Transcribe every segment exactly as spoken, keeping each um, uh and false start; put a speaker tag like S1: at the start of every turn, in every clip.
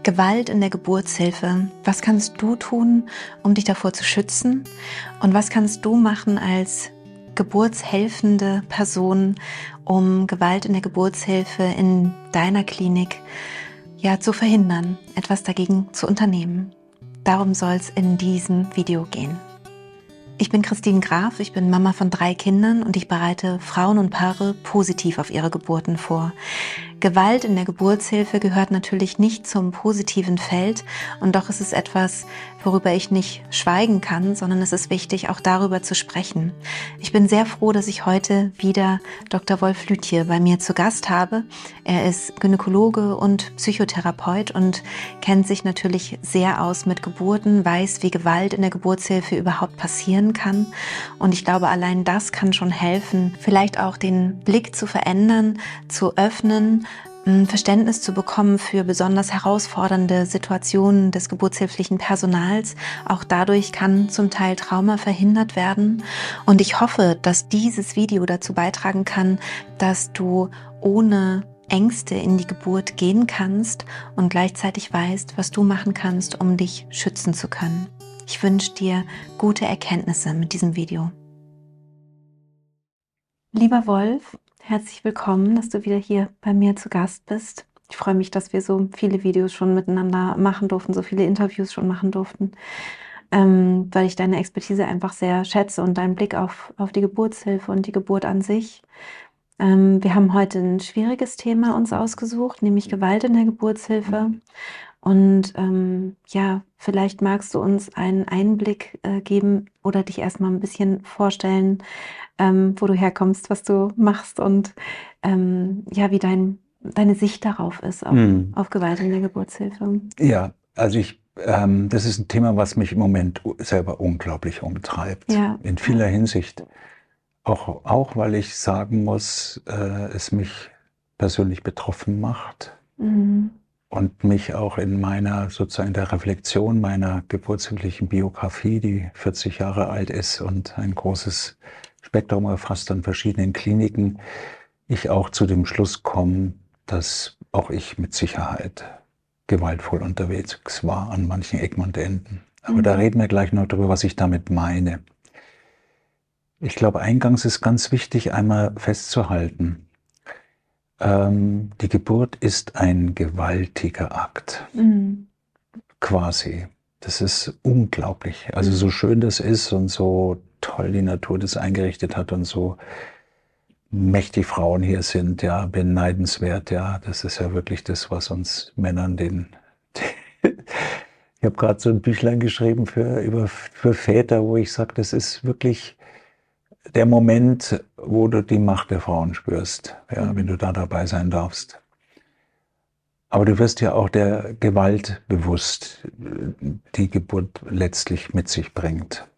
S1: Gewalt in der Geburtshilfe. Was kannst du tun, um dich davor zu schützen? Und was kannst du machen als geburtshelfende Person, um Gewalt in der Geburtshilfe in deiner Klinik ja zu verhindern, etwas dagegen zu unternehmen? Darum soll es in diesem Video gehen. Ich bin Christine Graf, ich bin Mama von drei Kindern und ich bereite Frauen und Paare positiv auf ihre Geburten vor. Gewalt in der Geburtshilfe gehört natürlich nicht zum positiven Feld und doch ist es etwas, worüber ich nicht schweigen kann, sondern es ist wichtig, auch darüber zu sprechen. Ich bin sehr froh, dass ich heute wieder Doktor Wolf Lütje bei mir zu Gast habe. Er ist Gynäkologe und Psychotherapeut und kennt sich natürlich sehr aus mit Geburten, weiß, wie Gewalt in der Geburtshilfe überhaupt passieren kann. Und ich glaube, allein das kann schon helfen, vielleicht auch den Blick zu verändern, zu öffnen, Verständnis zu bekommen für besonders herausfordernde Situationen des geburtshilflichen Personals. Auch dadurch kann zum Teil Trauma verhindert werden. Und ich hoffe, dass dieses Video dazu beitragen kann, dass du ohne Ängste in die Geburt gehen kannst und gleichzeitig weißt, was du machen kannst, um dich schützen zu können. Ich wünsche dir gute Erkenntnisse mit diesem Video. Lieber Wolf, herzlich willkommen, dass du wieder hier bei mir zu Gast bist. Ich freue mich, dass wir so viele Videos schon miteinander machen durften, so viele Interviews schon machen durften, ähm, weil ich deine Expertise einfach sehr schätze und deinen Blick auf, auf die Geburtshilfe und die Geburt an sich. Ähm, wir haben heute ein schwieriges Thema uns ausgesucht, nämlich Gewalt in der Geburtshilfe. Und ähm, ja, vielleicht magst du uns einen Einblick äh, geben oder dich erstmal ein bisschen vorstellen, ähm, wo du herkommst, was du machst und ähm, ja, wie dein, deine Sicht darauf ist, auf, hm. auf Gewalt in der Geburtshilfe.
S2: Ja, also ich, ähm, das ist ein Thema, was mich im Moment selber unglaublich umtreibt, ja. In vieler Hinsicht. Auch, auch weil ich sagen muss, äh, es mich persönlich betroffen macht. Mhm. Und mich auch in meiner, sozusagen der Reflexion meiner geburtshilflichen Biografie, die vierzig Jahre alt ist und ein großes Spektrum erfasst an verschiedenen Kliniken, ich auch zu dem Schluss komme, dass auch ich mit Sicherheit gewaltvoll unterwegs war an manchen Ecken und Enden. Aber mhm. da reden wir gleich noch darüber, was ich damit meine. Ich glaube, eingangs ist ganz wichtig, einmal festzuhalten, Ähm, die Geburt ist ein gewaltiger Akt, mhm. quasi. Das ist unglaublich. Also so schön das ist und so toll die Natur das eingerichtet hat und so mächtig Frauen hier sind, ja, beneidenswert, ja. Das ist ja wirklich das, was uns Männern den... Ich habe gerade so ein Büchlein geschrieben für, über, für Väter, wo ich sage, das ist wirklich der Moment, wo du die Macht der Frauen spürst, ja, mhm. wenn du da dabei sein darfst. Aber du wirst ja auch der Gewalt bewusst, die Geburt letztlich mit sich bringt.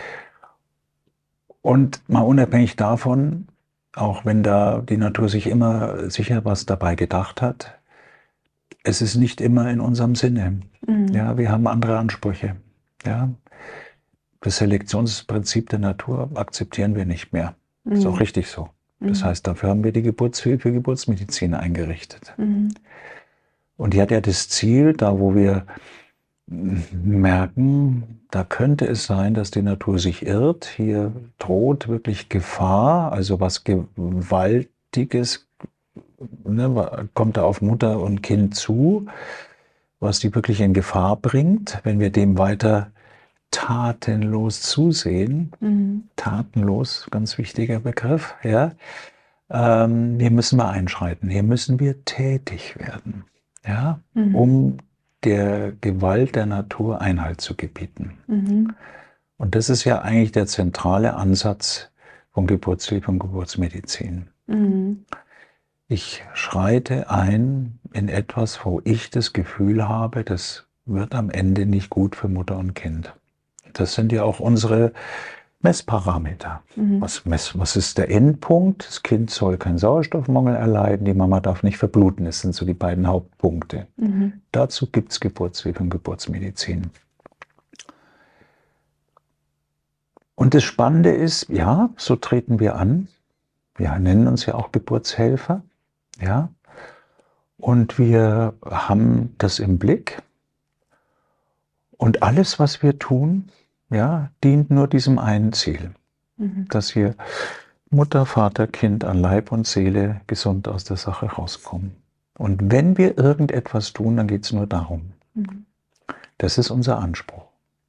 S2: Und mal unabhängig davon, auch wenn da die Natur sich immer sicher was dabei gedacht hat, es ist nicht immer in unserem Sinne. Mhm. Ja, wir haben andere Ansprüche. Ja. Das Selektionsprinzip der Natur akzeptieren wir nicht mehr. Mhm. Ist auch richtig so. Das mhm. heißt, dafür haben wir die Geburtshilfe, Geburtsmedizin eingerichtet. Mhm. Und die hat ja das Ziel, da wo wir merken, da könnte es sein, dass die Natur sich irrt. Hier droht wirklich Gefahr, also was Gewaltiges, ne, kommt da auf Mutter und Kind zu, was die wirklich in Gefahr bringt, wenn wir dem weiter tatenlos zusehen, mhm. tatenlos, ganz wichtiger Begriff, ja. Ähm, hier müssen wir einschreiten, hier müssen wir tätig werden, ja, mhm. um der Gewalt der Natur Einhalt zu gebieten. Mhm. Und das ist ja eigentlich der zentrale Ansatz von Geburtshilfe und Geburtsmedizin. Mhm. Ich schreite ein in etwas, wo ich das Gefühl habe, das wird am Ende nicht gut für Mutter und Kind. Das sind ja auch unsere Messparameter. Mhm. Was, was ist der Endpunkt? Das Kind soll keinen Sauerstoffmangel erleiden, die Mama darf nicht verbluten. Das sind so die beiden Hauptpunkte. Mhm. Dazu gibt es Geburtshilfe und Geburtsmedizin. Und das Spannende ist, ja, so treten wir an. Wir nennen uns ja auch Geburtshelfer. Ja. Und wir haben das im Blick. Und alles, was wir tun, ja, dient nur diesem einen Ziel. Mhm. Dass wir Mutter, Vater, Kind an Leib und Seele gesund aus der Sache rauskommen. Und wenn wir irgendetwas tun, dann geht es nur darum. Mhm. Das ist unser Anspruch.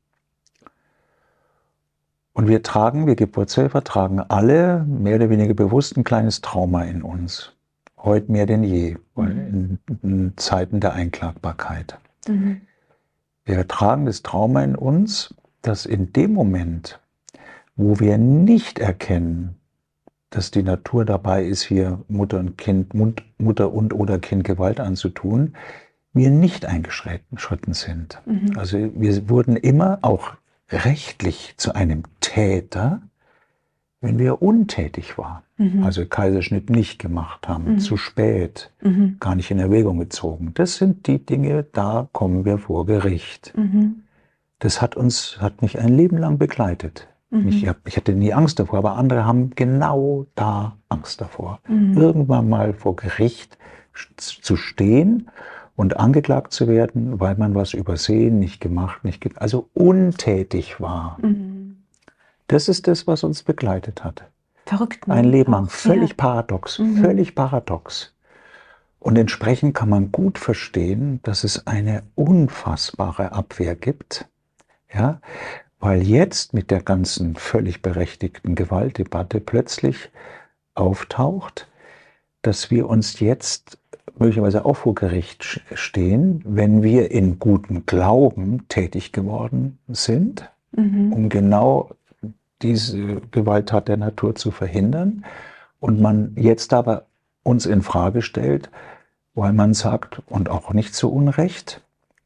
S2: Und wir tragen, wir Geburtshelfer tragen alle mehr oder weniger bewusst ein kleines Trauma in uns. Heute mehr denn je, weil in, in Zeiten der Einklagbarkeit. Mhm. Wir tragen das Trauma in uns, dass in dem Moment, wo wir nicht erkennen, dass die Natur dabei ist, hier Mutter und Kind, Mutter und oder Kind Gewalt anzutun, wir nicht eingeschritten sind. Mhm. Also wir wurden immer auch rechtlich zu einem Täter, wenn wir untätig waren. Mhm. Also Kaiserschnitt nicht gemacht haben, mhm. zu spät, mhm. gar nicht in Erwägung gezogen. Das sind die Dinge, da kommen wir vor Gericht. Mhm. Das hat uns, hat mich ein Leben lang begleitet. Mhm. Ich, ich hatte nie Angst davor, aber andere haben genau da Angst davor. Mhm. Irgendwann mal vor Gericht zu stehen und angeklagt zu werden, weil man was übersehen, nicht gemacht, nicht ge- also untätig war. Mhm. Das ist das, was uns begleitet hat.
S1: Verrückt. Ne?
S2: Ein Leben lang. Völlig ja. paradox, mhm. völlig paradox. Und entsprechend kann man gut verstehen, dass es eine unfassbare Abwehr gibt, ja, weil jetzt mit der ganzen völlig berechtigten Gewaltdebatte plötzlich auftaucht, dass wir uns jetzt möglicherweise auch vor Gericht stehen, wenn wir in gutem Glauben tätig geworden sind, mhm. um genau diese Gewalttat der Natur zu verhindern. Und man jetzt aber uns in Frage stellt, weil man sagt, und auch nicht zu Unrecht,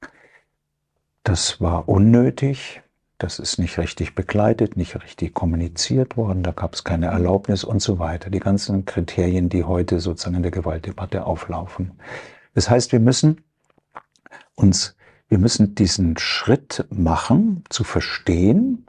S2: das war unnötig, das ist nicht richtig begleitet, nicht richtig kommuniziert worden, da gab es keine Erlaubnis und so weiter. Die ganzen Kriterien, die heute sozusagen in der Gewaltdebatte auflaufen. Das heißt, wir müssen uns, wir müssen diesen Schritt machen, zu verstehen,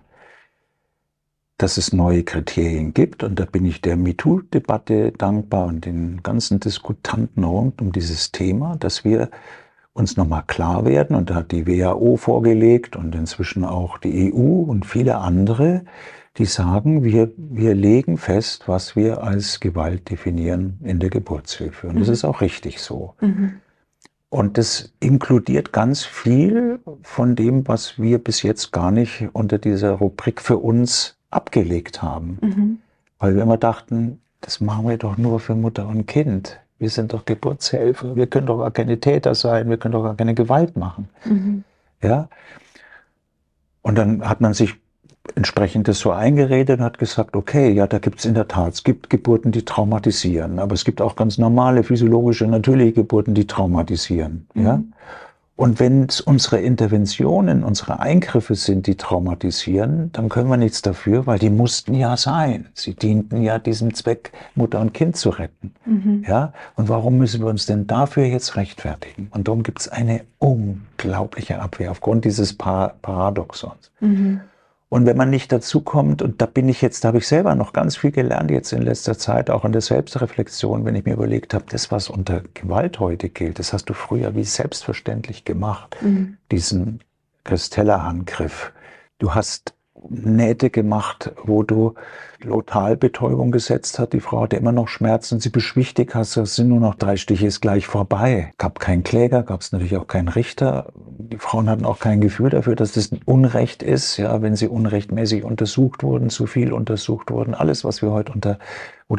S2: dass es neue Kriterien gibt. Und da bin ich der MeToo-Debatte dankbar und den ganzen Diskutanten rund um dieses Thema, dass wir uns nochmal klar werden, und da hat die W H O vorgelegt und inzwischen auch die E U und viele andere, die sagen, wir, wir legen fest, was wir als Gewalt definieren in der Geburtshilfe. Und mhm. das ist auch richtig so. Mhm. Und das inkludiert ganz viel von dem, was wir bis jetzt gar nicht unter dieser Rubrik für uns abgelegt haben. Mhm. Weil wir immer dachten, das machen wir doch nur für Mutter und Kind. Wir sind doch Geburtshelfer, wir können doch gar keine Täter sein, wir können doch gar keine Gewalt machen. Mhm. Ja? Und dann hat man sich entsprechend das so eingeredet und hat gesagt, okay, ja, da gibt es in der Tat, es gibt Geburten, die traumatisieren, aber es gibt auch ganz normale, physiologische, natürliche Geburten, die traumatisieren. Mhm. Ja? Und wenn es unsere Interventionen, unsere Eingriffe sind, die traumatisieren, dann können wir nichts dafür, weil die mussten ja sein. Sie dienten ja diesem Zweck, Mutter und Kind zu retten. Mhm. Ja? Und warum müssen wir uns denn dafür jetzt rechtfertigen? Und darum gibt es eine unglaubliche Abwehr aufgrund dieses Par- Paradoxons. Mhm. Und wenn man nicht dazu kommt, und da bin ich jetzt, da habe ich selber noch ganz viel gelernt jetzt in letzter Zeit, auch in der Selbstreflexion, wenn ich mir überlegt habe, das, was unter Gewalt heute gilt, das hast du früher wie selbstverständlich gemacht, mhm. diesen Christella-Handgriff. Du hast Nähte gemacht, wo du Lotalbetäubung gesetzt hast. Die Frau hatte immer noch Schmerzen, sie beschwichtigt hast, es sind nur noch drei Stiche, ist gleich vorbei. Gab keinen Kläger, gab es natürlich auch keinen Richter. Die Frauen hatten auch kein Gefühl dafür, dass das ein Unrecht ist, ja, wenn sie unrechtmäßig untersucht wurden, zu viel untersucht wurden. Alles, was wir heute unter, oder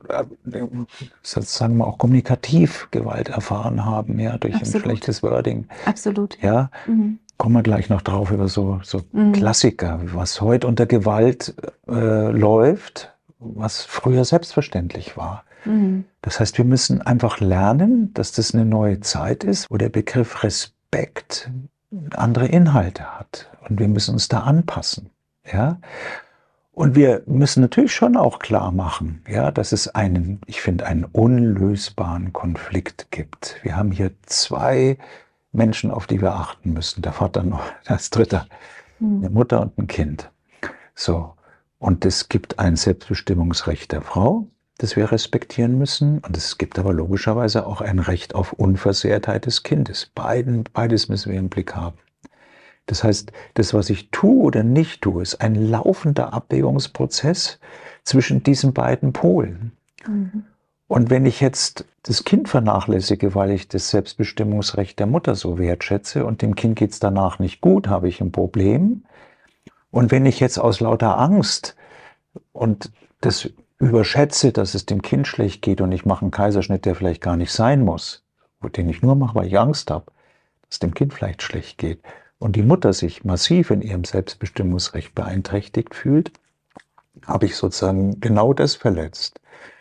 S2: sagen wir auch kommunikativ Gewalt erfahren haben, ja, durch Absolut. Ein schlechtes Wording.
S1: Absolut.
S2: Ja. Mhm. Kommen wir gleich noch drauf über so, so mhm. Klassiker, was heute unter Gewalt äh, läuft, was früher selbstverständlich war. Mhm. Das heißt, wir müssen einfach lernen, dass das eine neue Zeit ist, wo der Begriff Respekt andere Inhalte hat. Und wir müssen uns da anpassen. Ja? Und wir müssen natürlich schon auch klar machen, ja, dass es einen, ich finde, einen unlösbaren Konflikt gibt. Wir haben hier zwei Menschen, auf die wir achten müssen. Der Vater noch als Dritter, eine Mutter und ein Kind. So. Und es gibt ein Selbstbestimmungsrecht der Frau. das wir respektieren müssen. Und es gibt aber logischerweise auch ein Recht auf Unversehrtheit des Kindes. Beiden, beides müssen wir im Blick haben. Das heißt, das, was ich tue oder nicht tue, ist ein laufender Abwägungsprozess zwischen diesen beiden Polen. Mhm. Und wenn ich jetzt das Kind vernachlässige, weil ich das Selbstbestimmungsrecht der Mutter so wertschätze und dem Kind geht es danach nicht gut, habe ich ein Problem. Und wenn ich jetzt aus lauter Angst und das überschätze, dass es dem Kind schlecht geht und ich mache einen Kaiserschnitt, der vielleicht gar nicht sein muss, den ich nur mache, weil ich Angst habe, dass es dem Kind vielleicht schlecht geht und die Mutter sich massiv in ihrem Selbstbestimmungsrecht beeinträchtigt fühlt, habe ich sozusagen genau das verletzt.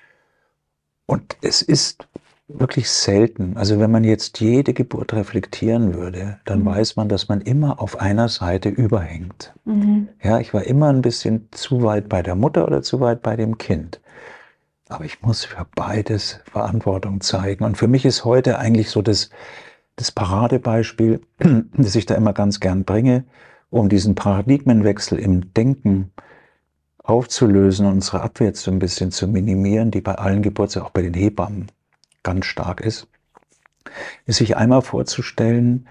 S2: Und es ist wirklich selten, also wenn man jetzt jede Geburt reflektieren würde, dann mhm. weiß man, dass man immer auf einer Seite überhängt. Mhm. Ja, ich war immer ein bisschen zu weit bei der Mutter oder zu weit bei dem Kind. Aber ich muss für beides Verantwortung zeigen. Und für mich ist heute eigentlich so das, das Paradebeispiel, das ich da immer ganz gern bringe, um diesen Paradigmenwechsel im Denken aufzulösen und unsere Abwehr so ein bisschen zu minimieren, die bei allen Geburten, auch bei den Hebammen, ganz stark ist, ist sich einmal vorzustellen,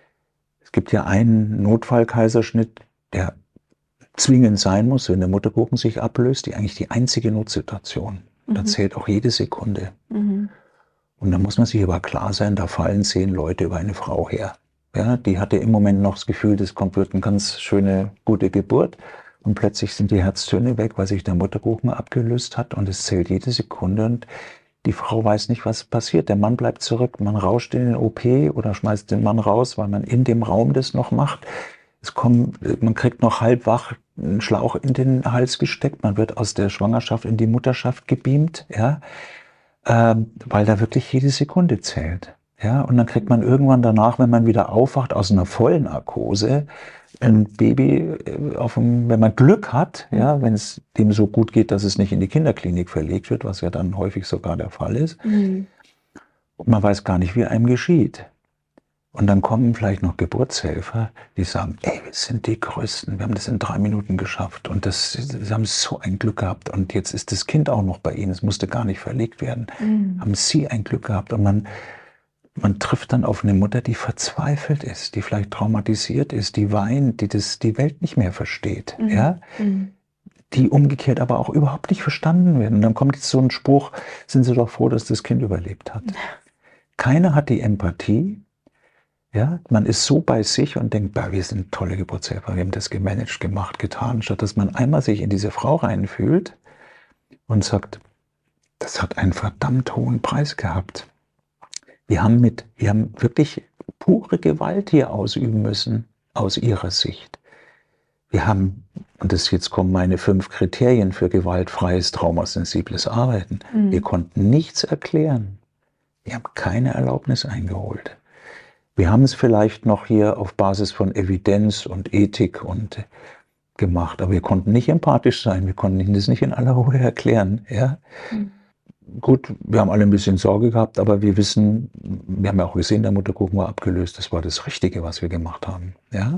S2: es gibt ja einen Notfallkaiserschnitt, der zwingend sein muss, wenn der Mutterkuchen sich ablöst, die eigentlich die einzige Notsituation. Mhm. Da zählt auch jede Sekunde. Mhm. Und da muss man sich aber klar sein, da fallen zehn Leute über eine Frau her. Ja, die hatte im Moment noch das Gefühl, das kommt, wird eine ganz schöne, gute Geburt. Und plötzlich sind die Herztöne weg, weil sich der Mutterkuchen abgelöst hat. Und es zählt jede Sekunde. Und die Frau weiß nicht, was passiert. Der Mann bleibt zurück. Man rauscht in den O P oder schmeißt den Mann raus, weil man in dem Raum das noch macht. Es kommt, man kriegt noch halb wach einen Schlauch in den Hals gesteckt. Man wird aus der Schwangerschaft in die Mutterschaft gebeamt, ja, ähm, weil da wirklich jede Sekunde zählt. Ja, und dann kriegt man irgendwann danach, wenn man wieder aufwacht aus einer Vollnarkose, ein Baby, auf dem, wenn man Glück hat, ja, wenn es dem so gut geht, dass es nicht in die Kinderklinik verlegt wird, was ja dann häufig sogar der Fall ist. Mhm. Und man weiß gar nicht, wie einem geschieht. Und dann kommen vielleicht noch Geburtshelfer, die sagen, ey, wir sind die Größten, wir haben das in drei Minuten geschafft und das, sie haben so ein Glück gehabt und jetzt ist das Kind auch noch bei Ihnen, es musste gar nicht verlegt werden. Mhm. Haben Sie ein Glück gehabt und man Man trifft dann auf eine Mutter, die verzweifelt ist, die vielleicht traumatisiert ist, die weint, die das, die Welt nicht mehr versteht, mhm. ja, mhm. die umgekehrt aber auch überhaupt nicht verstanden werden. Und dann kommt jetzt so ein Spruch, sind Sie doch froh, dass das Kind überlebt hat. Keiner hat die Empathie, ja, man ist so bei sich und denkt, bah, wir sind tolle Geburtshelfer, wir haben das gemanagt, gemacht, getan, statt dass man einmal sich in diese Frau reinfühlt und sagt, das hat einen verdammt hohen Preis gehabt. Wir haben, mit, wir haben wirklich pure Gewalt hier ausüben müssen, aus ihrer Sicht. Wir haben, und das jetzt kommen meine fünf Kriterien für gewaltfreies, traumasensibles Arbeiten. Mhm. Wir konnten nichts erklären. Wir haben keine Erlaubnis eingeholt. Wir haben es vielleicht noch hier auf Basis von Evidenz und Ethik und gemacht, aber wir konnten nicht empathisch sein. Wir konnten ihnen das nicht in aller Ruhe erklären. Ja? Mhm. Gut, wir haben alle ein bisschen Sorge gehabt, aber wir wissen, wir haben ja auch gesehen, der Mutterkuchen war abgelöst, das war das Richtige, was wir gemacht haben. Ja?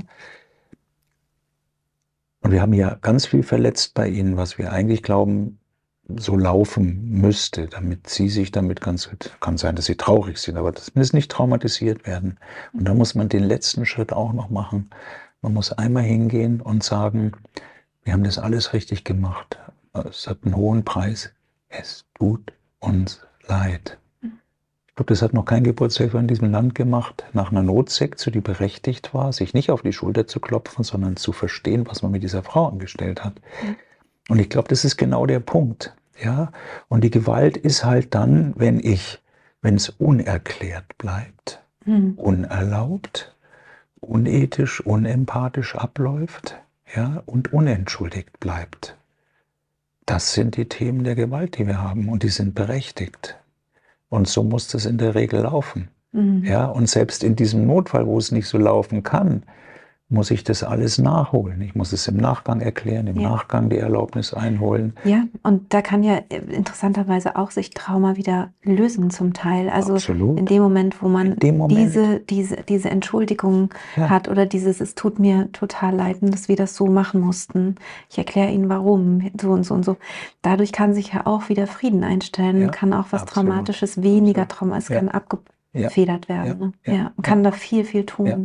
S2: Und wir haben ja ganz viel verletzt bei ihnen, was wir eigentlich glauben, so laufen müsste, damit sie sich damit ganz, kann sein, dass sie traurig sind, aber zumindest nicht traumatisiert werden. Und da muss man den letzten Schritt auch noch machen. Man muss einmal hingehen und sagen, wir haben das alles richtig gemacht. Es hat einen hohen Preis. Es tut uns leid. Ich glaube, das hat noch kein Geburtshelfer in diesem Land gemacht, nach einer Notsektion, die berechtigt war, sich nicht auf die Schulter zu klopfen, sondern zu verstehen, was man mit dieser Frau angestellt hat. Mhm. Und ich glaube, das ist genau der Punkt. Ja? Und die Gewalt ist halt dann, wenn ich, wenn es unerklärt bleibt, mhm. unerlaubt, unethisch, unempathisch abläuft, ja, und unentschuldigt bleibt. Das sind die Themen der Gewalt, die wir haben, und die sind berechtigt. Und so muss das in der Regel laufen. Mhm. Ja, und selbst in diesem Notfall, wo es nicht so laufen kann, muss ich das alles nachholen. Ich muss es im Nachgang erklären, im ja. Nachgang die Erlaubnis einholen.
S1: Ja, und da kann ja interessanterweise auch sich Trauma wieder lösen zum Teil. Also Absolut. in dem Moment, wo man Moment. diese, diese, diese Entschuldigung ja. hat oder dieses, es tut mir total leid, dass wir das so machen mussten. Ich erkläre Ihnen warum, so und so und so. Dadurch kann sich ja auch wieder Frieden einstellen, ja. kann auch was Absolut. Traumatisches, weniger Trauma, es ja. kann abgefedert ja. werden. Ja. Ja. Man kann da viel, viel tun. Ja.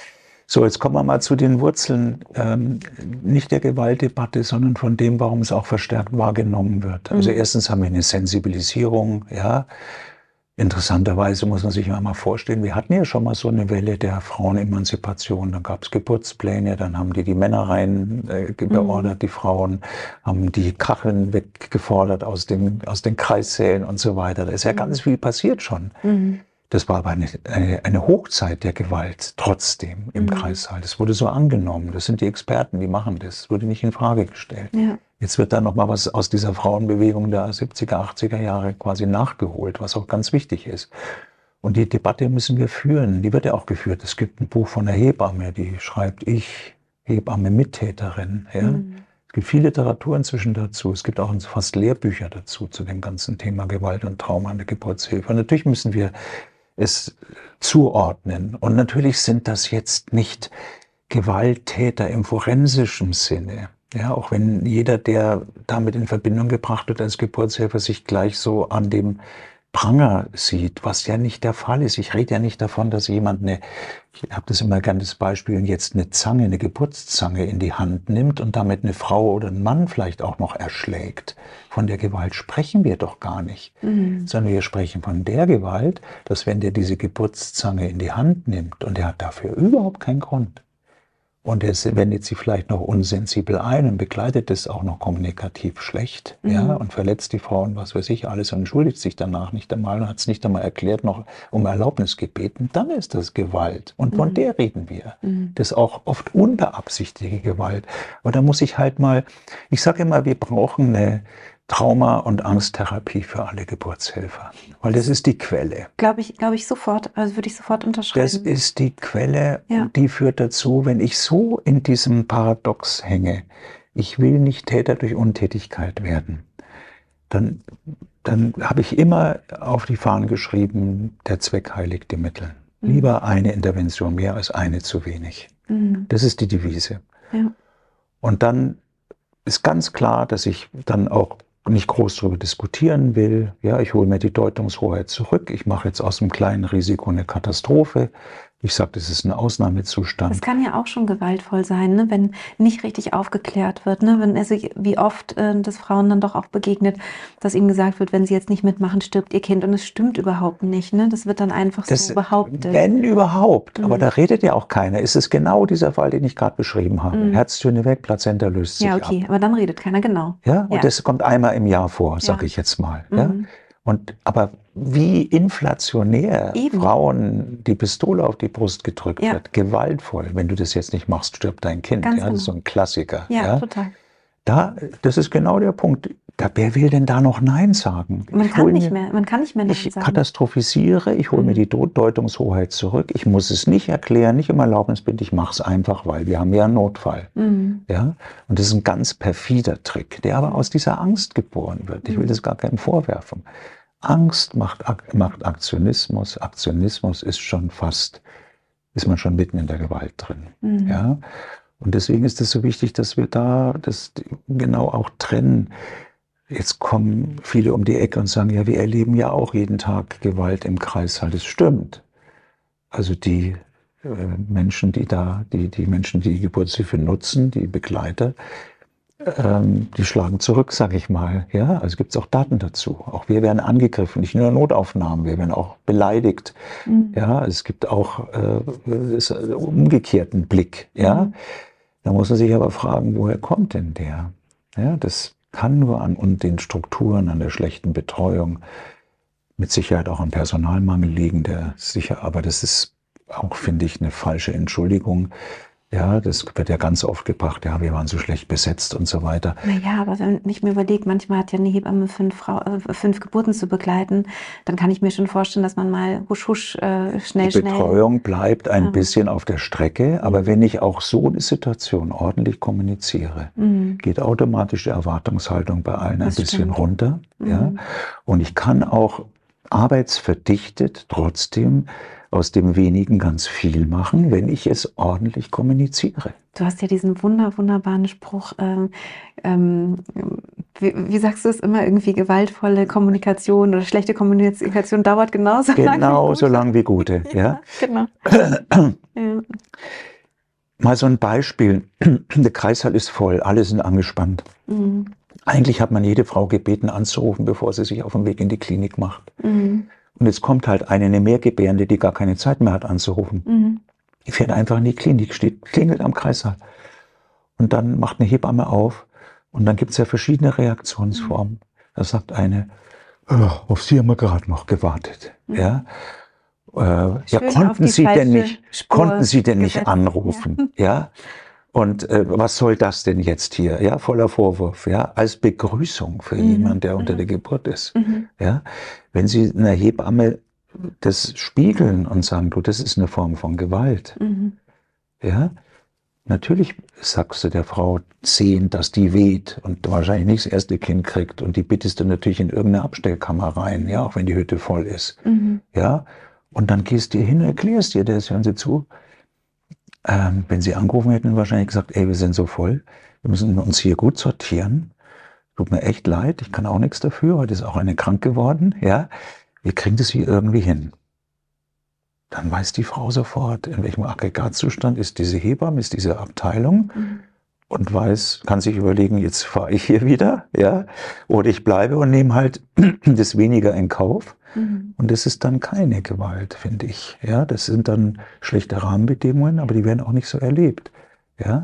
S2: So, jetzt kommen wir mal zu den Wurzeln, ähm, nicht der Gewaltdebatte, sondern von dem, warum es auch verstärkt wahrgenommen wird. Also mhm. erstens haben wir eine Sensibilisierung, ja. Interessanterweise muss man sich ja mal vorstellen, wir hatten ja schon mal so eine Welle der Frauenemanzipation, dann gab es Geburtspläne, dann haben die die Männer rein äh, beordert, mhm. die Frauen, haben die Kacheln weggefordert aus, dem, aus den Kreissälen und so weiter. Da ist ja mhm. ganz viel passiert schon. Mhm. Das war aber eine, eine, eine Hochzeit der Gewalt trotzdem im mhm. Kreissaal. Das wurde so angenommen. Das sind die Experten, die machen das. Das wurde nicht in Frage gestellt. Ja. Jetzt wird da noch mal was aus dieser Frauenbewegung der siebziger, achtziger Jahre quasi nachgeholt, was auch ganz wichtig ist. Und die Debatte müssen wir führen. Die wird ja auch geführt. Es gibt ein Buch von einer Hebamme, die schreibt, ich, Hebamme, Mittäterin. Ja? Mhm. Es gibt viel Literatur inzwischen dazu. Es gibt auch fast Lehrbücher dazu, zu dem ganzen Thema Gewalt und Trauma in der Geburtshilfe. Und natürlich müssen wir es zuordnen. Und natürlich sind das jetzt nicht Gewalttäter im forensischen Sinne. Ja, auch wenn jeder, der damit in Verbindung gebracht wird als Geburtshelfer, sich gleich so an dem Pranger sieht, was ja nicht der Fall ist. Ich rede ja nicht davon, dass jemand eine, ich habe das immer gerne das Beispiel, jetzt eine Zange, eine Geburtszange in die Hand nimmt und damit eine Frau oder einen Mann vielleicht auch noch erschlägt. Von der Gewalt sprechen wir doch gar nicht, mhm. sondern wir sprechen von der Gewalt, dass wenn der diese Geburtszange in die Hand nimmt und er hat dafür überhaupt keinen Grund, und er wendet sie vielleicht noch unsensibel ein und begleitet es auch noch kommunikativ schlecht, mhm. ja, und verletzt die Frau und was weiß ich alles und entschuldigt sich danach nicht einmal und hat es nicht einmal erklärt, noch um Erlaubnis gebeten, dann ist das Gewalt. Und von mhm. der reden wir. Mhm. Das ist auch oft unbeabsichtigte Gewalt. Aber da muss ich halt mal, ich sage immer, wir brauchen eine Trauma- und Angsttherapie für alle Geburtshelfer, weil das ist die Quelle.
S1: Glaube ich, glaube ich sofort, also würde ich sofort unterschreiben.
S2: Das ist die Quelle, ja. Und die führt dazu, wenn ich so in diesem Paradox hänge, ich will nicht Täter durch Untätigkeit werden, dann, dann habe ich immer auf die Fahnen geschrieben, der Zweck heiligt die Mittel. Mhm. Lieber eine Intervention mehr als eine zu wenig. Mhm. Das ist die Devise. Ja. Und dann ist ganz klar, dass ich dann auch nicht groß darüber diskutieren will. Ja, ich hole mir die Deutungshoheit zurück. Ich mache jetzt aus dem kleinen Risiko eine Katastrophe. Ich sage, das ist ein Ausnahmezustand.
S1: Das kann ja auch schon gewaltvoll sein, ne? Wenn nicht richtig aufgeklärt wird. Ne? Wenn, also wie oft äh, das Frauen dann doch auch begegnet, dass ihnen gesagt wird, wenn sie jetzt nicht mitmachen, stirbt ihr Kind. Und es stimmt überhaupt nicht. Ne? Das wird dann einfach das, so behauptet.
S2: Wenn überhaupt. Mhm. Aber da redet ja auch keiner. Es ist genau dieser Fall, den ich gerade beschrieben habe. Mhm. Herztöne weg, Plazenta löst sich ab.
S1: Ja, okay. Ab. Aber dann redet keiner, genau.
S2: Ja, und ja. das kommt einmal im Jahr vor, sage ja. ich jetzt mal. Mhm. Ja? Und, aber wie inflationär Eben. Frauen die Pistole auf die Brust gedrückt ja. wird, gewaltvoll. Wenn du das jetzt nicht machst, stirbt dein Kind. Ja, das ist so ein Klassiker.
S1: Ja,
S2: ja,
S1: total.
S2: Da, das ist genau der Punkt. Da, wer will denn da noch Nein sagen?
S1: Man ich kann nicht mehr. Man kann nicht mehr Nein
S2: ich
S1: sagen.
S2: Ich katastrophisiere, ich hole mhm. mir die Deutungshoheit zurück. Ich muss es nicht erklären, nicht um Erlaubnis bitten. Ich mache es einfach, weil wir haben ja einen Notfall. Mhm. Ja? Und das ist ein ganz perfider Trick, der aber aus dieser Angst geboren wird. Ich will das gar keinem vorwerfen. Angst macht, macht Aktionismus. Aktionismus ist schon fast, ist man schon mitten in der Gewalt drin. Mhm. Ja? Und deswegen ist es so wichtig, dass wir da das genau auch trennen. Jetzt kommen viele um die Ecke und sagen, ja, wir erleben ja auch jeden Tag Gewalt im Kreißsaal. Das stimmt. Also die äh, Menschen, die da, die, die Menschen, die die Geburtshilfe nutzen, die Begleiter, Ähm, die schlagen zurück, sage ich mal. Ja, also gibt es auch Daten dazu. Auch wir werden angegriffen, nicht nur Notaufnahmen, wir werden auch beleidigt. Mhm. Ja, es gibt auch äh, ist einen umgekehrten Blick. Ja, mhm. Da muss man sich aber fragen, woher kommt denn der? Ja, das kann nur an und den Strukturen, an der schlechten Betreuung, mit Sicherheit auch an Personalmangel liegen, der sicher, aber das ist auch, finde ich, eine falsche Entschuldigung. Ja, das wird ja ganz oft gebracht, ja, wir waren so schlecht besetzt und so weiter.
S1: Naja, aber wenn ich mir überlege, manchmal hat ja eine Hebamme fünf, Frau, äh, fünf Geburten zu begleiten, dann kann ich mir schon vorstellen, dass man mal husch, husch, äh, schnell,
S2: Die Betreuung
S1: schnell,
S2: bleibt ein
S1: ja.
S2: bisschen auf der Strecke, aber
S1: Mhm.
S2: wenn ich auch so eine Situation ordentlich kommuniziere, mhm. geht automatisch die Erwartungshaltung bei allen das ein bisschen stimmt. runter. Mhm. Ja? Und ich kann auch arbeitsverdichtet trotzdem aus dem Wenigen ganz viel machen, wenn ich es ordentlich kommuniziere.
S1: Du hast ja diesen wunder, wunderbaren Spruch, ähm, ähm, wie, wie sagst du es immer, irgendwie gewaltvolle Kommunikation oder schlechte Kommunikation dauert genauso
S2: genau
S1: lange.
S2: Genau so lange wie gute. Ja,
S1: ja. Genau. ja.
S2: Mal so ein Beispiel. Der Kreissaal ist voll, alle sind angespannt. Mhm. Eigentlich hat man jede Frau gebeten, anzurufen, bevor sie sich auf den Weg in die Klinik macht. Mhm. Und jetzt kommt halt eine, eine Mehrgebärende, die gar keine Zeit mehr hat anzurufen. Mhm. Die fährt einfach in die Klinik, steht, klingelt am Kreissaal. Und dann macht eine Hebamme auf. Und dann gibt es ja verschiedene Reaktionsformen. Mhm. Da sagt eine, oh, auf Sie haben wir gerade noch gewartet. Mhm. Ja, äh, ja konnten Sie denn nicht, Spur konnten Sie denn nicht gesetzt. anrufen? Ja. ja? Und äh, was soll das denn jetzt hier? Ja, voller Vorwurf, ja, als Begrüßung für mhm. jemanden, der unter mhm. der Geburt ist. Mhm. Ja, wenn Sie einer Hebamme das spiegeln und sagen, du, das ist eine Form von Gewalt. Mhm. Ja, natürlich sagst du der Frau sehen, dass die weht und wahrscheinlich nicht das erste Kind kriegt und die bittest du natürlich in irgendeine Abstellkammer rein, ja, auch wenn die Hütte voll ist. Mhm. Ja, und dann gehst du hin und erklärst dir das, hören Sie zu. Ähm, wenn Sie angerufen hätten, wahrscheinlich gesagt, ey, wir sind so voll, wir müssen uns hier gut sortieren. Tut mir echt leid, ich kann auch nichts dafür, heute ist auch eine krank geworden, ja. Wir kriegen das hier irgendwie hin. Dann weiß die Frau sofort, in welchem Aggregatzustand ist diese Hebamme, ist diese Abteilung mhm. und weiß, kann sich überlegen, jetzt fahre ich hier wieder, ja, oder ich bleibe und nehme halt das weniger in Kauf. Mhm. Und das ist dann keine Gewalt, finde ich. Ja, das sind dann schlechte Rahmenbedingungen, aber die werden auch nicht so erlebt. Ja.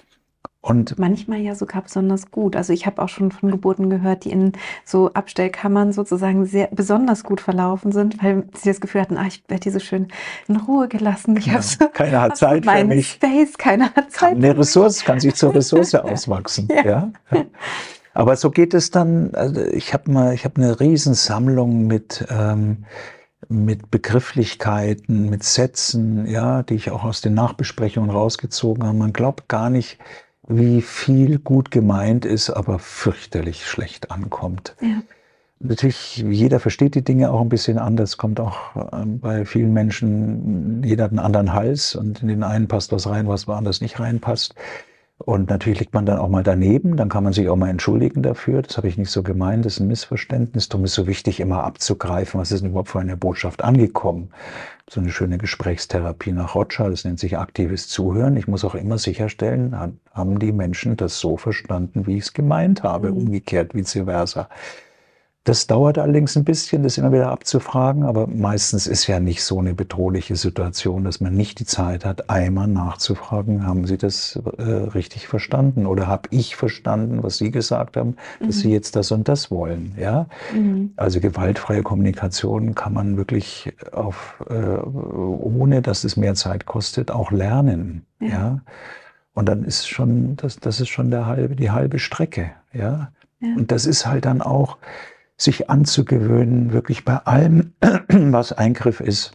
S2: Und
S1: manchmal ja sogar besonders gut. Also ich habe auch schon von Geburten gehört, die in so Abstellkammern sozusagen sehr besonders gut verlaufen sind, weil sie das Gefühl hatten, ah, ich werde hier so schön in Ruhe gelassen. Ich
S2: ja, so, keiner hat Zeit für mich.
S1: Space, keiner hat Zeit.
S2: Eine Ressource kann sich zur Ressource auswachsen. ja. Ja? Ja. Aber so geht es dann. Also ich habe mal, ich habe eine Riesensammlung mit ähm, mit Begrifflichkeiten, mit Sätzen, ja, die ich auch aus den Nachbesprechungen rausgezogen habe. Man glaubt gar nicht, wie viel gut gemeint ist, aber fürchterlich schlecht ankommt. Ja. Natürlich, jeder versteht die Dinge auch ein bisschen anders, kommt auch bei vielen Menschen, jeder hat einen anderen Hals und in den einen passt was rein, was woanders nicht reinpasst. Und natürlich liegt man dann auch mal daneben, dann kann man sich auch mal entschuldigen dafür, das habe ich nicht so gemeint, das ist ein Missverständnis. Darum ist es so wichtig, immer abzugreifen, was ist denn überhaupt für eine Botschaft angekommen. So eine schöne Gesprächstherapie nach Roger, das nennt sich aktives Zuhören. Ich muss auch immer sicherstellen, haben die Menschen das so verstanden, wie ich es gemeint habe, mhm. umgekehrt, vice versa. Das dauert allerdings ein bisschen, das immer wieder abzufragen, aber meistens ist ja nicht so eine bedrohliche Situation, dass man nicht die Zeit hat, einmal nachzufragen, haben Sie das äh, richtig verstanden oder habe ich verstanden, was Sie gesagt haben, dass mhm. Sie jetzt das und das wollen. Ja? Mhm. Also gewaltfreie Kommunikation kann man wirklich auf, äh, ohne dass es mehr Zeit kostet, auch lernen. Ja. Ja? Und dann ist schon, das, das ist schon der halbe, die halbe Strecke. Ja? Ja. Und das ist halt dann auch sich anzugewöhnen, wirklich bei allem, was Eingriff ist,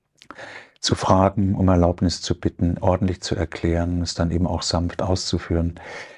S2: zu fragen, um Erlaubnis zu bitten, ordentlich zu erklären, es dann eben auch sanft auszuführen.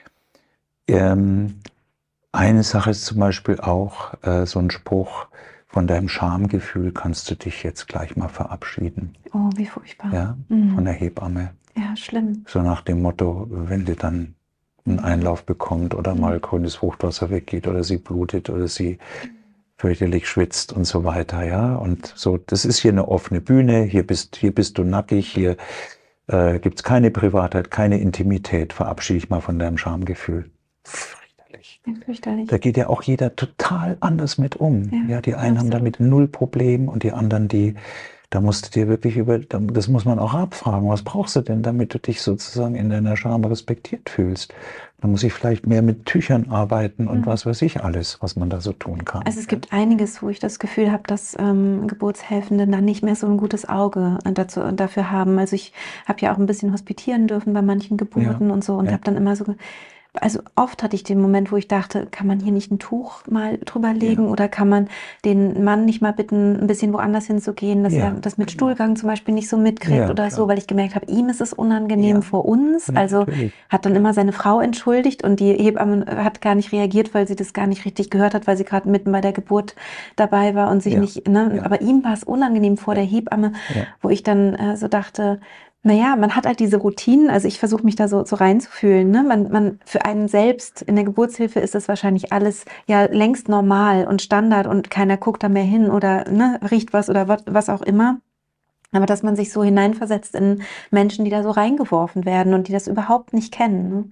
S2: Ähm, eine Sache ist zum Beispiel auch äh, so ein Spruch, von deinem Schamgefühl kannst du dich jetzt gleich mal verabschieden.
S1: Oh, wie furchtbar.
S2: Ja,
S1: mhm.
S2: von der Hebamme.
S1: Ja, schlimm.
S2: So nach dem Motto, wenn die dann einen Einlauf bekommt oder mhm. mal grünes Fruchtwasser weggeht oder sie blutet oder sie fürchterlich schwitzt und so weiter, ja. Und so, das ist hier eine offene Bühne, hier bist, hier bist du nackig, hier äh, gibt es keine Privatheit, keine Intimität, verabschiede ich mal von deinem Schamgefühl. Fürchterlich.
S1: Ja, fürchterlich.
S2: Da geht ja auch jeder total anders mit um. Ja, ja die einen ja, haben damit null Problem und die anderen, die Da musst du dir wirklich über, das muss man auch abfragen, was brauchst du denn, damit du dich sozusagen in deiner Scham respektiert fühlst? Da muss ich vielleicht mehr mit Tüchern arbeiten und mhm. was weiß ich alles, was man da so tun kann.
S1: Also es gibt einiges, wo ich das Gefühl habe, dass ähm, Geburtshelfende dann nicht mehr so ein gutes Auge dazu, dafür haben. Also ich habe ja auch ein bisschen hospitieren dürfen bei manchen Geburten ja. und so und ja. habe dann immer so... Also oft hatte ich den Moment, wo ich dachte, kann man hier nicht ein Tuch mal drüber legen ja. oder kann man den Mann nicht mal bitten, ein bisschen woanders hinzugehen, dass ja, er das mit genau. Stuhlgang zum Beispiel nicht so mitkriegt ja, oder klar. so, weil ich gemerkt habe, ihm ist es unangenehm ja. vor uns. Ja, also natürlich. Hat dann immer seine Frau entschuldigt und die Hebamme hat gar nicht reagiert, weil sie das gar nicht richtig gehört hat, weil sie gerade mitten bei der Geburt dabei war und sich ja. nicht, ne? Ja. Aber ihm war es unangenehm vor ja. der Hebamme, ja. wo ich dann äh, so dachte, naja, man hat halt diese Routinen, also ich versuche mich da so, so reinzufühlen, ne? Man, man, für einen selbst in der Geburtshilfe ist das wahrscheinlich alles ja längst normal und Standard und keiner guckt da mehr hin oder ne, riecht was oder was, was auch immer. Aber dass man sich so hineinversetzt in Menschen, die da so reingeworfen werden und die das überhaupt nicht kennen. Ne?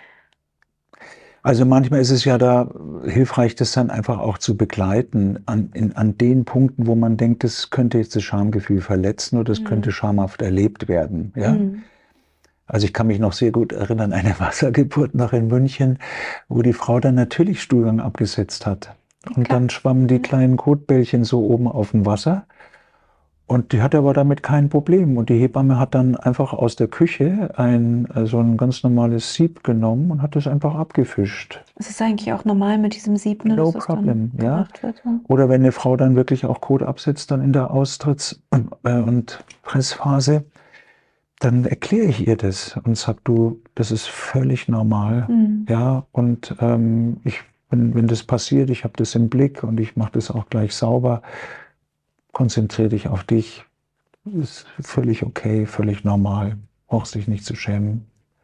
S2: Also manchmal ist es ja da hilfreich, das dann einfach auch zu begleiten an, in, an den Punkten, wo man denkt, das könnte jetzt das Schamgefühl verletzen oder das mhm. könnte schamhaft erlebt werden. Ja? Mhm. Also ich kann mich noch sehr gut erinnern, eine Wassergeburt noch in München, wo die Frau dann natürlich Stuhlgang abgesetzt hat. Und okay. dann schwammen die kleinen Kotbällchen so oben auf dem Wasser. Und die hatte aber damit kein Problem. Und die Hebamme hat dann einfach aus der Küche ein, also ein ganz normales Sieb genommen und hat das einfach abgefischt.
S1: Es ist eigentlich auch normal mit diesem Sieb, ne,
S2: no
S1: dass
S2: problem,
S1: das dann
S2: ja.
S1: wird, ja.
S2: Oder wenn eine Frau dann wirklich auch Kot absetzt, dann in der Austritts- und Pressphase, dann erkläre ich ihr das und sage, du, das ist völlig normal. Mhm. Ja, und ähm, ich, wenn, wenn das passiert, ich habe das im Blick und ich mache das auch gleich sauber. Konzentriere dich auf dich, ist völlig okay, völlig normal, brauchst dich nicht zu schämen.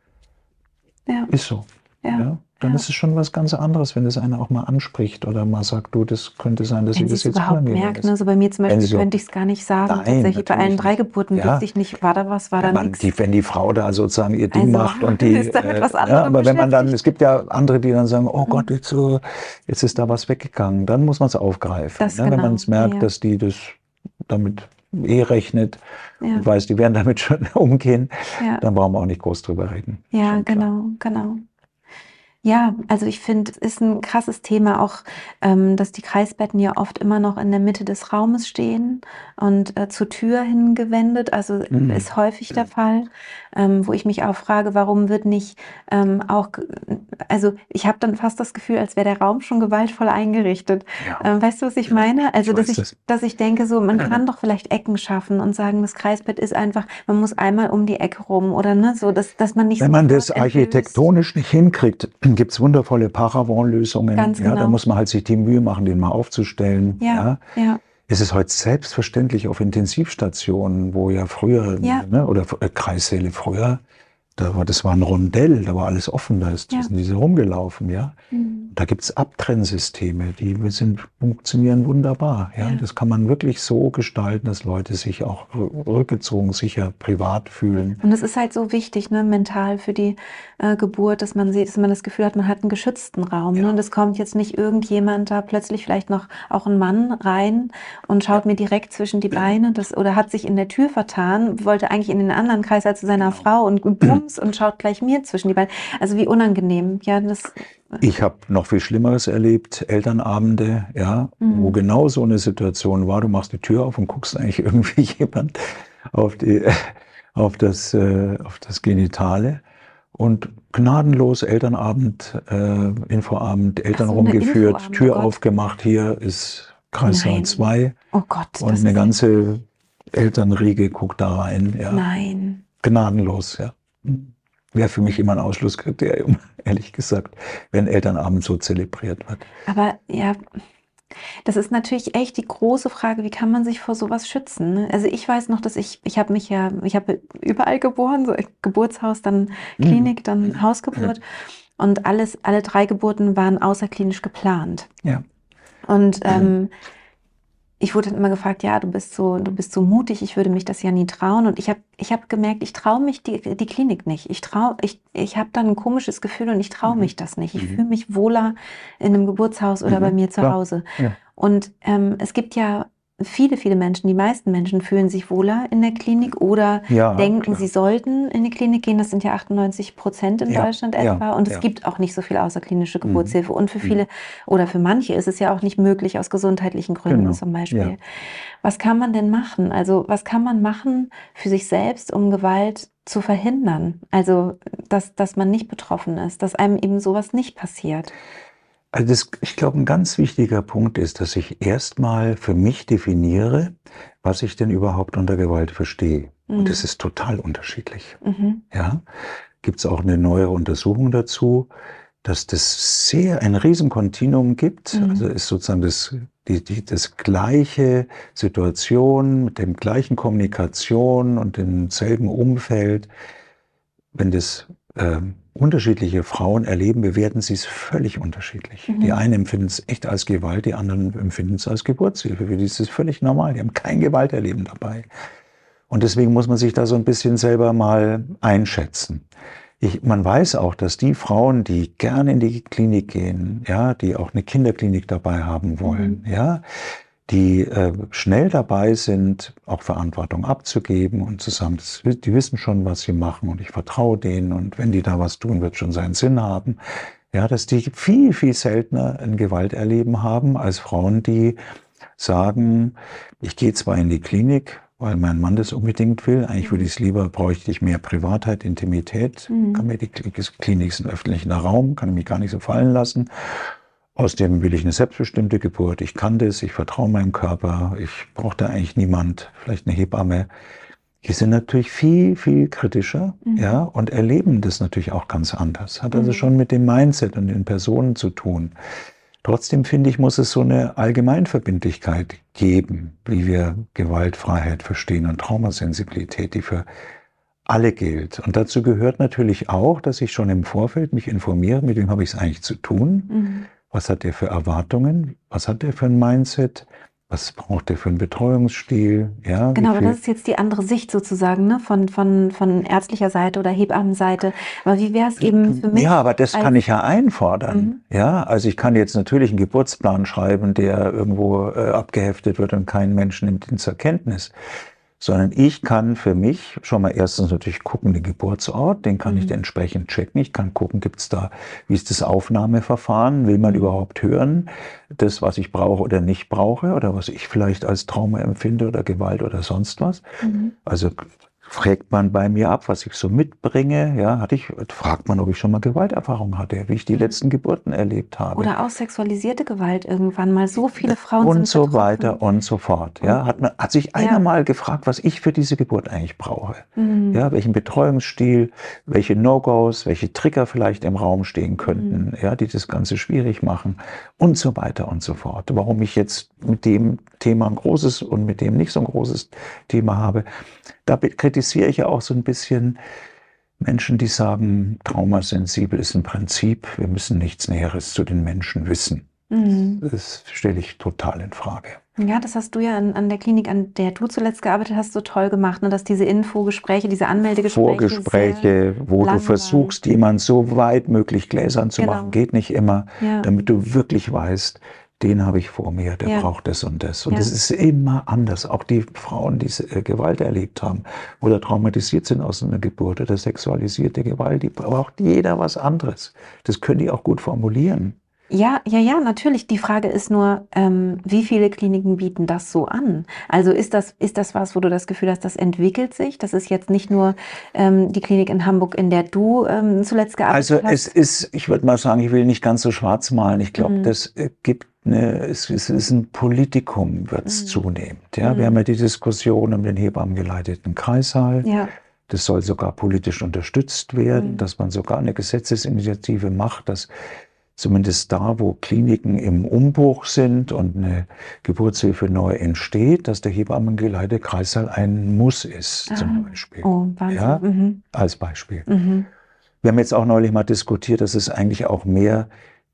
S1: Ja.
S2: Ist so.
S1: Ja.
S2: Ja? Dann
S1: ja.
S2: ist es schon was ganz anderes, wenn das einer auch mal anspricht oder mal sagt, du, das könnte sein, dass
S1: wenn
S2: ich das jetzt
S1: überhaupt merkt, ne? So bei mir zum Beispiel so, könnte ich es gar nicht sagen.
S2: Nein,
S1: tatsächlich bei allen drei Geburten
S2: ja.
S1: wusste ich nicht, war da was, war
S2: wenn
S1: da
S2: man,
S1: nichts.
S2: die, wenn die Frau da sozusagen ihr Ding
S1: also,
S2: macht und die,
S1: ist damit was
S2: äh, ja, aber wenn man dann, es gibt ja andere, die dann sagen, oh Gott, jetzt, so, jetzt ist da was weggegangen, dann muss man es aufgreifen.
S1: Das
S2: ne?
S1: genau.
S2: Wenn man es merkt,
S1: ja.
S2: dass die das damit eh rechnet
S1: ja.
S2: und weiß, die werden damit schon umgehen,
S1: ja.
S2: dann brauchen wir auch nicht groß drüber reden.
S1: Ja, genau, genau. Ja, also ich finde, es ist ein krasses Thema auch, ähm, dass die Kreisbetten ja oft immer noch in der Mitte des Raumes stehen und äh, zur Tür hingewendet. Also mhm. ist häufig der Fall, ähm, wo ich mich auch frage, warum wird nicht ähm, auch, also ich habe dann fast das Gefühl, als wäre der Raum schon gewaltvoll eingerichtet. Ja. Ähm, weißt du, was ich meine? Also, ich dass ich, das. dass ich denke, so man kann doch vielleicht Ecken schaffen und sagen, das Kreisbett ist einfach, man muss einmal um die Ecke rum oder ne, so, dass, dass man nicht
S2: Wenn
S1: so
S2: man das architektonisch nicht hinkriegt, gibt es wundervolle Paravent-Lösungen.
S1: Ganz
S2: ja,
S1: genau.
S2: Da muss man halt sich die Mühe machen, den mal aufzustellen.
S1: Ja, ja. ja.
S2: Es ist heute selbstverständlich auf Intensivstationen, wo ja früher,
S1: ja.
S2: Ne, oder äh, Kreissäle früher, da war, das war ein Rondell, da war alles offen, da ist, ja. sind diese rumgelaufen. Ja? Mhm. Da gibt es Abtrennsysteme, die sind, funktionieren wunderbar. Ja? Ja. Das kann man wirklich so gestalten, dass Leute sich auch rückgezogen, sicher privat fühlen.
S1: Und es ist halt so wichtig, ne, mental für die äh, Geburt, dass man sieht, dass man das Gefühl hat, man hat einen geschützten Raum. Ja. Ne? Und es kommt jetzt nicht irgendjemand da plötzlich vielleicht noch auch ein Mann rein und schaut ja. mir direkt zwischen die Beine das, oder hat sich in der Tür vertan, wollte eigentlich in den anderen Kreis als zu seiner genau. Frau und bums und schaut gleich mir zwischen die Beine. Also wie unangenehm. Ja, das
S2: Ich habe noch viel Schlimmeres erlebt, Elternabende, ja, mhm. wo genau so eine Situation war. Du machst die Tür auf und guckst eigentlich irgendwie jemand auf, die, auf, das, äh, auf das Genitale. Und gnadenlos Elternabend, äh, Infoabend, Eltern so, rumgeführt, Tür oh aufgemacht, hier ist Kreissaal zwei.
S1: Oh Gott.
S2: Und eine ganze Elternriege guckt da rein. Ja.
S1: Nein.
S2: Gnadenlos, ja. Wäre für mich immer ein Ausschlusskriterium, ehrlich gesagt, wenn Elternabend so zelebriert wird.
S1: Aber ja, das ist natürlich echt die große Frage, wie kann man sich vor sowas schützen? Ne? Also ich weiß noch, dass ich, ich habe mich ja, ich habe überall geboren, so Geburtshaus, dann Klinik, mhm. dann Hausgeburt. Und alles, alle drei Geburten waren außerklinisch geplant.
S2: Ja.
S1: Und ähm, ich wurde dann immer gefragt, ja, du bist so, du bist so mutig, ich würde mich das ja nie trauen. Und ich habe ich hab gemerkt, ich traue mich die, die Klinik nicht. Ich trau, ich, ich habe dann ein komisches Gefühl und ich traue mhm. mich das nicht. Ich mhm. fühle mich wohler in einem Geburtshaus oder mhm. bei mir zu
S2: Klar.
S1: Hause.
S2: Ja.
S1: Und ähm, es gibt ja viele, viele Menschen, die meisten Menschen fühlen sich wohler in der Klinik oder
S2: ja,
S1: denken,
S2: klar.
S1: sie sollten in die Klinik gehen. Das sind ja achtundneunzig Prozent in
S2: ja,
S1: Deutschland etwa.
S2: Ja,
S1: und es
S2: ja.
S1: gibt auch nicht so viel außerklinische Geburtshilfe.
S2: Mhm.
S1: Und für viele oder für manche ist es ja auch nicht möglich aus gesundheitlichen Gründen
S2: Genau.
S1: zum Beispiel.
S2: Ja.
S1: Was kann man denn machen? Also was kann man machen für sich selbst, um Gewalt zu verhindern? Also dass, dass man nicht betroffen ist, dass einem eben sowas nicht passiert.
S2: Also das, ich glaube, ein ganz wichtiger Punkt ist, dass ich erstmal für mich definiere, was ich denn überhaupt unter Gewalt verstehe. Mhm. Und das ist total unterschiedlich. Mhm. Ja? Gibt es auch eine neuere Untersuchung dazu, dass das sehr ein Riesenkontinuum gibt. Mhm. Also ist sozusagen das, die, die, das gleiche Situation mit dem gleichen Kommunikation und demselben Umfeld. Wenn das äh, unterschiedliche Frauen erleben, bewerten sie es völlig unterschiedlich. Mhm. Die einen empfinden es echt als Gewalt, die anderen empfinden es als Geburtshilfe. Für die ist es völlig normal, die haben kein Gewalterleben dabei. Und deswegen muss man sich da so ein bisschen selber mal einschätzen. Ich, man weiß auch, dass die Frauen, die gerne in die Klinik gehen, ja, die auch eine Kinderklinik dabei haben wollen, mhm. ja, die äh, schnell dabei sind, auch Verantwortung abzugeben und zu sagen, das, die wissen schon, was sie machen und ich vertraue denen und wenn die da was tun, wird schon seinen Sinn haben. Ja, dass die viel, viel seltener ein Gewalterleben haben als Frauen, die sagen, ich gehe zwar in die Klinik, weil mein Mann das unbedingt will. Eigentlich würde ich es lieber, bräuchte ich mehr Privatheit, Intimität. Mhm. Kann mir die Klinik ist ein öffentlicher Raum, kann ich mich gar nicht so fallen lassen. Außerdem will ich eine selbstbestimmte Geburt. Ich kann das, ich vertraue meinem Körper. Ich brauche da eigentlich niemand, vielleicht eine Hebamme. Die sind natürlich viel, viel kritischer, mhm. ja, und erleben das natürlich auch ganz anders. Hat also mhm. schon mit dem Mindset und den Personen zu tun. Trotzdem finde ich, muss es so eine Allgemeinverbindlichkeit geben, wie wir Gewaltfreiheit verstehen und Traumasensibilität, die für alle gilt. Und dazu gehört natürlich auch, dass ich schon im Vorfeld mich informiere, mit wem habe ich es eigentlich zu tun, mhm. was hat der für Erwartungen, was hat der für ein Mindset, was braucht der für einen Betreuungsstil? Ja,
S1: genau, aber das ist jetzt die andere Sicht sozusagen, ne? von, von, von ärztlicher Seite oder Hebammenseite. Aber wie wäre es eben für mich?
S2: Ja, aber das kann ich ja einfordern. Mhm. Ja, also ich kann jetzt natürlich einen Geburtsplan schreiben, der irgendwo äh, abgeheftet wird und kein Mensch nimmt ihn zur Kenntnis. Sondern ich kann für mich schon mal erstens natürlich gucken, den Geburtsort, den kann mhm. ich entsprechend checken. Ich kann gucken, gibt es da, wie ist das Aufnahmeverfahren? Will man mhm. überhaupt hören, das, was ich brauche oder nicht brauche oder was ich vielleicht als Trauma empfinde oder Gewalt oder sonst was? Mhm. Also fragt man bei mir ab, was ich so mitbringe. Ja, hatte ich, fragt man, ob ich schon mal Gewalterfahrung hatte, wie ich die letzten Geburten erlebt habe.
S1: Oder auch sexualisierte Gewalt irgendwann mal. So viele Frauen
S2: und
S1: sind
S2: so
S1: betroffen.
S2: weiter und so fort. Ja, hat man, hat sich einer ja. mal gefragt, was ich für diese Geburt eigentlich brauche. Mhm. Ja, welchen Betreuungsstil, welche No-Gos, welche Trigger vielleicht im Raum stehen könnten, mhm. ja, die das Ganze schwierig machen und so weiter und so fort. Warum ich jetzt mit dem Thema ein großes und mit dem nicht so ein großes Thema habe. Da kritisiere ich ja auch so ein bisschen Menschen, die sagen, traumasensibel ist ein Prinzip, wir müssen nichts Näheres zu den Menschen wissen. Mhm. Das stelle ich total in Frage.
S1: Ja, das hast du ja an, an der Klinik, an der du zuletzt gearbeitet hast, so toll gemacht, ne? Dass diese Infogespräche, diese Anmeldegespräche.
S2: Vorgespräche, wo du versuchst, jemanden so weit möglich gläsern zu genau. machen, geht nicht immer, ja. damit du wirklich weißt, den habe ich vor mir, der ja. braucht das und das. Und ja. das ist immer anders. Auch die Frauen, die äh, Gewalt erlebt haben oder traumatisiert sind aus einer Geburt oder sexualisierte Gewalt, die braucht jeder was anderes. Das können die auch gut formulieren.
S1: Ja, ja, ja, natürlich. Die Frage ist nur, ähm, wie viele Kliniken bieten das so an? Also ist das, ist das was, wo du das Gefühl hast, das entwickelt sich? Das ist jetzt nicht nur ähm, die Klinik in Hamburg, in der du ähm, zuletzt gearbeitet
S2: also
S1: hast?
S2: Also es ist, ich würde mal sagen, ich will nicht ganz so schwarz malen. Ich glaube, mhm. das äh, gibt eine, es, es ist ein Politikum, wird es mhm. zunehmend. Ja? Mhm. Wir haben ja die Diskussion um den hebammengeleiteten Kreissaal. Ja. Das soll sogar politisch unterstützt werden, mhm. dass man sogar eine Gesetzesinitiative macht, dass zumindest da, wo Kliniken im Umbruch sind und eine Geburtshilfe neu entsteht, dass der hebammengeleitete Kreissaal ein Muss ist, ah. zum Beispiel.
S1: Oh, Wahnsinn.
S2: Ja,
S1: mhm.
S2: als Beispiel. Mhm. Wir haben jetzt auch neulich mal diskutiert, dass es eigentlich auch mehr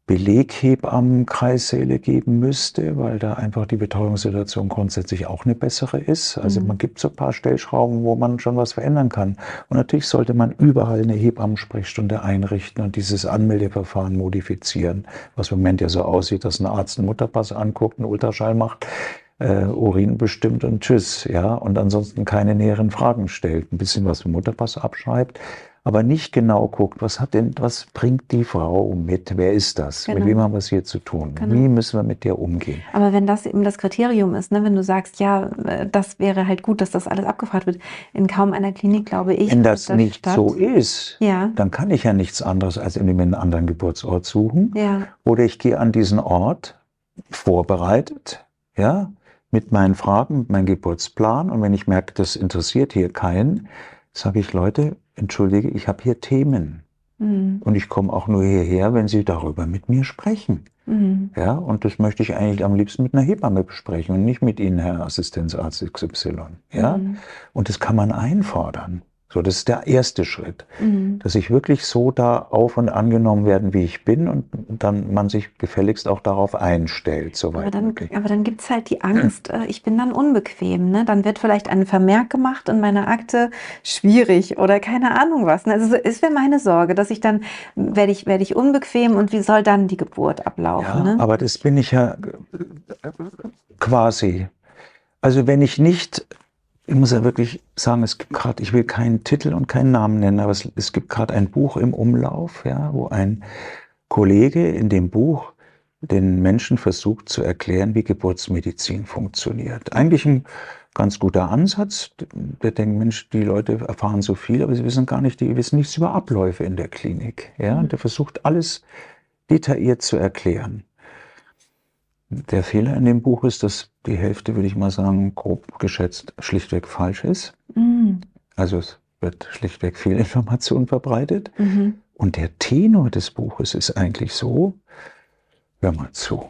S2: Beleghebammenkreissäle geben müsste, weil da einfach die Betreuungssituation grundsätzlich auch eine bessere ist. Also mhm. man gibt so ein paar Stellschrauben, wo man schon was verändern kann. Und natürlich sollte man überall eine Hebammensprechstunde einrichten und dieses Anmeldeverfahren modifizieren, was im Moment ja so aussieht, dass ein Arzt einen Mutterpass anguckt, einen Ultraschall macht äh, Urin bestimmt und tschüss, ja, und ansonsten keine näheren Fragen stellt, ein bisschen was vom Mutterpass abschreibt, aber nicht genau guckt, was hat denn, was bringt die Frau mit, wer ist das, genau. Mit wem haben wir es hier zu tun, genau. Wie müssen wir mit der umgehen.
S1: Aber wenn das eben das Kriterium ist, ne, wenn du sagst, ja, das wäre halt gut, dass das alles abgefragt wird, in kaum einer Klinik, glaube ich,
S2: wenn das, das nicht statt. so ist,
S1: ja.
S2: dann kann ich ja nichts anderes als in einen anderen Geburtsort suchen,
S1: ja.
S2: oder ich gehe an diesen Ort vorbereitet, ja, mit meinen Fragen, mit meinem Geburtsplan, und wenn ich merke, das interessiert hier keinen, sage ich, Leute, entschuldige, ich habe hier Themen. Mhm. Und ich komme auch nur hierher, wenn Sie darüber mit mir sprechen. Mhm. Ja, und das möchte ich eigentlich am liebsten mit einer Hebamme besprechen und nicht mit Ihnen, Herr Assistenzarzt X Y. Ja? Mhm. Und das kann man einfordern. So, das ist der erste Schritt, mhm. dass ich wirklich so da auf und angenommen werden, wie ich bin, und dann man sich gefälligst auch darauf einstellt. Soweit
S1: aber dann, aber dann gibt es halt die Angst, äh, ich bin dann unbequem. Ne? Dann wird vielleicht ein Vermerk gemacht in meiner Akte, schwierig oder keine Ahnung was. Ne? Also es wäre meine Sorge, dass ich dann, werde ich, werde ich unbequem, und wie soll dann die Geburt ablaufen?
S2: Ja,
S1: ne?
S2: aber das bin ich ja quasi. Also wenn ich nicht... Ich muss ja wirklich sagen, es gibt gerade, ich will keinen Titel und keinen Namen nennen, aber es, es gibt gerade ein Buch im Umlauf, ja, wo ein Kollege in dem Buch den Menschen versucht zu erklären, wie Geburtsmedizin funktioniert. Eigentlich ein ganz guter Ansatz. Der denkt, Mensch, die Leute erfahren so viel, aber sie wissen gar nicht, die wissen nichts über Abläufe in der Klinik. Ja, und der versucht alles detailliert zu erklären. Der Fehler in dem Buch ist, dass die Hälfte, würde ich mal sagen, grob geschätzt, schlichtweg falsch ist. Mhm. Also es wird schlichtweg Fehlinformation verbreitet. Mhm. Und der Tenor des Buches ist eigentlich so, hör mal zu,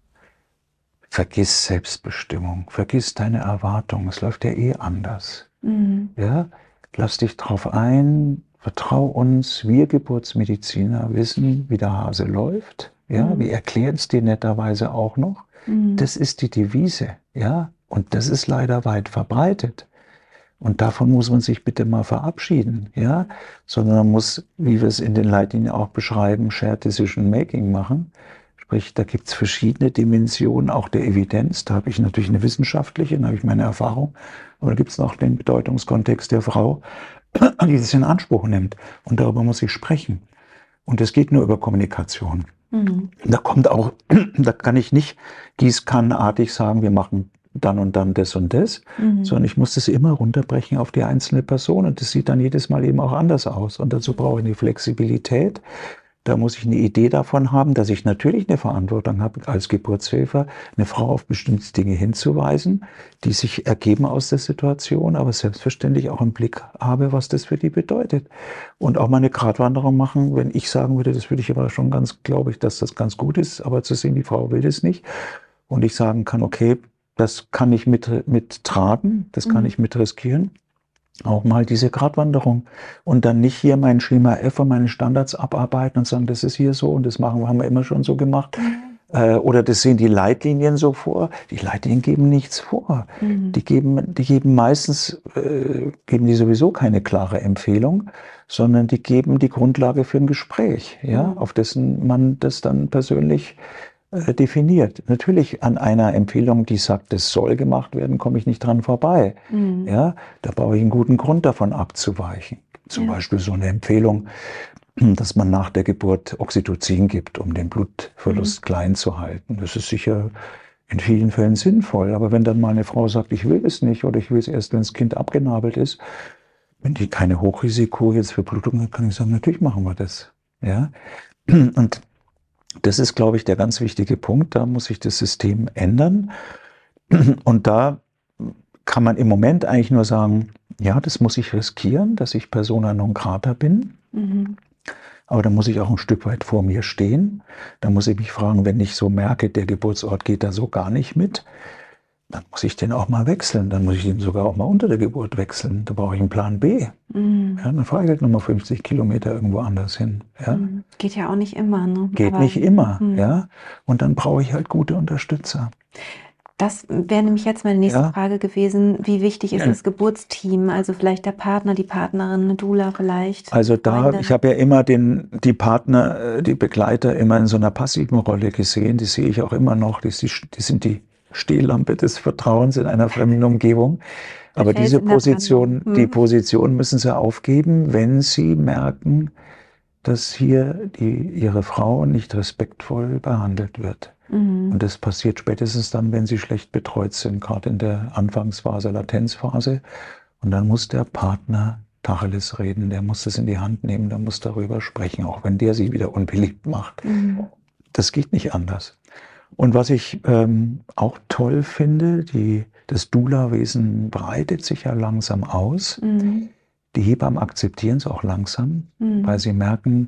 S2: vergiss Selbstbestimmung, vergiss deine Erwartungen, es läuft ja eh anders. Mhm. Ja? Lass dich drauf ein, vertrau uns, wir Geburtsmediziner wissen, wie der Hase läuft. Ja, mhm. Wir erklären es dir netterweise auch noch. Mhm. Das ist die Devise, ja, und das ist leider weit verbreitet. Und davon muss man sich bitte mal verabschieden, ja, sondern man muss, wie wir es in den Leitlinien auch beschreiben, Shared Decision Making machen. Sprich, da gibt es verschiedene Dimensionen, auch der Evidenz. Da habe ich natürlich eine wissenschaftliche, da habe ich meine Erfahrung. Aber da gibt es noch den Bedeutungskontext der Frau, die das in Anspruch nimmt. Und darüber muss ich sprechen. Und das geht nur über Kommunikation. Mhm. Da kommt auch, da kann ich nicht gießkannenartig sagen, wir machen dann und dann das und das, mhm. sondern ich muss das immer runterbrechen auf die einzelne Person, und das sieht dann jedes Mal eben auch anders aus. Und dazu brauche ich eine Flexibilität. Da muss ich eine Idee davon haben, dass ich natürlich eine Verantwortung habe, als Geburtshelfer eine Frau auf bestimmte Dinge hinzuweisen, die sich ergeben aus der Situation, aber selbstverständlich auch im Blick habe, was das für die bedeutet. Und auch mal eine Gratwanderung machen, wenn ich sagen würde, das würde ich aber schon ganz, glaube ich, dass das ganz gut ist, aber zu sehen, die Frau will das nicht. Und ich sagen kann, okay, das kann ich mit, mittragen, das kann mhm. ich mit riskieren. Auch mal diese Gratwanderung, und dann nicht hier mein Schema F und meine Standards abarbeiten und sagen, das ist hier so und das machen wir, haben wir immer schon so gemacht. Mhm. Äh, oder das sehen die Leitlinien so vor. Die Leitlinien geben nichts vor. Mhm. Die geben, die geben meistens, äh, geben die sowieso keine klare Empfehlung, sondern die geben die Grundlage für ein Gespräch, ja, mhm. auf dessen man das dann persönlich definiert. Natürlich an einer Empfehlung, die sagt, das soll gemacht werden, komme ich nicht dran vorbei. Mhm. Ja, da brauche ich einen guten Grund davon abzuweichen. Zum ja. Beispiel so eine Empfehlung, dass man nach der Geburt Oxytocin gibt, um den Blutverlust mhm. klein zu halten. Das ist sicher in vielen Fällen sinnvoll. Aber wenn dann mal eine Frau sagt, ich will es nicht oder ich will es erst, wenn das Kind abgenabelt ist, wenn die keine Hochrisiko jetzt für Blutung hat, kann ich sagen, natürlich machen wir das. Ja, und das ist, glaube ich, der ganz wichtige Punkt. Da muss sich das System ändern. Und da kann man im Moment eigentlich nur sagen, ja, das muss ich riskieren, dass ich persona non grata bin. Mhm. Aber da muss ich auch ein Stück weit vor mir stehen. Da muss ich mich fragen, wenn ich so merke, der Geburtsort geht da so gar nicht mit, dann muss ich den auch mal wechseln. Dann muss ich ihn sogar auch mal unter der Geburt wechseln. Da brauche ich einen Plan B. Mhm. Ja, dann fahre ich halt nochmal fünfzig Kilometer irgendwo anders hin. Ja?
S1: Mhm. Geht ja auch nicht immer. Ne?
S2: Geht Aber, nicht immer. Mhm. Ja? Und dann brauche ich halt gute Unterstützer.
S1: Das wäre nämlich jetzt meine nächste
S2: ja.
S1: Frage gewesen. Wie wichtig ist ja. das Geburtsteam? Also vielleicht der Partner, die Partnerin, eine Doula vielleicht?
S2: Also da, Freunde. Ich habe ja immer den, die Partner, die Begleiter immer in so einer passiven Rolle gesehen. Die sehe ich auch immer noch. Die, die sind die Stehlampe des Vertrauens in einer fremden Umgebung. Aber diese Position, hm. die Position müssen sie aufgeben, wenn sie merken, dass hier die, ihre Frau nicht respektvoll behandelt wird. Mhm. Und das passiert spätestens dann, wenn sie schlecht betreut sind, gerade in der Anfangsphase, Latenzphase. Und dann muss der Partner Tacheles reden, der muss das in die Hand nehmen, der muss darüber sprechen, auch wenn der sie wieder unbeliebt macht. Mhm. Das geht nicht anders. Und was ich ähm, auch toll finde, die, das Doula-Wesen breitet sich ja langsam aus. Mhm. Die Hebammen akzeptieren es auch langsam, mhm. weil sie merken,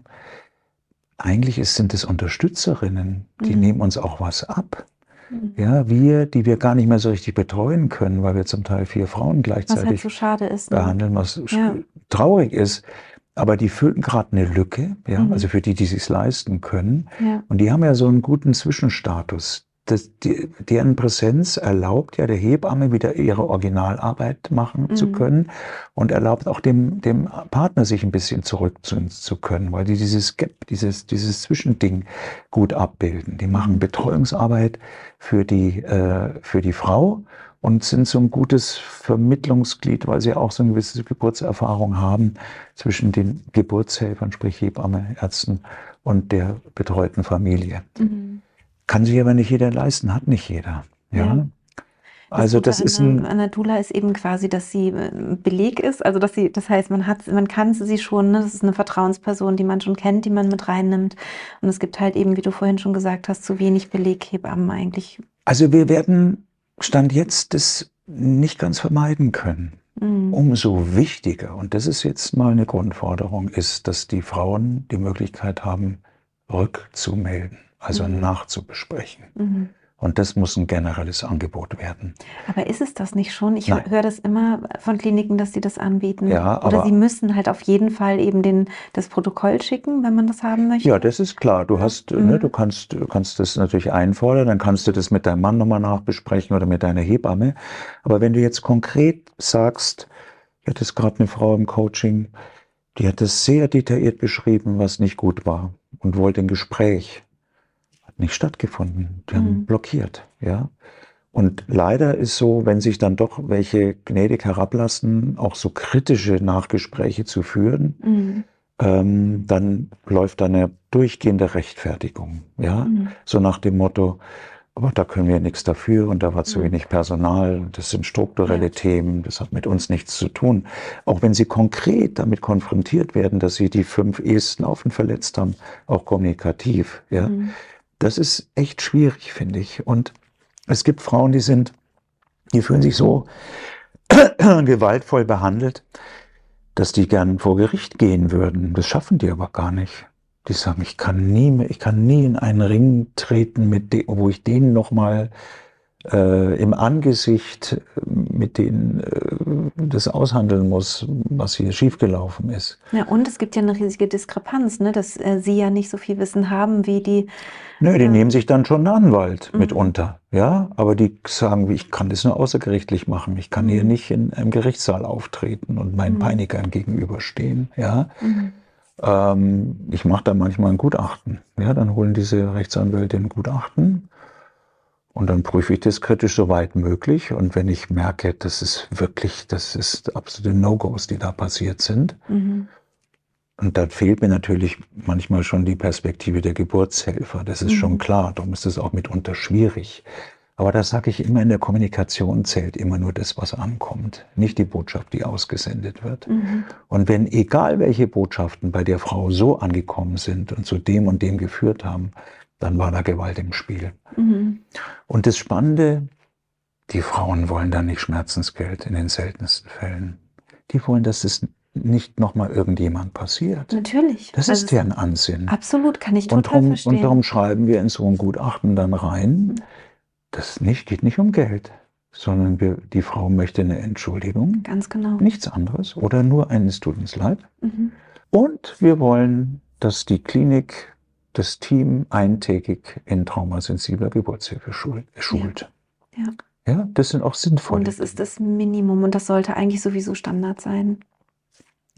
S2: eigentlich ist, sind es Unterstützerinnen, die mhm. nehmen uns auch was ab. Mhm. Ja, wir, die wir gar nicht mehr so richtig betreuen können, weil wir zum Teil vier Frauen gleichzeitig was halt so schade ist, ne? behandeln, was ja. traurig ist. Aber die füllen gerade eine Lücke, ja, mhm. also für die, die es sich leisten können. Ja. Und die haben ja so einen guten Zwischenstatus. Das, die, deren Präsenz erlaubt ja der Hebamme wieder ihre Originalarbeit machen mhm. zu können und erlaubt auch dem, dem Partner sich ein bisschen zurückziehen zu können, weil die dieses Gap, dieses, dieses Zwischending gut abbilden. Die machen Betreuungsarbeit für die, äh, für die Frau und sind so ein gutes Vermittlungsglied, weil sie auch so eine gewisse Geburtserfahrung haben zwischen den Geburtshelfern, sprich Hebamme, Ärzten und der betreuten Familie. Mhm. Kann sich aber nicht jeder leisten, hat nicht jeder. Ja. ja. Also das, das ist ein
S1: an der Doula ist eben quasi, dass sie Beleg ist, also dass sie, das heißt, man hat, man kann sie schon, ne? Das ist eine Vertrauensperson, die man schon kennt, die man mit reinnimmt. Und es gibt halt eben, wie du vorhin schon gesagt hast, zu wenig Beleghebammen eigentlich.
S2: Also wir werden Stand jetzt das nicht ganz vermeiden können. Mhm. Umso wichtiger, und das ist jetzt mal eine Grundforderung, ist, dass die Frauen die Möglichkeit haben, rückzumelden. Also mhm. nachzubesprechen. Mhm. Und das muss ein generelles Angebot werden.
S1: Aber ist es das nicht schon? Ich höre das immer von Kliniken, dass sie das anbieten.
S2: Ja,
S1: Oder sie müssen halt auf jeden Fall eben den, das Protokoll schicken, wenn man das haben möchte?
S2: Ja, das ist klar. Du hast, mhm. ne, du kannst, du kannst das natürlich einfordern, dann kannst du das mit deinem Mann nochmal nachbesprechen oder mit deiner Hebamme. Aber wenn du jetzt konkret sagst, ich hatte jetzt gerade eine Frau im Coaching, die hat das sehr detailliert beschrieben, was nicht gut war und wollte ein Gespräch. Nicht stattgefunden. Die haben mhm. blockiert, ja. Und leider ist so, wenn sich dann doch welche gnädig herablassen, auch so kritische Nachgespräche zu führen, mhm. ähm, dann läuft da eine durchgehende Rechtfertigung, ja. Mhm. So nach dem Motto, aber da können wir nichts dafür und da war zu mhm. wenig Personal, das sind strukturelle ja. Themen, das hat mit uns nichts zu tun. Auch wenn sie konkret damit konfrontiert werden, dass sie die fünf Ehesten offen verletzt haben, auch kommunikativ, ja. Mhm. Das ist echt schwierig, finde ich. Und es gibt Frauen, die sind, die fühlen sich so gewaltvoll behandelt, dass die gern vor Gericht gehen würden. Das schaffen die aber gar nicht. Die sagen, ich kann nie mehr, ich kann nie in einen Ring treten, mit dem, wo ich denen nochmal äh, im Angesicht mit denen äh, das aushandeln muss, was hier schiefgelaufen ist.
S1: Ja, und es gibt ja eine riesige Diskrepanz, ne, dass äh, sie ja nicht so viel Wissen haben wie die.
S2: Nö, die äh, nehmen sich dann schon einen Anwalt mhm. mitunter, ja, aber die sagen, ich kann das nur außergerichtlich machen, ich kann mhm. hier nicht in einem Gerichtssaal auftreten und meinen mhm. Peinigern gegenüberstehen, ja. Mhm. Ähm, ich mache da manchmal ein Gutachten, ja, dann holen diese Rechtsanwälte ein Gutachten. Und dann prüfe ich das kritisch soweit möglich. Und wenn ich merke, das ist wirklich, das ist absolute No-Gos, die da passiert sind. Mhm. Und dann fehlt mir natürlich manchmal schon die Perspektive der Geburtshelfer. Das ist mhm. schon klar. Darum ist es auch mitunter schwierig. Aber das sage ich immer, in der Kommunikation zählt immer nur das, was ankommt. Nicht die Botschaft, die ausgesendet wird. Mhm. Und wenn, egal welche Botschaften bei der Frau so angekommen sind und zu dem und dem geführt haben, dann war da Gewalt im Spiel. Mhm. Und das Spannende, die Frauen wollen da nicht Schmerzensgeld in den seltensten Fällen. Die wollen, dass es nicht nochmal irgendjemand passiert.
S1: Natürlich.
S2: Das also ist deren Ansinnen.
S1: Absolut, kann ich total
S2: und drum,
S1: verstehen.
S2: Und darum schreiben wir in so ein Gutachten dann rein, mhm. das nicht, geht nicht um Geld, sondern wir, die Frau möchte eine Entschuldigung.
S1: Ganz genau.
S2: Nichts anderes oder nur ein, es tut uns leid. Mhm. Und wir wollen, dass die Klinik das Team eintägig in traumasensibler Geburtshilfe schult.
S1: Ja. Ja.
S2: Ja, das sind auch sinnvolle.
S1: Und das ist das Minimum und das sollte eigentlich sowieso Standard sein.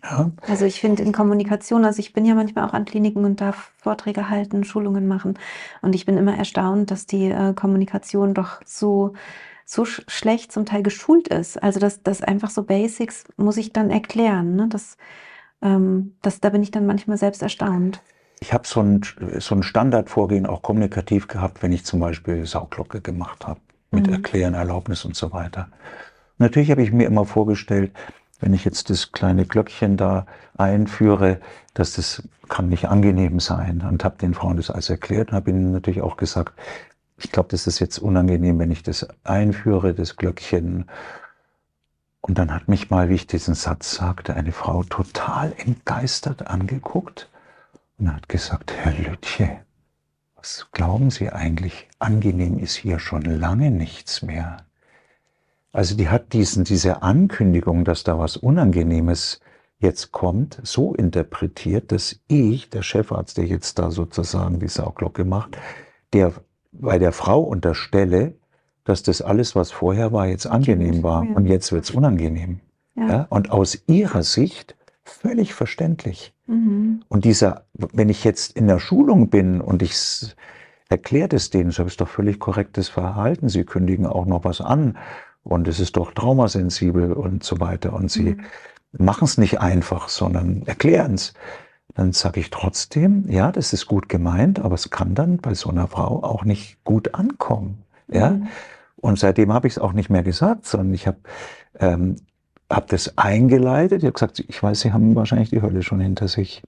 S2: Ja.
S1: Also ich finde in Kommunikation, also ich bin ja manchmal auch an Kliniken und darf Vorträge halten, Schulungen machen und ich bin immer erstaunt, dass die äh, Kommunikation doch so, so sch schlecht zum Teil geschult ist. Also das, das einfach so Basics muss ich dann erklären. Ne? Das, ähm, das, da bin ich dann manchmal selbst erstaunt.
S2: Ich habe so ein, so ein Standardvorgehen auch kommunikativ gehabt, wenn ich zum Beispiel Sauglocke gemacht habe, mit mhm. Erklären, Erlaubnis und so weiter. Natürlich habe ich mir immer vorgestellt, wenn ich jetzt das kleine Glöckchen da einführe, dass das kann nicht angenehm sein, und habe den Frauen das alles erklärt und habe ihnen natürlich auch gesagt, ich glaube, das ist jetzt unangenehm, wenn ich das einführe, das Glöckchen. Und dann hat mich mal, wie ich diesen Satz sagte, eine Frau total entgeistert angeguckt und hat gesagt, Herr Lütje, was glauben Sie eigentlich? Angenehm ist hier schon lange nichts mehr. Also die hat diesen, diese Ankündigung, dass da was Unangenehmes jetzt kommt, so interpretiert, dass ich, der Chefarzt, der jetzt da sozusagen die Sauglocke macht, der bei der Frau unterstelle, dass das alles, was vorher war, jetzt angenehm war und jetzt wird es unangenehm. Ja. Ja? Und aus ihrer Sicht völlig verständlich. Mhm. Und dieser, wenn ich jetzt in der Schulung bin und ich erkläre das denen, so ist doch völlig korrektes Verhalten, sie kündigen auch noch was an und es ist doch traumasensibel und so weiter und sie mhm. machen es nicht einfach, sondern erklären es. Dann sage ich trotzdem, ja, das ist gut gemeint, aber es kann dann bei so einer Frau auch nicht gut ankommen. Ja? Mhm. Und seitdem habe ich es auch nicht mehr gesagt, sondern ich habe ähm, hab das eingeleitet. Ich habe gesagt, ich weiß, Sie haben wahrscheinlich die Hölle schon hinter sich.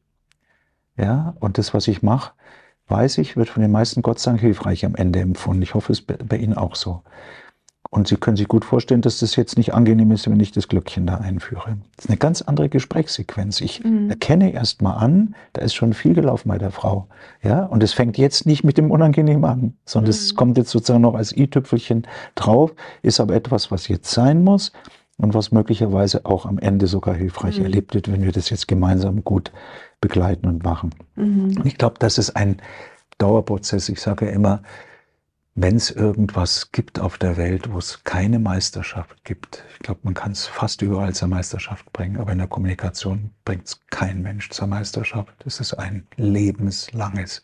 S2: Ja, und das, was ich mache, weiß ich, wird von den meisten Gott sei Dank hilfreich am Ende empfunden. Ich hoffe, es ist bei Ihnen auch so. Und Sie können sich gut vorstellen, dass das jetzt nicht angenehm ist, wenn ich das Glöckchen da einführe. Das ist eine ganz andere Gesprächssequenz. Ich mhm. erkenne erst mal an, da ist schon viel gelaufen bei der Frau. Ja, und es fängt jetzt nicht mit dem Unangenehm an, sondern es mhm. kommt jetzt sozusagen noch als i-Tüpfelchen drauf, ist aber etwas, was jetzt sein muss und was möglicherweise auch am Ende sogar hilfreich mhm. erlebt wird, wenn wir das jetzt gemeinsam gut begleiten und machen. Mhm. Und ich glaube, das ist ein Dauerprozess. Ich sage ja immer, wenn es irgendwas gibt auf der Welt, wo es keine Meisterschaft gibt, ich glaube, man kann es fast überall zur Meisterschaft bringen, aber in der Kommunikation bringt es kein Mensch zur Meisterschaft. Es ist ein lebenslanges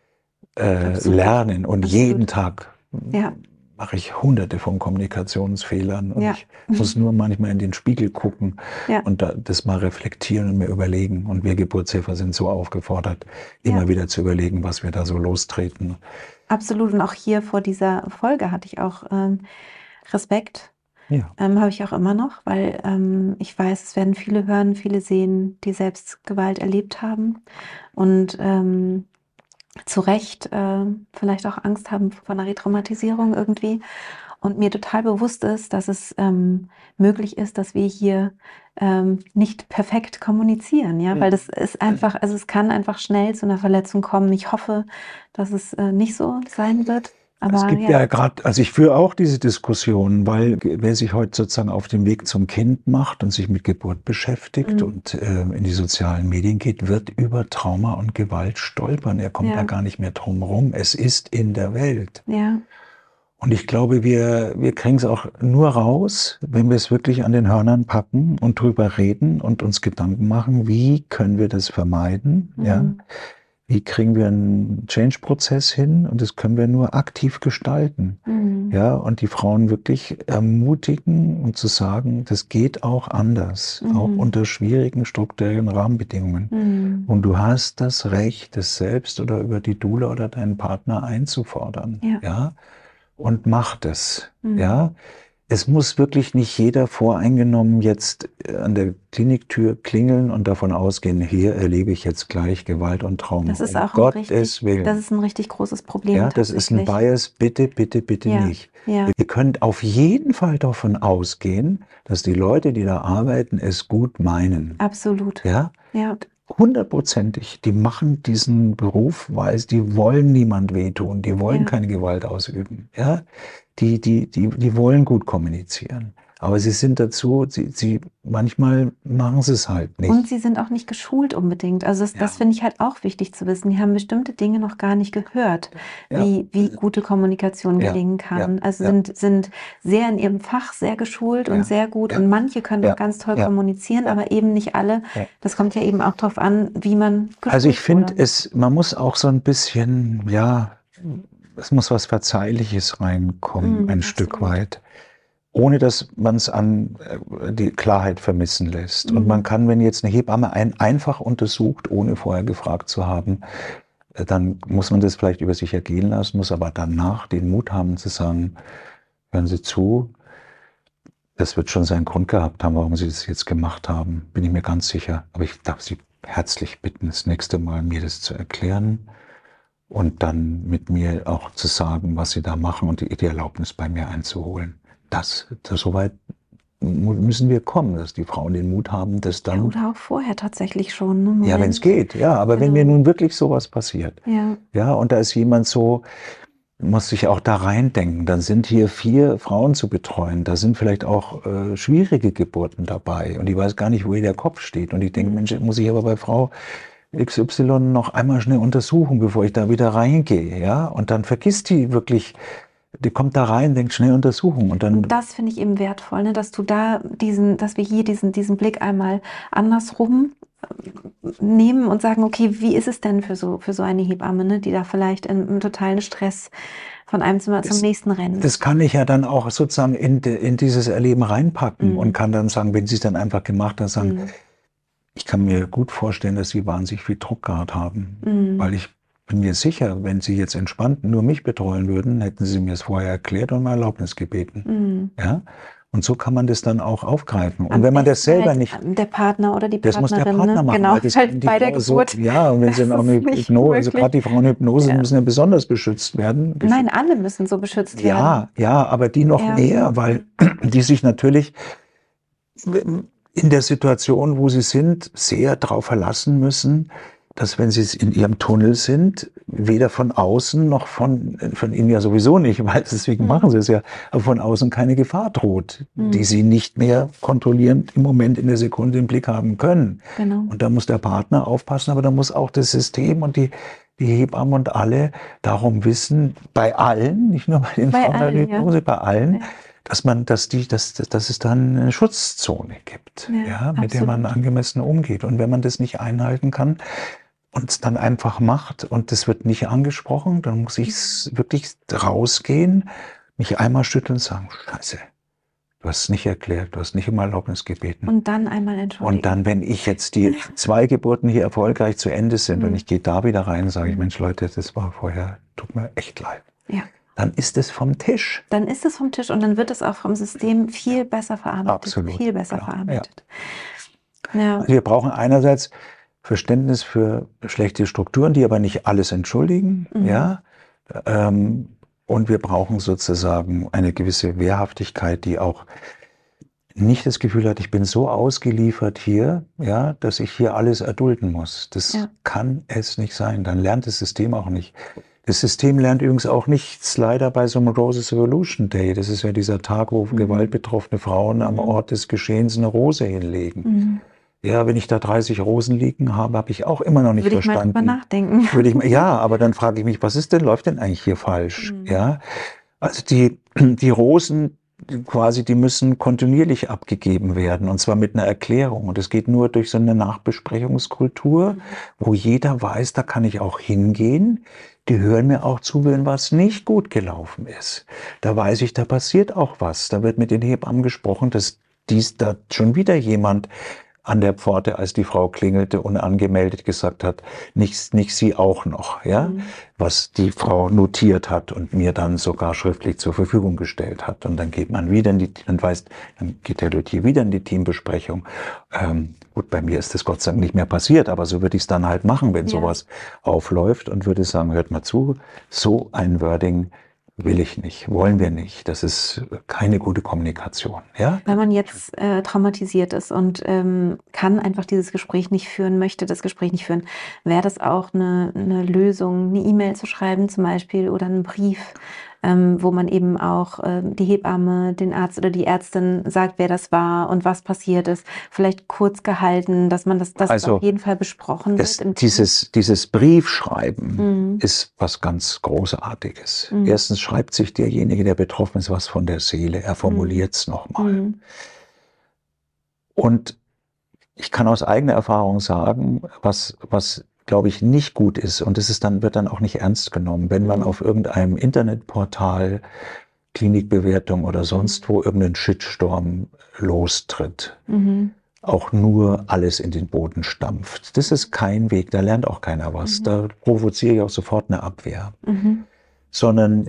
S2: äh, Lernen und Absolut. jeden Tag ja. mache ich hunderte von Kommunikationsfehlern und ja. ich muss nur manchmal in den Spiegel gucken ja. und da, das mal reflektieren und mir überlegen. Und wir Geburtshelfer sind so aufgefordert, immer ja. wieder zu überlegen, was wir da so lostreten.
S1: Absolut. Und auch hier vor dieser Folge hatte ich auch ähm, Respekt. Ja. Ähm, habe ich auch immer noch, weil ähm, ich weiß, es werden viele hören, viele sehen, die selbst Gewalt erlebt haben und ähm, zu Recht äh, vielleicht auch Angst haben vor einer Retraumatisierung irgendwie. Und mir total bewusst ist, dass es ähm, möglich ist, dass wir hier ähm, nicht perfekt kommunizieren, ja, weil das ist einfach, also es kann einfach schnell zu einer Verletzung kommen. Ich hoffe, dass es äh, nicht so sein wird. Aber,
S2: es gibt ja, ja gerade, also ich führe auch diese Diskussion, weil wer sich heute sozusagen auf den Weg zum Kind macht und sich mit Geburt beschäftigt mhm. und äh, in die sozialen Medien geht, wird über Trauma und Gewalt stolpern. Er kommt ja. da gar nicht mehr drum rum. Es ist in der Welt.
S1: Ja.
S2: Und ich glaube, wir, wir kriegen es auch nur raus, wenn wir es wirklich an den Hörnern packen und drüber reden und uns Gedanken machen, wie können wir das vermeiden, mhm. ja? Wie kriegen wir einen Change-Prozess hin? Und das können wir nur aktiv gestalten, mhm. ja? Und die Frauen wirklich ermutigen und zu sagen, das geht auch anders, mhm. auch unter schwierigen strukturellen Rahmenbedingungen. Mhm. Und du hast das Recht, das selbst oder über die Doula oder deinen Partner einzufordern, ja? ja? Und macht es, mhm. ja. Es muss wirklich nicht jeder voreingenommen jetzt an der Kliniktür klingeln und davon ausgehen, hier erlebe ich jetzt gleich Gewalt und Trauma.
S1: Das ist auch um ein richtig, Willen. Das ist ein richtig großes Problem.
S2: Ja, das ist ein Bias, bitte, bitte, bitte ja. nicht. Ja. Ihr könnt auf jeden Fall davon ausgehen, dass die Leute, die da arbeiten, es gut meinen.
S1: Absolut.
S2: Ja.
S1: Ja.
S2: Hundertprozentig, die machen diesen Beruf, weil die wollen niemand wehtun, die wollen
S1: ja.
S2: keine Gewalt ausüben, ja, die, die, die, die wollen gut kommunizieren. Aber sie sind dazu, sie, sie manchmal machen sie es halt nicht.
S1: Und sie sind auch nicht geschult unbedingt. Also das, ja. das finde ich halt auch wichtig zu wissen. Die haben bestimmte Dinge noch gar nicht gehört, ja. wie, wie gute Kommunikation ja. gelingen kann. Ja. Also ja. sind, sind sehr in ihrem Fach sehr geschult ja. und sehr gut. Ja. Und manche können ja. auch ganz toll ja. kommunizieren, ja. aber eben nicht alle. Ja. Das kommt ja eben auch darauf an, wie man geschult
S2: Also ich finde es, man muss auch so ein bisschen, ja, es muss was Verzeihliches reinkommen, mm, ein Stück weit. Ohne dass man es an äh, die Klarheit vermissen lässt. Mhm. Und man kann, wenn jetzt eine Hebamme einen einfach untersucht, ohne vorher gefragt zu haben, äh, dann muss man das vielleicht über sich ergehen lassen, muss aber danach den Mut haben zu sagen, hören Sie zu, das wird schon seinen Grund gehabt haben, warum Sie das jetzt gemacht haben, bin ich mir ganz sicher. Aber ich darf Sie herzlich bitten, das nächste Mal mir das zu erklären und dann mit mir auch zu sagen, was Sie da machen und die, die Erlaubnis bei mir einzuholen. Das, das soweit müssen wir kommen, dass die Frauen den Mut haben, das dann...
S1: Ja, oder auch vorher tatsächlich schon. Ne?
S2: Ja, wenn es geht, ja. Aber genau. wenn mir nun wirklich sowas passiert,
S1: ja.
S2: ja, und da ist jemand so, muss sich auch da reindenken, dann sind hier vier Frauen zu betreuen, da sind vielleicht auch äh, schwierige Geburten dabei und ich weiß gar nicht, wo hier der Kopf steht und ich denke, mhm. Mensch, muss ich aber bei Frau X Y noch einmal schnell untersuchen, bevor ich da wieder reingehe, ja, und dann vergisst die wirklich... Die kommt da rein, denkt schnell Untersuchung und dann.
S1: Und das finde ich eben wertvoll, ne, dass du da diesen, dass wir hier diesen, diesen Blick einmal andersrum nehmen und sagen, okay, wie ist es denn für so, für so eine Hebamme, ne, die da vielleicht in, im totalen Stress von einem Zimmer das, zum nächsten rennt.
S2: Das kann ich ja dann auch sozusagen in, de, in dieses Erleben reinpacken mhm. und kann dann sagen, wenn sie es dann einfach gemacht hat, sagen, mhm. ich kann mir gut vorstellen, dass sie wahnsinnig viel Druck gehabt haben, mhm. weil ich bin mir sicher, wenn Sie jetzt entspannt nur mich betreuen würden, hätten Sie mir es vorher erklärt und um Erlaubnis gebeten. Mhm. Ja? Und so kann man das dann auch aufgreifen. Und
S1: Am
S2: wenn man das selber
S1: halt
S2: nicht...
S1: Der Partner oder die
S2: das
S1: Partnerin.
S2: Das muss der Partner machen.
S1: Genau, halt bei der Geburt.
S2: So, ja, und wenn sie dann auch eine Hypnose, also gerade die Frauen Hypnose, ja. müssen ja besonders beschützt werden.
S1: Nein, alle müssen so beschützt werden.
S2: Ja, ja, aber die noch ja. mehr, weil die sich natürlich in der Situation, wo sie sind, sehr darauf verlassen müssen, dass wenn sie in ihrem Tunnel sind, weder von außen noch von, von ihnen ja sowieso nicht, weil deswegen mhm. machen sie es ja, aber von außen keine Gefahr droht, mhm. die sie nicht mehr kontrollierend im Moment in der Sekunde im Blick haben können.
S1: Genau.
S2: Und da muss der Partner aufpassen, aber da muss auch das System und die, die Hebammen und alle darum wissen, bei allen, nicht nur bei den
S1: bei
S2: Frauen,
S1: allen,
S2: der Hypnose,
S1: ja.
S2: bei allen,
S1: ja.
S2: dass man, dass die, dass, dass es dann eine Schutzzone gibt, ja, ja, mit der man angemessen umgeht. Und wenn man das nicht einhalten kann, und es dann einfach macht und das wird nicht angesprochen, dann muss ich wirklich rausgehen, mich einmal schütteln und sagen, Scheiße, du hast es nicht erklärt, du hast nicht um Erlaubnis gebeten.
S1: Und dann einmal entschuldigen.
S2: Und dann, wenn ich jetzt die zwei Geburten hier erfolgreich zu Ende sind mhm. und ich gehe da wieder rein, sage ich, Mensch Leute, das war vorher, tut mir echt leid.
S1: Ja.
S2: Dann ist es vom Tisch.
S1: Dann ist es vom Tisch und dann wird es auch vom System viel besser verarbeitet.
S2: Absolut.
S1: Viel besser
S2: klar.
S1: verarbeitet.
S2: Ja.
S1: Ja.
S2: Also wir brauchen einerseits Verständnis für schlechte Strukturen, die aber nicht alles entschuldigen, mhm. ja. Ähm, und wir brauchen sozusagen eine gewisse Wehrhaftigkeit, die auch nicht das Gefühl hat, ich bin so ausgeliefert hier, ja, dass ich hier alles erdulden muss. Das ja. kann es nicht sein. Dann lernt das System auch nicht. Das System lernt übrigens auch nichts leider bei so einem Roses Revolution Day. Das ist ja dieser Tag, wo mhm. gewaltbetroffene Frauen mhm. am Ort des Geschehens eine Rose hinlegen. Mhm. Ja, wenn ich da dreißig Rosen liegen habe, habe ich auch immer noch nicht
S1: Würde
S2: verstanden.
S1: Würde ich mal drüber nachdenken.
S2: Würde ich mal, ja, aber dann frage ich mich, was ist denn, läuft denn eigentlich hier falsch? Mhm. Ja, also die, die Rosen quasi, die müssen kontinuierlich abgegeben werden und zwar mit einer Erklärung. Und es geht nur durch so eine Nachbesprechungskultur, mhm. wo jeder weiß, da kann ich auch hingehen. Die hören mir auch zu, wenn was nicht gut gelaufen ist. Da weiß ich, da passiert auch was. Da wird mit den Hebammen gesprochen, dass dies da schon wieder jemand an der Pforte, als die Frau klingelte, unangemeldet gesagt hat, nicht, nicht sie auch noch, ja, mhm. was die Frau notiert hat und mir dann sogar schriftlich zur Verfügung gestellt hat. Und dann geht man wieder in die, dann weiß, dann geht der Luthier wieder in die Teambesprechung. Ähm, gut, bei mir ist das Gott sei Dank nicht mehr passiert, aber so würde ich es dann halt machen, wenn ja. sowas aufläuft und würde sagen, hört mal zu, so ein Wording will ich nicht, wollen wir nicht. Das ist keine gute Kommunikation. Ja?
S1: Wenn man jetzt äh, traumatisiert ist und ähm, kann einfach dieses Gespräch nicht führen, möchte das Gespräch nicht führen, wäre das auch eine, eine Lösung, eine E-Mail zu schreiben zum Beispiel oder einen Brief, ähm, wo man eben auch äh, die Hebamme, den Arzt oder die Ärztin sagt, wer das war und was passiert ist. Vielleicht kurz gehalten, dass man das, das
S2: also,
S1: auf jeden Fall besprochen
S2: das,
S1: wird. Im
S2: dieses, dieses Briefschreiben
S1: mhm.
S2: ist was ganz Großartiges.
S1: Mhm.
S2: Erstens schreibt sich derjenige, der betroffen ist, was von der Seele. Er formuliert es mhm. nochmal. Mhm. Und ich kann aus eigener Erfahrung sagen, was, was glaube ich nicht gut ist, und das ist dann, wird dann auch nicht ernst genommen, wenn man mhm. auf irgendeinem Internetportal, Klinikbewertung oder sonst wo irgendeinen Shitstorm lostritt. Mhm. Auch nur alles in den Boden stampft. Das ist kein Weg, da lernt auch keiner was. Mhm. Da provoziere ich auch sofort eine Abwehr. Mhm. Sondern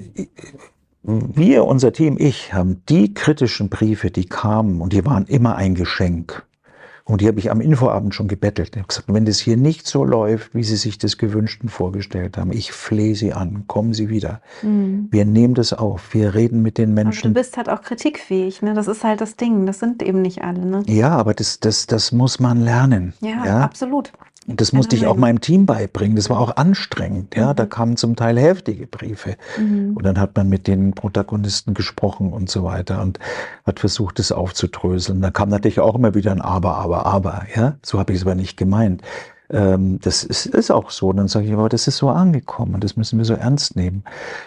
S2: wir, unser Team, ich, haben die kritischen Briefe, die kamen, und die waren immer ein Geschenk. Und die habe ich am Infoabend schon gebettelt. Ich habe gesagt, wenn das hier nicht so läuft, wie Sie sich das gewünscht und vorgestellt haben, ich flehe Sie an, kommen Sie wieder. Mhm. Wir nehmen das auf, wir reden mit den Menschen.
S1: Aber du bist halt auch kritikfähig, ne? Das ist halt das Ding, das sind eben nicht alle, ne?
S2: Ja, aber das, das, das muss man lernen.
S1: Ja, ja? Absolut.
S2: Und das musste ich auch meinem Team beibringen. Das war auch anstrengend. Ja, mhm. Da kamen zum Teil heftige Briefe. Mhm. Und dann hat man mit den Protagonisten gesprochen und so weiter und hat versucht, das aufzudröseln. Da kam natürlich auch immer wieder ein Aber, Aber, Aber. Ja, so habe ich es aber nicht gemeint. Ähm, das ist, ist auch so. Und dann sage ich, aber das ist so angekommen. Das müssen wir so ernst nehmen.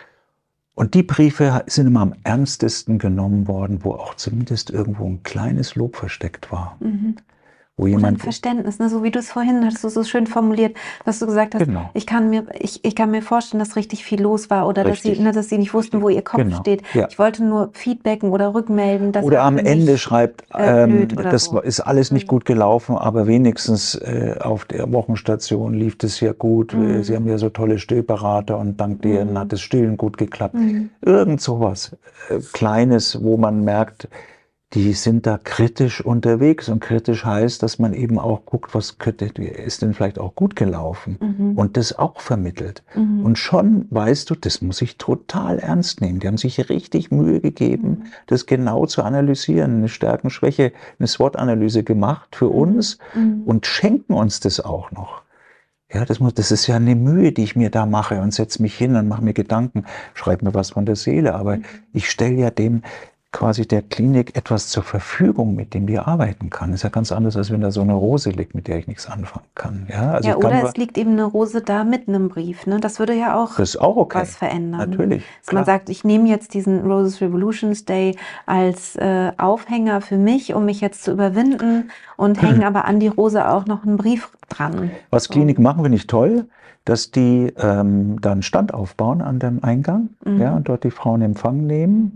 S2: Und die Briefe sind immer am ernstesten genommen worden, wo auch zumindest irgendwo ein kleines Lob versteckt war. Mhm. Wo
S1: Oder
S2: jemand
S1: ein Verständnis, ne? So wie du es vorhin hattest, du so schön formuliert, dass du gesagt hast, genau. ich, kann mir, ich, ich kann mir vorstellen, dass richtig viel los war oder dass sie, ne, dass sie nicht wussten, richtig. Wo ihr Kopf genau. steht. Ja. Ich wollte nur feedbacken oder rückmelden. Das
S2: oder am Ende schreibt, äh, ähm, das so. Ist alles nicht mhm. gut gelaufen, aber wenigstens äh, auf der Wochenstation lief es ja gut. Mhm. Sie haben ja so tolle Stillberater und dank mhm. denen hat das Stillen gut geklappt. Mhm. Irgend sowas äh, Kleines, wo man merkt, die sind da kritisch unterwegs, und kritisch heißt, dass man eben auch guckt, was könnte, ist denn vielleicht auch gut gelaufen mhm. und das auch vermittelt. Mhm. Und schon weißt du, das muss ich total ernst nehmen. Die haben sich richtig Mühe gegeben, mhm. das genau zu analysieren, eine Stärken-Schwäche, eine SWOT-Analyse gemacht für mhm. uns mhm. und schenken uns das auch noch. Ja, das muss, das ist ja eine Mühe, die ich mir da mache, und setze mich hin und mache mir Gedanken, schreibe mir was von der Seele, aber mhm. ich stelle ja dem quasi der Klinik etwas zur Verfügung, mit dem die arbeiten kann. Das ist ja ganz anders, als wenn da so eine Rose liegt, mit der ich nichts anfangen kann. Ja, also
S1: ja, oder es liegt eben eine Rose da mit einem Brief. Ne? Das würde ja auch,
S2: das ist auch okay.
S1: was verändern.
S2: Natürlich.
S1: Dass man sagt, ich nehme jetzt diesen Roses Revolutions Day als äh, Aufhänger für mich, um mich jetzt zu überwinden, und hänge aber an die Rose auch noch einen Brief dran.
S2: Was so. Kliniken machen, finde ich toll, dass die ähm, dann Stand aufbauen an dem Eingang, mhm. ja, und dort die Frauen in Empfang nehmen.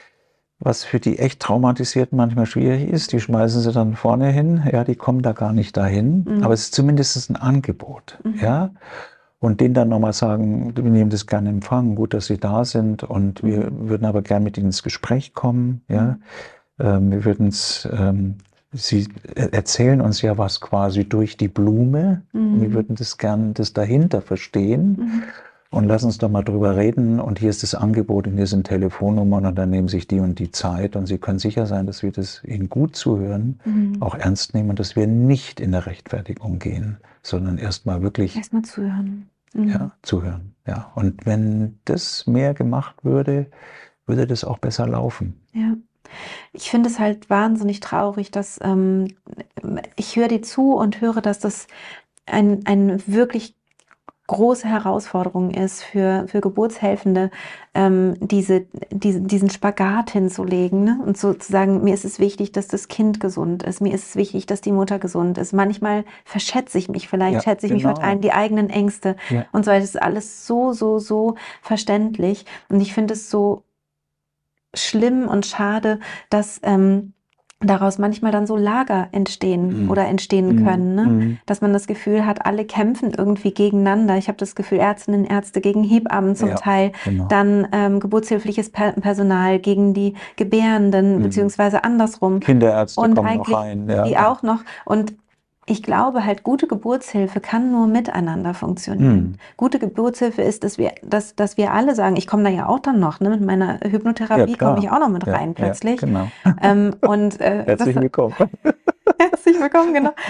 S2: Was für die echt Traumatisierten manchmal schwierig ist, die schmeißen sie dann vorne hin, ja, die kommen da gar nicht dahin, mhm. aber es ist zumindest ein Angebot, mhm. ja, und denen dann nochmal sagen, wir nehmen das gerne in Empfang, gut, dass sie da sind, und mhm. wir würden aber gerne mit ihnen ins Gespräch kommen, ja, mhm. ähm, wir würden es, ähm, sie erzählen uns ja was quasi durch die Blume, mhm. und wir würden das gerne, das dahinter verstehen, mhm. und lass uns doch mal drüber reden, und hier ist das Angebot und hier sind Telefonnummern, und dann nehmen sich die und die Zeit, und Sie können sicher sein, dass wir das Ihnen gut zuhören, mhm. auch ernst nehmen, und dass wir nicht in der Rechtfertigung gehen, sondern erstmal wirklich
S1: erstmal zuhören.
S2: Mhm. Ja, zuhören. Ja. Und wenn das mehr gemacht würde, würde das auch besser laufen.
S1: Ja. Ich finde es halt wahnsinnig traurig, dass ähm, ich höre dir zu und höre, dass das ein, ein wirklich große Herausforderung ist für, für Geburtshelfende, ähm, diese, diese, diesen Spagat hinzulegen, ne? Und so zu sagen, mir ist es wichtig, dass das Kind gesund ist, mir ist es wichtig, dass die Mutter gesund ist. Manchmal verschätze ich mich vielleicht, ja, schätze ich genau. mich mit ein, die eigenen Ängste ja. und so weiter. Das ist alles so, so, so verständlich. Und ich finde es so schlimm und schade, dass ähm, daraus manchmal dann so Lager entstehen mm. oder entstehen mm. können, ne? Mm. Dass man das Gefühl hat, alle kämpfen irgendwie gegeneinander. Ich habe das Gefühl, Ärztinnen, Ärzte gegen Hebammen zum ja, Teil, genau. dann ähm, geburtshilfliches Personal gegen die Gebärenden, mm. beziehungsweise andersrum.
S2: Kinderärzte
S1: und
S2: kommen noch rein. Ja.
S1: Die auch noch. Und ich glaube halt, gute Geburtshilfe kann nur miteinander funktionieren. Mm. Gute Geburtshilfe ist, dass wir, dass, dass wir alle sagen, ich komme da ja auch dann noch, ne, mit meiner Hypnotherapie ja, komme ich auch noch mit ja, rein plötzlich.
S2: Ja, genau.
S1: ähm, und, äh,
S2: Herzlich
S1: das,
S2: willkommen.
S1: Herzlich willkommen, genau.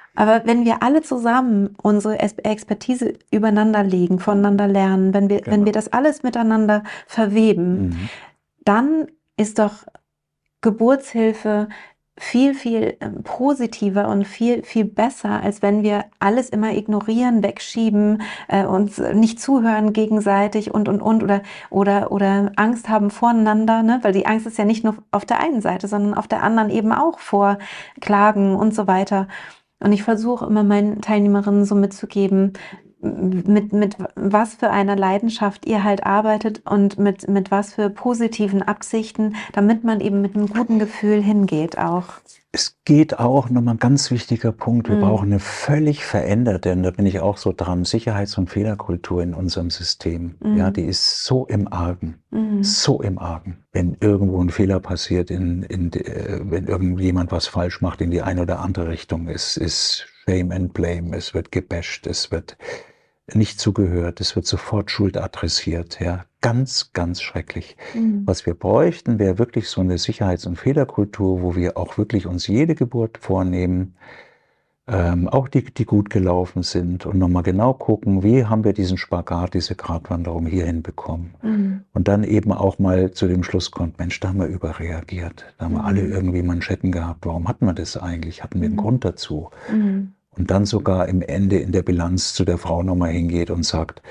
S1: Aber wenn wir alle zusammen unsere Expertise übereinander legen, voneinander lernen, wenn wir, genau. wenn wir das alles miteinander verweben, mhm. dann ist doch Geburtshilfe viel, viel ähm, positiver und viel, viel besser, als wenn wir alles immer ignorieren, wegschieben, äh, uns nicht zuhören gegenseitig und, und, und, oder, oder, oder Angst haben voneinander, ne? Weil die Angst ist ja nicht nur auf der einen Seite, sondern auf der anderen eben auch vor Klagen und so weiter. Und ich versuche immer meinen Teilnehmerinnen so mitzugeben, mit, mit was für einer Leidenschaft ihr halt arbeitet und mit, mit was für positiven Absichten, damit man eben mit einem guten Gefühl hingeht auch.
S2: Es geht auch, nochmal ein ganz wichtiger Punkt, wir mm. brauchen eine völlig veränderte, und da bin ich auch so dran, Sicherheits- und Fehlerkultur in unserem System. Mm. Ja, die ist so im Argen, mm. so im Argen. Wenn irgendwo ein Fehler passiert, in, in, äh, wenn irgendjemand was falsch macht in die eine oder andere Richtung, es ist Shame and Blame, es wird gebasht, es wird nicht zugehört, es wird sofort Schuld adressiert, ja, ganz, ganz schrecklich. Mhm. Was wir bräuchten, wäre wirklich so eine Sicherheits- und Fehlerkultur, wo wir auch wirklich uns jede Geburt vornehmen, ähm, auch die, die gut gelaufen sind, und nochmal genau gucken, wie haben wir diesen Spagat, diese Gratwanderung hier hinbekommen. Mhm. Und dann eben auch mal zu dem Schluss kommt, Mensch, da haben wir überreagiert, da haben mhm. wir alle irgendwie Manschetten gehabt, warum hatten wir das eigentlich, hatten wir einen mhm. Grund dazu. Mhm. Und dann sogar im Ende in der Bilanz zu der Frau nochmal hingeht und sagt,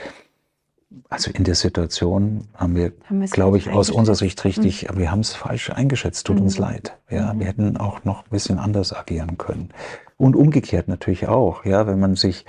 S2: also in der Situation haben wir, glaube ich, aus unserer Sicht richtig, mhm. aber wir haben es falsch eingeschätzt, tut mhm. uns leid. Ja, mhm. wir hätten auch noch ein bisschen anders agieren können. Und umgekehrt natürlich auch, ja, wenn man sich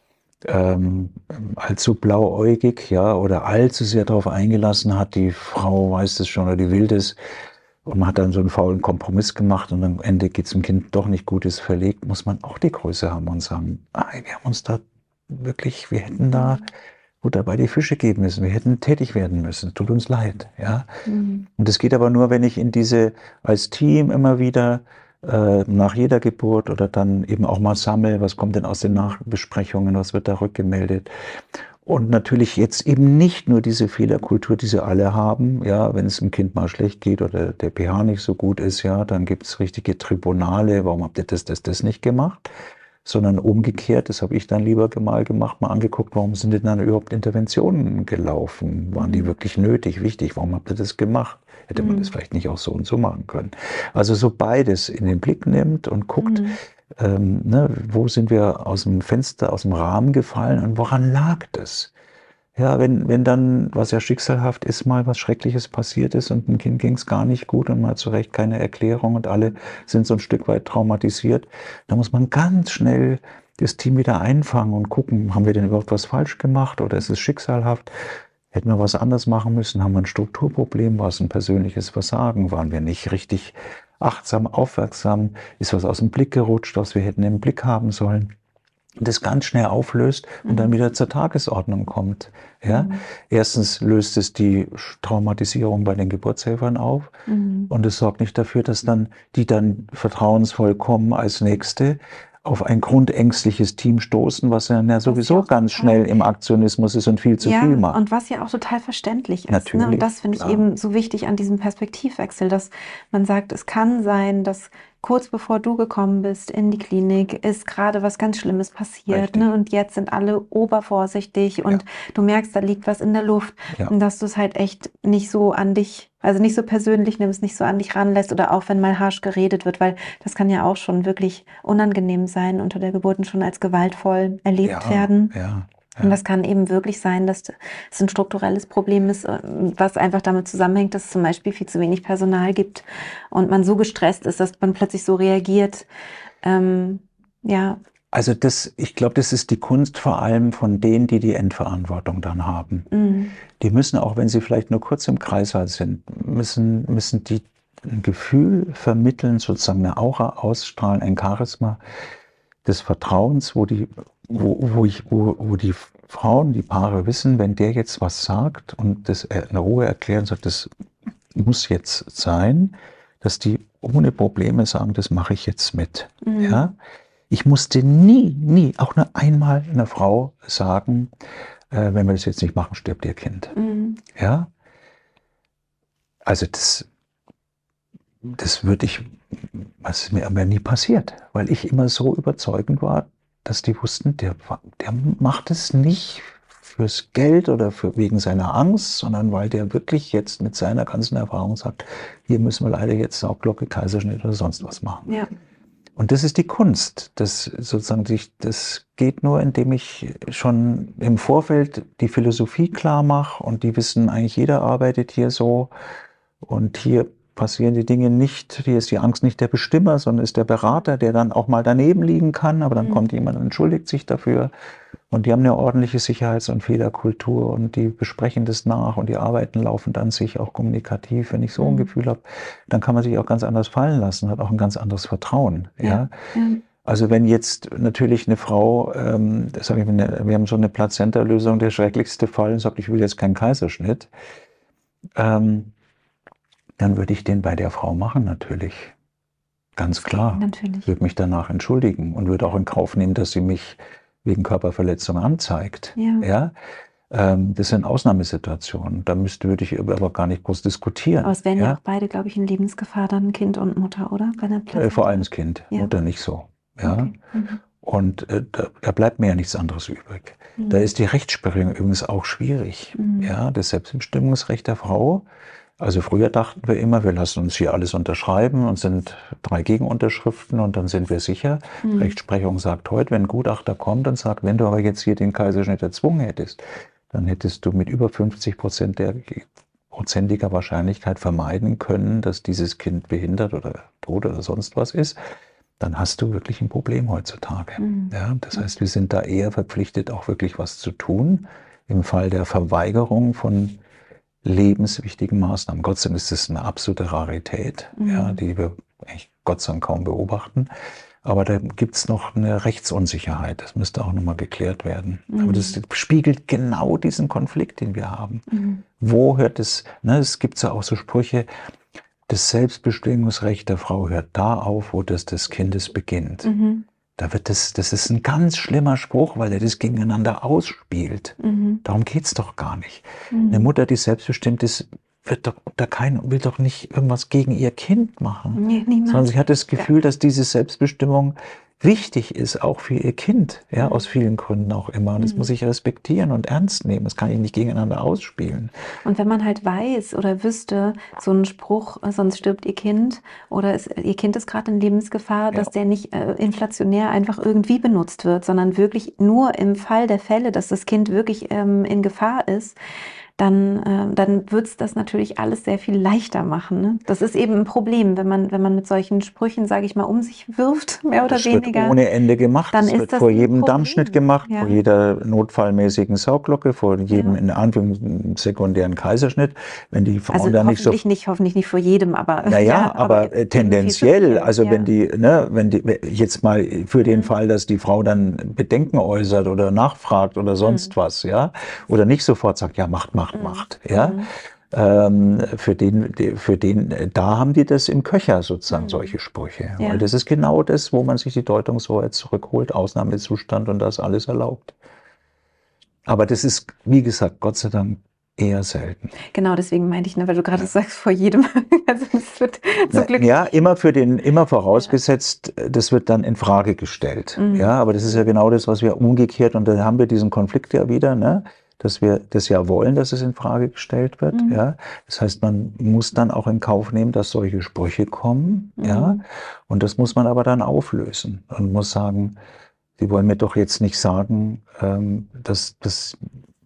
S2: ähm, allzu blauäugig, ja, oder allzu sehr darauf eingelassen hat, die Frau weiß es schon oder die will das, und man hat dann so einen faulen Kompromiss gemacht und am Ende geht es dem Kind doch nicht gut, ist verlegt, muss man auch die Größe haben und sagen, ah, wir haben uns da wirklich, wir hätten da Butter bei die Fische geben müssen, wir hätten tätig werden müssen, tut uns leid. Ja? Mhm. Und das geht aber nur, wenn ich in diese, als Team immer wieder äh, nach jeder Geburt oder dann eben auch mal sammle, was kommt denn aus den Nachbesprechungen, was wird da rückgemeldet. Und natürlich jetzt eben nicht nur diese Fehlerkultur, die sie alle haben, ja, wenn es dem Kind mal schlecht geht oder der pH nicht so gut ist, ja, dann gibt es richtige Tribunale, warum habt ihr das, das, das nicht gemacht? Sondern umgekehrt, das habe ich dann lieber mal gemacht, mal angeguckt, warum sind denn dann überhaupt Interventionen gelaufen? Waren die wirklich nötig, wichtig? Warum habt ihr das gemacht? Hätte man mhm. das vielleicht nicht auch so und so machen können? Also so beides in den Blick nimmt und guckt, mhm. Ähm, ne, wo sind wir aus dem Fenster, aus dem Rahmen gefallen und woran lag das? Ja, wenn, wenn dann, was ja schicksalhaft ist, mal was Schreckliches passiert ist und dem Kind ging es gar nicht gut und man hat zu Recht keine Erklärung und alle sind so ein Stück weit traumatisiert, da muss man ganz schnell das Team wieder einfangen und gucken, haben wir denn überhaupt was falsch gemacht oder ist es schicksalhaft? Hätten wir was anders machen müssen? Haben wir ein Strukturproblem? War es ein persönliches Versagen? Waren wir nicht richtig achtsam, aufmerksam, ist was aus dem Blick gerutscht, was wir hätten im Blick haben sollen, und das ganz schnell auflöst und mhm. dann wieder zur Tagesordnung kommt. Ja? Mhm. Erstens löst es die Traumatisierung bei den Geburtshelfern auf mhm. und es sorgt nicht dafür, dass dann die dann vertrauensvoll kommen als Nächste auf ein grundängstliches Team stoßen, was ja, ja sowieso ganz schnell im Aktionismus ist und viel zu
S1: ja,
S2: viel macht.
S1: Und was ja auch total verständlich ist.
S2: Natürlich,
S1: ne? Und das finde ich
S2: klar.
S1: eben so wichtig an diesem Perspektivwechsel, dass man sagt, es kann sein, dass kurz bevor du gekommen bist in die Klinik, ist gerade was ganz Schlimmes passiert. Ne? Und jetzt sind alle obervorsichtig und ja. du merkst, da liegt was in der Luft. Ja. Und dass du es halt echt nicht so an dich, also nicht so persönlich nimmst, nicht so an dich ranlässt oder auch wenn mal harsch geredet wird, weil das kann ja auch schon wirklich unangenehm sein, unter der Geburt und schon als gewaltvoll erlebt
S2: ja,
S1: werden.
S2: Ja. Ja.
S1: Und das kann eben wirklich sein, dass es ein strukturelles Problem ist, was einfach damit zusammenhängt, dass es zum Beispiel viel zu wenig Personal gibt und man so gestresst ist, dass man plötzlich so reagiert. Ähm, ja.
S2: Also das, ich glaube, das ist die Kunst vor allem von denen, die die Endverantwortung dann haben. Mhm. Die müssen, auch wenn sie vielleicht nur kurz im Kreißsaal sind, müssen, müssen die ein Gefühl vermitteln, sozusagen eine Aura ausstrahlen, ein Charisma des Vertrauens, wo die Wo, wo, ich, wo, wo die Frauen, die Paare wissen, wenn der jetzt was sagt und das in Ruhe erklären sagt, das muss jetzt sein, dass die ohne Probleme sagen, das mache ich jetzt mit. Mhm. Ja? Ich musste nie, nie, auch nur einmal einer Frau sagen, äh, wenn wir das jetzt nicht machen, stirbt ihr Kind. Mhm. Ja? Also das, das würde ich, was ist mir aber nie passiert, weil ich immer so überzeugend war, dass die wussten, der, der macht es nicht fürs Geld oder für, wegen seiner Angst, sondern weil der wirklich jetzt mit seiner ganzen Erfahrung sagt, hier müssen wir leider jetzt Sauglocke, Kaiserschnitt oder sonst was machen.
S1: Ja.
S2: Und das ist die Kunst. Das sozusagen, das geht nur, indem ich schon im Vorfeld die Philosophie klar mache und die wissen, eigentlich jeder arbeitet hier so und hier passieren die Dinge nicht, hier ist die Angst nicht der Bestimmer, sondern ist der Berater, der dann auch mal daneben liegen kann, aber dann mhm. kommt jemand und entschuldigt sich dafür. Und die haben eine ordentliche Sicherheits- und Fehlerkultur und die besprechen das nach und die Arbeiten laufen dann sich auch kommunikativ. Wenn ich so ein mhm. Gefühl habe, dann kann man sich auch ganz anders fallen lassen, hat auch ein ganz anderes Vertrauen. Ja. Ja? Ja. Also wenn jetzt natürlich eine Frau, ähm, sag ich mal, wir haben so eine Plazenta-Lösung, der schrecklichste Fall, und sagt, ich will jetzt keinen Kaiserschnitt, ähm, dann würde ich den bei der Frau machen natürlich. Ganz klar. Natürlich. Würde mich danach entschuldigen und würde auch in Kauf nehmen, dass sie mich wegen Körperverletzung anzeigt. Ja. Ja? Ähm, das sind Ausnahmesituationen. Da müsste, würde ich aber gar nicht groß diskutieren.
S1: Aber es wären
S2: ja,
S1: ja auch beide, glaube ich, in Lebensgefahr, dann Kind und Mutter, oder? Bei der
S2: äh, vor allem das Kind, ja. Mutter nicht so. Ja? Okay. Mhm. Und äh, da, da bleibt mir ja nichts anderes übrig. Mhm. Da ist die Rechtsprechung übrigens auch schwierig. Mhm. Ja? Das Selbstbestimmungsrecht der Frau. Also früher dachten wir immer, wir lassen uns hier alles unterschreiben und sind drei Gegenunterschriften und dann sind wir sicher. Mhm. Rechtsprechung sagt heute, wenn ein Gutachter kommt und sagt, wenn du aber jetzt hier den Kaiserschnitt erzwungen hättest, dann hättest du mit über fünfzig Prozent der prozentiger Wahrscheinlichkeit vermeiden können, dass dieses Kind behindert oder tot oder sonst was ist. Dann hast du wirklich ein Problem heutzutage. Mhm. Ja, das heißt, wir sind da eher verpflichtet, auch wirklich was zu tun. Im Fall der Verweigerung von lebenswichtigen Maßnahmen. Gott sei Dank ist das eine absolute Rarität, mhm. ja, die wir eigentlich Gott sei Dank kaum beobachten. Aber da gibt es noch eine Rechtsunsicherheit. Das müsste auch nochmal geklärt werden. Mhm. Aber das spiegelt genau diesen Konflikt, den wir haben. Mhm. Wo hört es, ne, es gibt ja auch so Sprüche, das Selbstbestimmungsrecht der Frau hört da auf, wo das des Kindes beginnt. Mhm. Da wird das, das ist ein ganz schlimmer Spruch, weil er das gegeneinander ausspielt. Mhm. Darum geht's doch gar nicht. Mhm. Eine Mutter, die selbstbestimmt ist, wird doch da kein, will doch nicht irgendwas gegen ihr Kind machen. Nee, niemals. Sondern sie hat das Gefühl, ja. dass diese Selbstbestimmung wichtig ist, auch für ihr Kind, ja, mhm. aus vielen Gründen auch immer. Und das mhm. muss ich respektieren und ernst nehmen. Das kann ich nicht gegeneinander ausspielen.
S1: Und wenn man halt weiß oder wüsste, so ein Spruch, sonst stirbt ihr Kind oder es, ihr Kind ist gerade in Lebensgefahr, ja. dass der nicht äh, inflationär einfach irgendwie benutzt wird, sondern wirklich nur im Fall der Fälle, dass das Kind wirklich ähm, in Gefahr ist, dann, äh, dann wird es das natürlich alles sehr viel leichter machen. Ne? Das ist eben ein Problem, wenn man, wenn man mit solchen Sprüchen, sage ich mal, um sich wirft, mehr oder
S2: das
S1: weniger.
S2: Das wird ohne Ende gemacht.
S1: Dann
S2: das
S1: ist
S2: wird
S1: das
S2: vor jedem
S1: Problem.
S2: Dammschnitt gemacht,
S1: ja.
S2: vor jeder notfallmäßigen Sauglocke, vor jedem
S1: ja.
S2: in Anführungszeichen sekundären Kaiserschnitt. Wenn die Frauen
S1: also
S2: dann nicht so...
S1: nicht, hoffentlich nicht vor jedem, aber...
S2: Naja, ja, aber, aber tendenziell, also ja. wenn die, ne, wenn die, jetzt mal für den mhm. Fall, dass die Frau dann Bedenken äußert oder nachfragt oder sonst mhm. was, ja, oder nicht sofort sagt, ja, macht, macht, mhm. macht, ja, Mhm. Ähm, für den, für den, da haben die das im Köcher sozusagen, mhm. solche Sprüche. Ja. Weil das ist genau das, wo man sich die Deutungshoheit zurückholt, Ausnahmezustand und das alles erlaubt. Aber das ist, wie gesagt, Gott sei Dank eher selten.
S1: Genau, deswegen meinte ich, ne, weil du gerade ja. sagst, vor jedem. Also das wird zum Glück.
S2: Ja, immer für den, immer vorausgesetzt, ja. das wird dann in Frage gestellt. Mhm. Ja, aber das ist ja genau das, was wir umgekehrt, und da haben wir diesen Konflikt ja wieder, ne? Dass wir das ja wollen, dass es in Frage gestellt wird. Mhm. Ja, das heißt, man muss dann auch in Kauf nehmen, dass solche Sprüche kommen. Mhm. Ja, und das muss man aber dann auflösen und muss sagen, Sie wollen mir doch jetzt nicht sagen, ähm, dass, dass,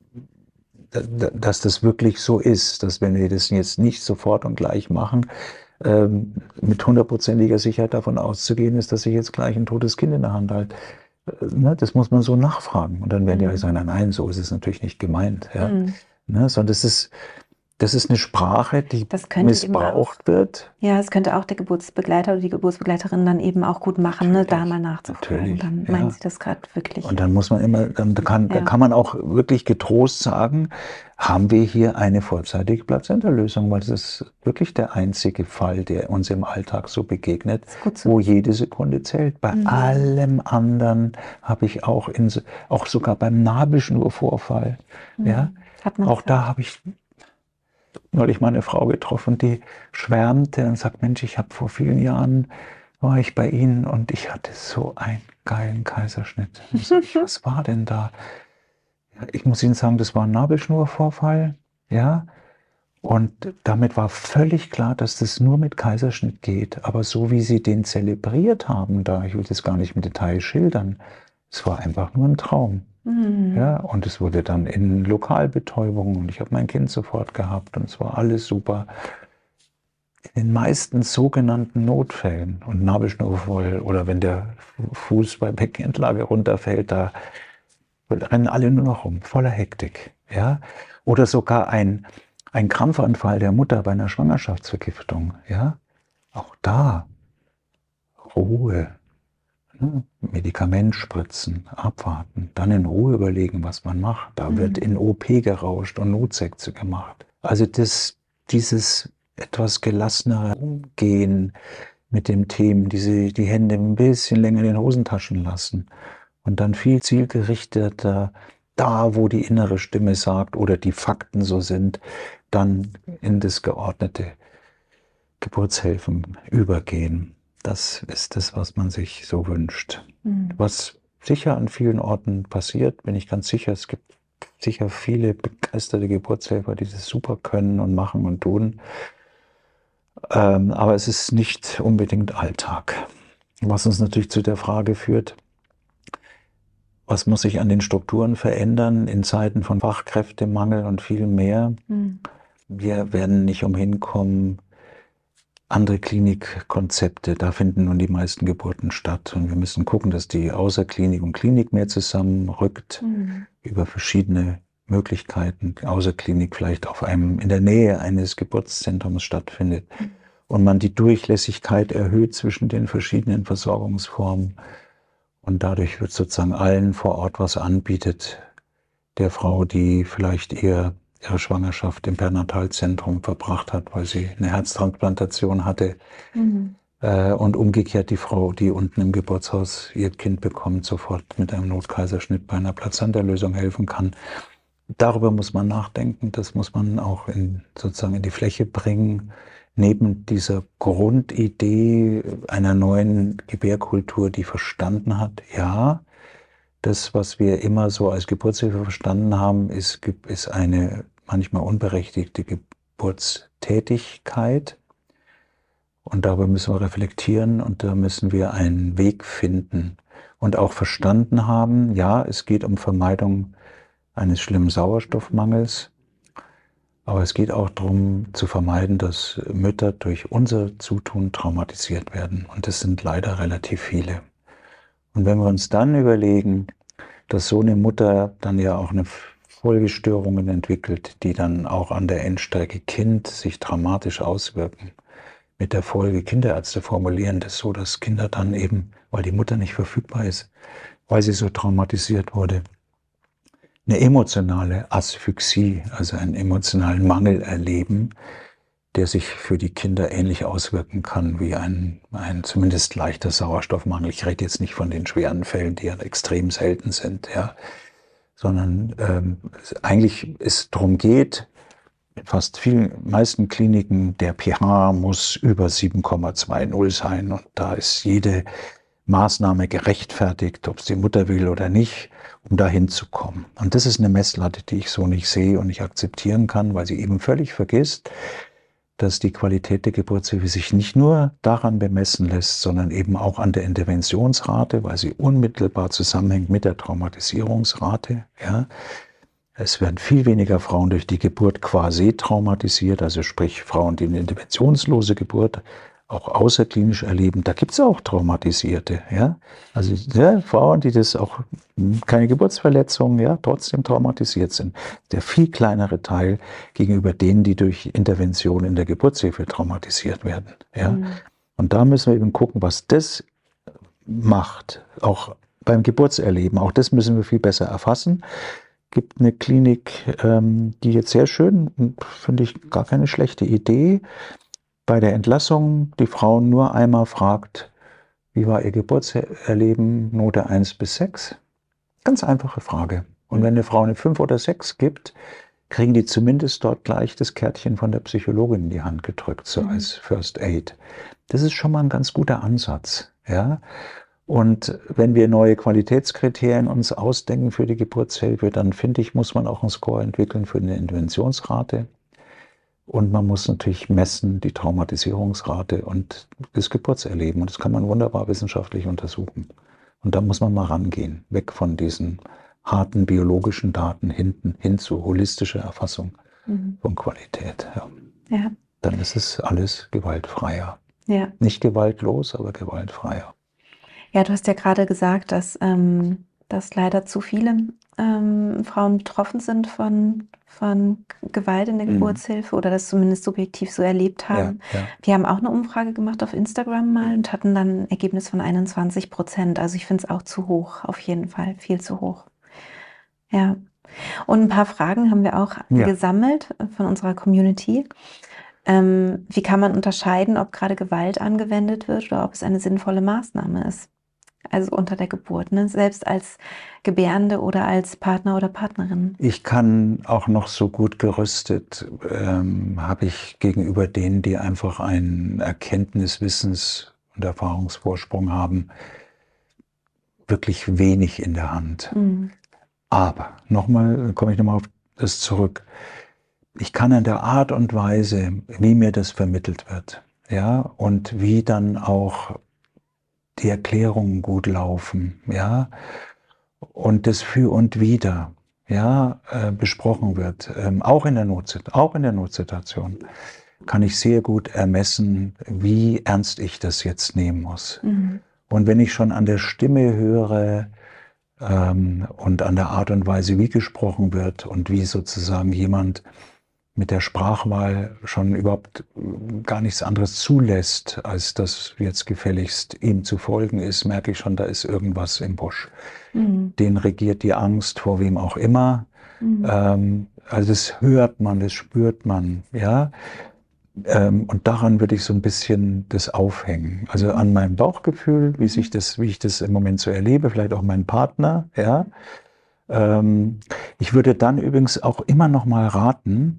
S2: dass das wirklich so ist, dass wenn wir das jetzt nicht sofort und gleich machen, ähm, mit hundertprozentiger Sicherheit davon auszugehen ist, dass ich jetzt gleich ein totes Kind in der Hand halte. Ne, das muss man so nachfragen. Und dann werden mhm. die sagen, nein, so ist es natürlich nicht gemeint. Ja. Mhm. Ne, sondern das ist, das ist eine Sprache, die missbraucht
S1: auch,
S2: wird.
S1: Ja, es könnte auch der Geburtsbegleiter oder die Geburtsbegleiterin dann eben auch gut machen, ne, da mal nachzufragen. Dann ja. meinen sie das gerade wirklich.
S2: Und dann muss man immer, dann kann, ja. kann man auch wirklich getrost sagen, haben wir hier eine vorzeitige Plazenta-Lösung, weil das ist wirklich der einzige Fall, der uns im Alltag so begegnet, so. wo jede Sekunde zählt. Bei mhm. allem anderen habe ich auch, in, auch sogar beim Nabelschnurvorfall, mhm. ja, auch da habe ich neulich mal eine Frau getroffen, die schwärmte und sagt, Mensch, ich habe vor vielen Jahren, war ich bei Ihnen und ich hatte so einen geilen Kaiserschnitt. Sag ich, was war denn da? Ja, ich muss Ihnen sagen, das war ein Nabelschnurvorfall, ja. Und damit war völlig klar, dass das nur mit Kaiserschnitt geht. Aber so wie sie den zelebriert haben, da, ich will das gar nicht im Detail schildern, es war einfach nur ein Traum. Mhm. Ja, und es wurde dann in Lokalbetäubung und ich habe mein Kind sofort gehabt und es war alles super. In den meisten sogenannten Notfällen und Nabelschnurvorfall oder wenn der Fuß bei Beckenendlage runterfällt, da rennen alle nur noch rum, voller Hektik. Ja? Oder sogar ein Ein Krampfanfall der Mutter bei einer Schwangerschaftsvergiftung, ja, auch da Ruhe, ne? Medikament spritzen, abwarten, dann in Ruhe überlegen, was man macht. Da mhm. wird in O P gerauscht und Notsektion gemacht. Also das, dieses etwas gelassenere Umgehen mit dem Themen, diese, die Hände ein bisschen länger in den Hosentaschen lassen und dann viel zielgerichteter da, wo die innere Stimme sagt oder die Fakten so sind, dann in das geordnete Geburtshelfen übergehen. Das ist das, was man sich so wünscht. Mhm. Was sicher an vielen Orten passiert, bin ich ganz sicher. Es gibt sicher viele begeisterte Geburtshelfer, die das super können und machen und tun. Ähm, aber es ist nicht unbedingt Alltag. Was uns natürlich zu der Frage führt, was muss sich an den Strukturen verändern in Zeiten von Fachkräftemangel und viel mehr? Mhm. Wir werden nicht umhin kommen, andere Klinikkonzepte, da finden nun die meisten Geburten statt. Und wir müssen gucken, dass die Außerklinik und Klinik mehr zusammenrückt, mhm. über verschiedene Möglichkeiten. Außerklinik vielleicht auf einem, in der Nähe eines Geburtszentrums stattfindet. Mhm. Und man die Durchlässigkeit erhöht zwischen den verschiedenen Versorgungsformen. Und dadurch wird sozusagen allen vor Ort was anbietet. Der Frau, die vielleicht eher ihre Schwangerschaft im Pränatalzentrum verbracht hat, weil sie eine Herztransplantation hatte. Mhm. Äh, und umgekehrt die Frau, die unten im Geburtshaus ihr Kind bekommt, sofort mit einem Notkaiserschnitt bei einer Plazenterlösung helfen kann. Darüber muss man nachdenken, das muss man auch in, sozusagen in die Fläche bringen. Neben dieser Grundidee einer neuen Gebärkultur, die verstanden hat, ja, das, was wir immer so als Geburtshilfe verstanden haben, ist, ist eine manchmal unberechtigte Geburtstätigkeit. Und darüber müssen wir reflektieren und da müssen wir einen Weg finden und auch verstanden haben, ja, es geht um Vermeidung eines schlimmen Sauerstoffmangels, aber es geht auch darum zu vermeiden, dass Mütter durch unser Zutun traumatisiert werden. Und das sind leider relativ viele. Und wenn wir uns dann überlegen, dass so eine Mutter dann ja auch eine Folgestörungen entwickelt, die dann auch an der Endstrecke Kind sich dramatisch auswirken. Mit der Folge, Kinderärzte formulieren das so, dass Kinder dann eben, weil die Mutter nicht verfügbar ist, weil sie so traumatisiert wurde, eine emotionale Asphyxie, also einen emotionalen Mangel erleben, der sich für die Kinder ähnlich auswirken kann wie ein, ein zumindest leichter Sauerstoffmangel. Ich rede jetzt nicht von den schweren Fällen, die ja extrem selten sind, ja, sondern ähm, eigentlich es darum geht, in fast vielen, meisten Kliniken, der pH muss über sieben Komma zwanzig sein und da ist jede Maßnahme gerechtfertigt, ob es die Mutter will oder nicht, um dahin zu kommen. Und das ist eine Messlatte, die ich so nicht sehe und nicht akzeptieren kann, weil sie eben völlig vergisst, dass die Qualität der Geburtshilfe sich nicht nur daran bemessen lässt, sondern eben auch an der Interventionsrate, weil sie unmittelbar zusammenhängt mit der Traumatisierungsrate. Ja. Es werden viel weniger Frauen durch die Geburt quasi traumatisiert, also sprich Frauen, die eine interventionslose Geburt auch außerklinisch erleben. Da gibt es auch Traumatisierte. Ja. Also ja, Frauen, die das auch keine Geburtsverletzungen, ja, trotzdem traumatisiert sind. Der viel kleinere Teil gegenüber denen, die durch Intervention in der Geburtshilfe traumatisiert werden. Ja. Mhm. Und da müssen wir eben gucken, was das macht, auch beim Geburtserleben. Auch das müssen wir viel besser erfassen. Es gibt eine Klinik, ähm, die jetzt sehr schön, finde ich gar keine schlechte Idee, bei der Entlassung die Frau nur einmal fragt, wie war ihr Geburtserleben, Note eins bis sechs? Ganz einfache Frage. Und wenn eine Frau eine fünf oder sechs gibt, kriegen die zumindest dort gleich das Kärtchen von der Psychologin in die Hand gedrückt, so mhm. als First Aid. Das ist schon mal ein ganz guter Ansatz, ja. Und wenn wir neue Qualitätskriterien uns ausdenken für die Geburtshilfe, dann finde ich, muss man auch einen Score entwickeln für eine Interventionsrate. Und man muss natürlich messen die Traumatisierungsrate und das Geburtserleben. Und das kann man wunderbar wissenschaftlich untersuchen. Und da muss man mal rangehen, weg von diesen harten biologischen Daten hinten hin zu holistischer Erfassung mhm. von Qualität. Ja. Ja. Dann ist es alles gewaltfreier. Ja. Nicht gewaltlos, aber gewaltfreier.
S1: Ja, du hast ja gerade gesagt, dass, ähm, dass leider zu viele ähm, Frauen betroffen sind von, von Gewalt in der mhm. Geburtshilfe oder das zumindest subjektiv so erlebt haben. Ja, ja. Wir haben auch eine Umfrage gemacht auf Instagram mal und hatten dann ein Ergebnis von einundzwanzig Prozent. Also ich finde es auch zu hoch, auf jeden Fall, viel zu hoch. Ja, und ein paar Fragen haben wir auch ja. gesammelt von unserer Community. Ähm, wie kann man unterscheiden, ob gerade Gewalt angewendet wird oder ob es eine sinnvolle Maßnahme ist? Also unter der Geburt, ne? Selbst als Gebärende oder als Partner oder Partnerin.
S2: Ich kann auch noch so gut gerüstet, ähm, habe ich gegenüber denen, die einfach einen Erkenntnis-, Wissens- und Erfahrungsvorsprung haben, wirklich wenig in der Hand. Mhm. Aber, nochmal, komme ich nochmal auf das zurück. Ich kann an der Art und Weise, wie mir das vermittelt wird, ja, und wie dann auch die Erklärungen gut laufen, ja, und das Für und Wider, ja, äh, besprochen wird, ähm, auch in der Notsituation, auch in der Notsituation, kann ich sehr gut ermessen, wie ernst ich das jetzt nehmen muss. Mhm. Und wenn ich schon an der Stimme höre ähm, und an der Art und Weise, wie gesprochen wird und wie sozusagen jemand mit der Sprachwahl schon überhaupt gar nichts anderes zulässt, als dass jetzt gefälligst ihm zu folgen ist, merke ich schon, da ist irgendwas im Busch. Mhm. Den regiert die Angst vor wem auch immer. Mhm. Ähm, also das hört man, das spürt man, ja. Ähm, und daran würde ich so ein bisschen das aufhängen. Also an meinem Bauchgefühl, wie sich das, wie ich das im Moment so erlebe, vielleicht auch mein Partner, ja. Ähm, ich würde dann übrigens auch immer noch mal raten,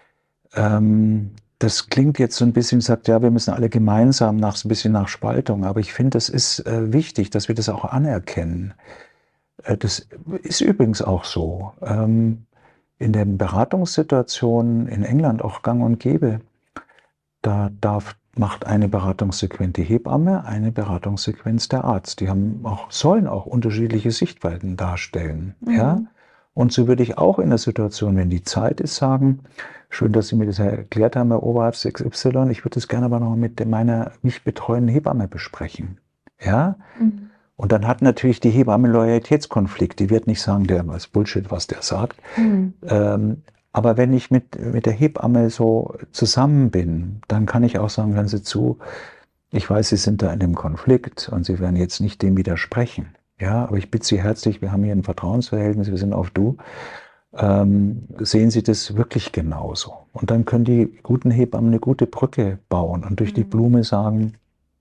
S2: ähm, das klingt jetzt so ein bisschen, sagt, ja, wir müssen alle gemeinsam nach, so ein bisschen nach Spaltung, aber ich finde, es ist äh, wichtig, dass wir das auch anerkennen. Äh, das ist übrigens auch so. Ähm, in den Beratungssituationen in England auch gang und gäbe, da darf, macht eine Beratungssequenz die Hebamme, eine Beratungssequenz der Arzt. Die haben auch, sollen auch unterschiedliche Sichtweisen darstellen. Mhm. Ja? Und so würde ich auch in der Situation, wenn die Zeit ist, sagen, schön, dass Sie mir das erklärt haben, Herr Oberarzt X Y, ich würde das gerne aber noch mit meiner mich betreuenden Hebamme besprechen. Ja? Mhm. Und dann hat natürlich die Hebamme einen Loyalitätskonflikt. Die wird nicht sagen, der ist Bullshit, was der sagt. Mhm. Ähm, aber wenn ich mit, mit der Hebamme so zusammen bin, dann kann ich auch sagen, hören Sie zu, ich weiß, Sie sind da in einem Konflikt und Sie werden jetzt nicht dem widersprechen. Ja, aber ich bitte Sie herzlich, wir haben hier ein Vertrauensverhältnis, wir sind auf Du. Ähm, sehen Sie das wirklich genauso? Und dann können die guten Hebammen eine gute Brücke bauen und durch mhm. die Blume sagen,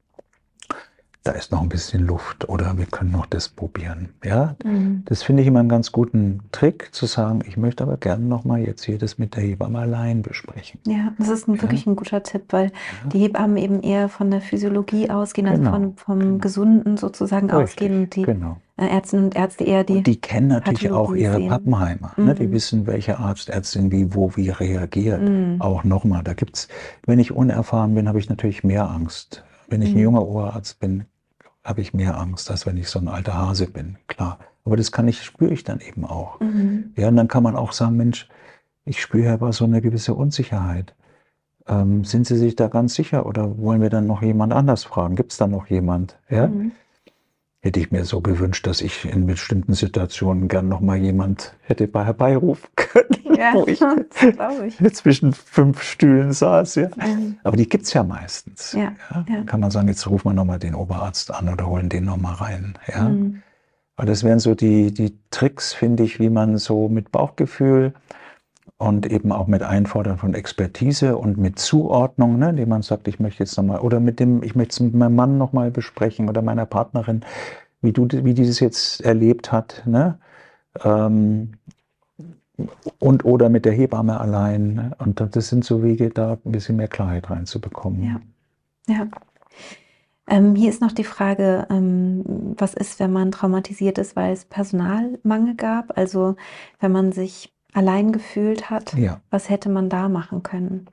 S2: da ist noch ein bisschen Luft oder wir können noch das probieren. Ja, mhm. das finde ich immer einen ganz guten Trick, zu sagen, ich möchte aber gerne noch mal jetzt hier das mit der Hebamme allein besprechen.
S1: Ja, das ist ein, ja. wirklich ein guter Tipp, weil ja. die Hebammen eben eher von der Physiologie ausgehen, also genau. von, vom genau. Gesunden sozusagen Richtig. ausgehen und die genau. Ärztinnen und Ärzte eher die
S2: und die kennen natürlich Pathologie auch ihre sehen. Pappenheimer. Mhm. Ne? Die wissen, welcher Arzt, Ärztin wie, wo, wie reagiert. Mhm. Auch nochmal, da gibt's, wenn ich unerfahren bin, habe ich natürlich mehr Angst. Wenn ich mhm. ein junger Oberarzt bin, habe ich mehr Angst, als wenn ich so ein alter Hase bin, klar. Aber das kann ich, spüre ich dann eben auch. Mhm. Ja, und dann kann man auch sagen, Mensch, ich spüre aber so eine gewisse Unsicherheit. Ähm, sind Sie sich da ganz sicher oder wollen wir dann noch jemand anders fragen? Gibt es da noch jemand? Ja? Mhm. Hätte ich mir so gewünscht, dass ich in bestimmten Situationen gern noch mal jemand hätte herbeirufen können, ja, wo ich, ich zwischen fünf Stühlen saß. Ja. Mhm. Aber die gibt's ja meistens. Ja, ja. Ja. Kann man sagen, jetzt rufen wir noch mal den Oberarzt an oder holen den noch mal rein. Ja. Mhm. Aber das wären so die, die Tricks, finde ich, wie man so mit Bauchgefühl und eben auch mit Einfordern von Expertise und mit Zuordnung, ne, indem man sagt, ich möchte jetzt nochmal, oder mit dem, ich möchte es mit meinem Mann nochmal besprechen oder meiner Partnerin, wie du, wie die das jetzt erlebt hat, ne, ähm, und oder mit der Hebamme allein. Und das sind so Wege, da ein bisschen mehr Klarheit reinzubekommen.
S1: Ja, ja. Ähm, hier ist noch die Frage, ähm, was ist, wenn man traumatisiert ist, weil es Personalmangel gab? Also wenn man sich allein gefühlt hat,
S2: ja.
S1: Was hätte man da machen können?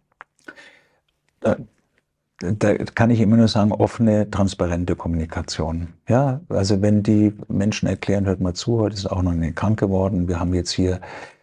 S2: Da, da kann ich immer nur sagen, offene, transparente Kommunikation. Ja, also wenn die Menschen erklären, hört mal zu, heute ist auch noch eine krank geworden, wir haben jetzt hier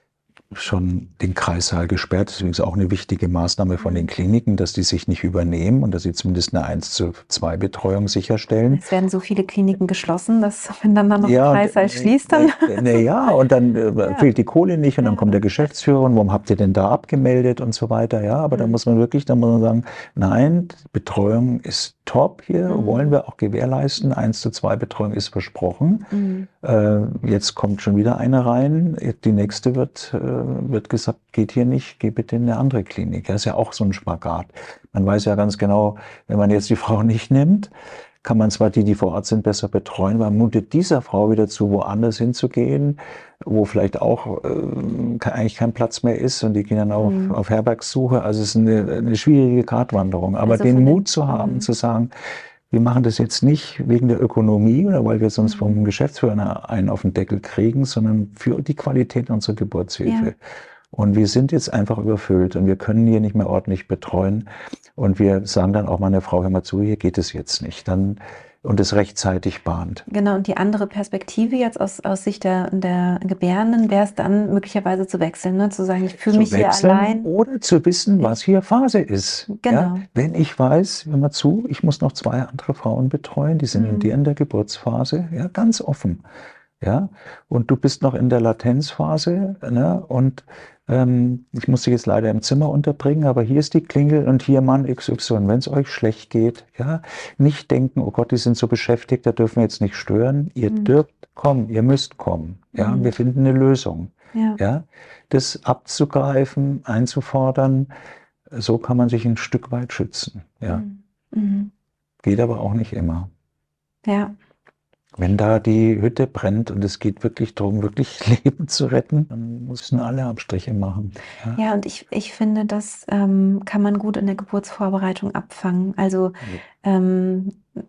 S2: schon den Kreissaal gesperrt. Deswegen ist auch eine wichtige Maßnahme von den Kliniken, dass die sich nicht übernehmen und dass sie zumindest eine eins zu zwei Betreuung sicherstellen.
S1: Es werden so viele Kliniken geschlossen, dass wenn dann, dann noch
S2: ja,
S1: der Kreissaal schließt, dann...
S2: Na ja, und dann äh, ja. fehlt die Kohle nicht und dann
S1: ja.
S2: kommt der Geschäftsführer und warum habt ihr denn da abgemeldet und so weiter. Ja, aber mhm. da muss man wirklich, da muss man sagen, nein, Betreuung ist top hier, mhm. wollen wir auch gewährleisten. eins zu zwei Betreuung ist versprochen. Mhm. Äh, jetzt kommt schon wieder eine rein. Die nächste wird, äh, wird gesagt, geht hier nicht, geh bitte in eine andere Klinik. Das ist ja auch so ein Spagat. Man weiß ja ganz genau, wenn man jetzt die Frau nicht nimmt, kann man zwar die, die vor Ort sind, besser betreuen, aber mutet dieser Frau wieder zu, woanders hinzugehen, wo vielleicht auch äh, eigentlich kein Platz mehr ist und die gehen dann auf, mhm. auf Herbergssuche. Also es ist eine, eine schwierige Gratwanderung. Aber also den Mut zu haben, mhm. zu sagen, wir machen das jetzt nicht wegen der Ökonomie oder weil wir sonst vom Geschäftsführer einen auf den Deckel kriegen, sondern für die Qualität unserer Geburtshilfe. Ja. Und wir sind jetzt einfach überfüllt und wir können hier nicht mehr ordentlich betreuen. Und wir sagen dann auch mal einer Frau, hör mal zu, hier geht es jetzt nicht. Dann, und es rechtzeitig bahnt.
S1: Genau, und die andere Perspektive jetzt aus, aus Sicht der, der Gebärenden wäre es dann möglicherweise zu wechseln, ne? Zu sagen, ich fühle mich hier allein.
S2: Oder zu wissen, was hier Phase ist.
S1: Genau.
S2: Ja? Wenn ich weiß, hör mal zu, ich muss noch zwei andere Frauen betreuen, die sind mhm. in der, in der Geburtsphase, ja, ganz offen. Ja, und du bist noch in der Latenzphase, ne? Und ähm, ich muss dich jetzt leider im Zimmer unterbringen, aber hier ist die Klingel und hier Mann X Y. Wenn es euch schlecht geht, ja, nicht denken, oh Gott, die sind so beschäftigt, da dürfen wir jetzt nicht stören. Ihr mhm. dürft kommen, ihr müsst kommen. Ja, mhm. wir finden eine Lösung. Ja. Ja, das abzugreifen, einzufordern, so kann man sich ein Stück weit schützen. Ja, mhm. geht aber auch nicht immer.
S1: Ja.
S2: Wenn da die Hütte brennt und es geht wirklich darum, wirklich Leben zu retten, dann müssen alle Abstriche machen.
S1: Ja, ja und ich, ich finde, das ähm, kann man gut in der Geburtsvorbereitung abfangen. Also ja. ähm,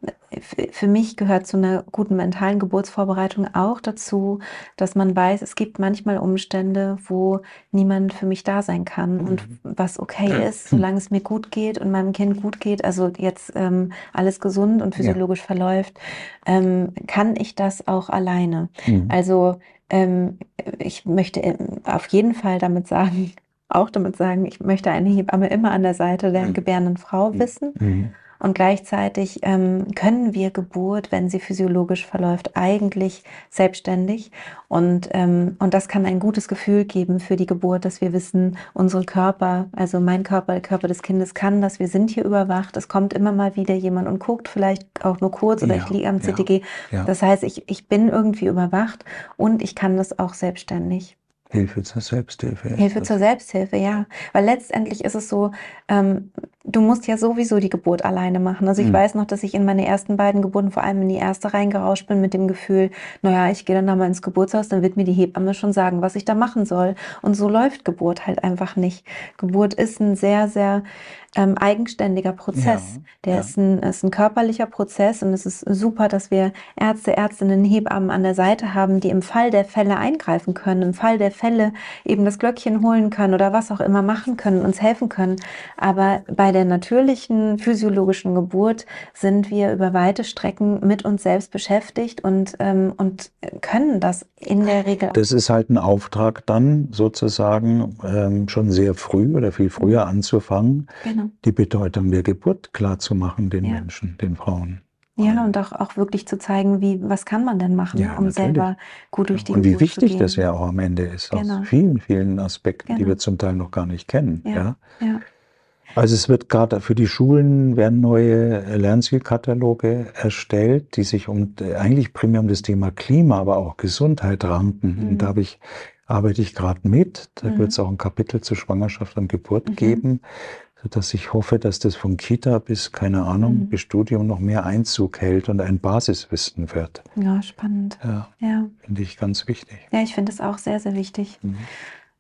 S1: für mich gehört zu einer guten mentalen Geburtsvorbereitung auch dazu, dass man weiß, es gibt manchmal Umstände, wo niemand für mich da sein kann mhm. und was okay ist, solange es mir gut geht und meinem Kind gut geht, also jetzt ähm, alles gesund und physiologisch ja. verläuft, ähm, kann ich das auch alleine. Mhm. Also ähm, ich möchte auf jeden Fall damit sagen, auch damit sagen, ich möchte eine Hebamme immer an der Seite der mhm. gebärenden Frau wissen. Mhm. Und gleichzeitig ähm, können wir Geburt, wenn sie physiologisch verläuft, eigentlich selbstständig. Und, ähm, und das kann ein gutes Gefühl geben für die Geburt, dass wir wissen, unsere Körper, also mein Körper, der Körper des Kindes kann das, wir sind hier überwacht. Es kommt immer mal wieder jemand und guckt, vielleicht auch nur kurz oder ja, ich liege am C T G. Ja, ja. Das heißt, ich, ich bin irgendwie überwacht und ich kann das auch selbstständig.
S2: Hilfe zur Selbsthilfe.
S1: Hilfe zur Selbsthilfe, ja. Weil letztendlich ist es so, ähm, du musst ja sowieso die Geburt alleine machen. Also ich mhm. weiß noch, dass ich in meine ersten beiden Geburten, vor allem in die erste reingerauscht bin mit dem Gefühl, naja, ich gehe dann da mal ins Geburtshaus, dann wird mir die Hebamme schon sagen, was ich da machen soll. Und so läuft Geburt halt einfach nicht. Geburt ist ein sehr, sehr ähm, eigenständiger Prozess. Ja, Der ja. Ist, ein, ist ein körperlicher Prozess und es ist super, dass wir Ärzte, Ärztinnen, Hebammen an der Seite haben, die im Fall der Fälle eingreifen können, im Fall der Fälle eben das Glöckchen holen können oder was auch immer machen können, uns helfen können. Aber bei der natürlichen physiologischen Geburt sind wir über weite Strecken mit uns selbst beschäftigt und, ähm, und können das in der Regel auch.
S2: Das ist halt ein Auftrag dann sozusagen ähm, schon sehr früh oder viel früher anzufangen, genau. die Bedeutung der Geburt klar zu machen den ja. Menschen, den Frauen.
S1: Ja, und auch, auch wirklich zu zeigen, wie, was kann man denn machen, ja, um natürlich. selber gut durch die
S2: Und
S1: Geburt
S2: wie wichtig
S1: zu gehen.
S2: das ja auch am Ende ist,
S1: genau.
S2: aus vielen, vielen Aspekten,
S1: genau.
S2: die wir zum Teil noch gar nicht kennen. Ja.
S1: Ja. Ja.
S2: Also es wird gerade für die Schulen werden neue Lernzielkataloge erstellt, die sich um eigentlich primär um das Thema Klima, aber auch Gesundheit ranken. Mhm. Und da habe ich, arbeite ich gerade mit. Da mhm. wird es auch ein Kapitel zur Schwangerschaft und Geburt mhm. geben, sodass ich hoffe, dass das von Kita bis, keine Ahnung, mhm. bis Studium noch mehr Einzug hält und ein Basiswissen wird.
S1: Ja, spannend.
S2: Ja,
S1: ja.
S2: finde ich ganz wichtig.
S1: Ja, ich finde es auch sehr, sehr wichtig. Mhm.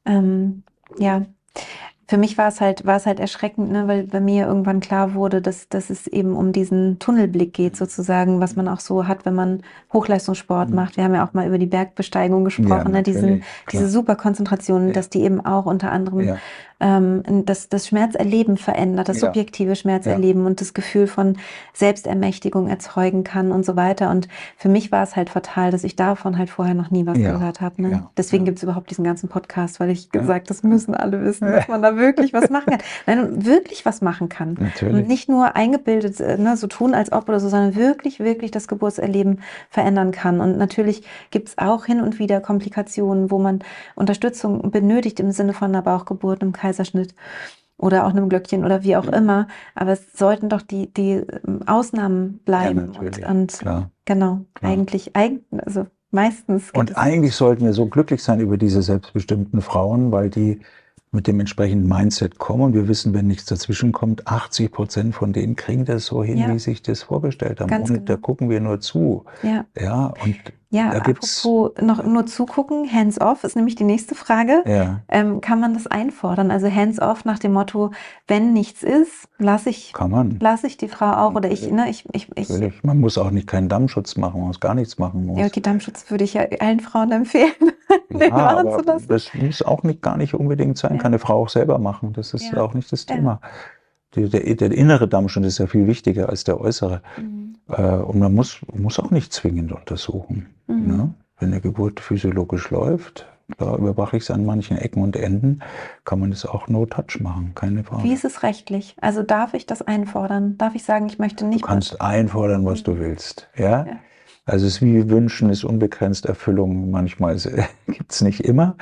S1: Ähm, ja, für mich war es halt, war es halt erschreckend, ne, weil bei mir irgendwann klar wurde, dass, dass es eben um diesen Tunnelblick geht, sozusagen, was man auch so hat, wenn man Hochleistungssport
S2: Mhm.
S1: macht. Wir haben ja auch mal über die Bergbesteigung gesprochen,
S2: Ja,
S1: ne, diesen, diese
S2: klar.
S1: Superkonzentration,
S2: Ja.
S1: dass die eben auch unter anderem
S2: Ja.
S1: ähm, das, das Schmerzerleben verändert, das
S2: Ja.
S1: subjektive Schmerzerleben
S2: Ja.
S1: und das Gefühl von Selbstermächtigung erzeugen kann und so weiter. Und für mich war es halt fatal, dass ich davon halt vorher noch nie was
S2: Ja.
S1: gehört habe. Ne?
S2: Ja.
S1: Deswegen
S2: Ja.
S1: gibt es überhaupt diesen ganzen Podcast, weil ich
S2: Ja.
S1: gesagt, das müssen alle wissen, dass man da wirklich was machen kann. Nein, wirklich was machen kann.
S2: Natürlich.
S1: Und nicht nur eingebildet, ne, so tun als ob oder so, sondern wirklich, wirklich das Geburtserleben verändern kann. Und natürlich gibt es auch hin und wieder Komplikationen, wo man Unterstützung benötigt im Sinne von einer Bauchgeburt, einem Kaiserschnitt oder auch einem Glöckchen oder wie auch
S2: Ja.
S1: immer. Aber es sollten doch die, die Ausnahmen bleiben.
S2: Ja, natürlich.
S1: Und, und
S2: Klar.
S1: genau,
S2: Klar.
S1: eigentlich, also meistens.
S2: Und eigentlich sollten wir so glücklich sein über diese selbstbestimmten Frauen, weil die mit dem entsprechenden Mindset kommen. Und wir wissen, wenn nichts dazwischen kommt, achtzig Prozent von denen kriegen das so hin,
S1: Ja.
S2: wie sich das vorgestellt haben.
S1: Ganz
S2: Ohne,
S1: genau.
S2: Da gucken wir nur zu.
S1: Ja.
S2: Ja, und
S1: Ja,
S2: da gibt's,
S1: apropos noch nur zugucken, hands-off ist nämlich die nächste Frage.
S2: Ja.
S1: Ähm, kann man das einfordern? Also hands-off nach dem Motto, wenn nichts ist, lasse ich,
S2: kann man.
S1: lass ich die Frau auch oder ich, ne, ich, ich, ich.
S2: Natürlich. Man muss auch nicht keinen Dammschutz machen, man muss gar nichts machen. Muss.
S1: Ja, okay, Dammschutz würde ich ja allen Frauen empfehlen, den
S2: Ja,
S1: machen
S2: aber
S1: zu lassen.
S2: das muss auch nicht, gar nicht unbedingt sein,
S1: Ja.
S2: kann eine Frau auch selber machen. Das ist
S1: Ja.
S2: auch nicht das
S1: Ja.
S2: Thema. Die, der, der innere Dammschutz ist ja viel wichtiger als der äußere.
S1: Mhm.
S2: Äh, und man muss, muss auch nicht zwingend untersuchen.
S1: Mhm.
S2: Ne? Wenn eine Geburt physiologisch läuft, da überwache ich es an manchen Ecken und Enden, kann man das auch no-touch machen, keine Frage.
S1: Wie ist es rechtlich? Also darf ich das einfordern? Darf ich sagen, ich möchte nicht...
S2: Du kannst einfordern, was du willst. Ja?
S1: Ja.
S2: Also es ist wie Wünschen, ist unbegrenzt, Erfüllung manchmal gibt es nicht immer.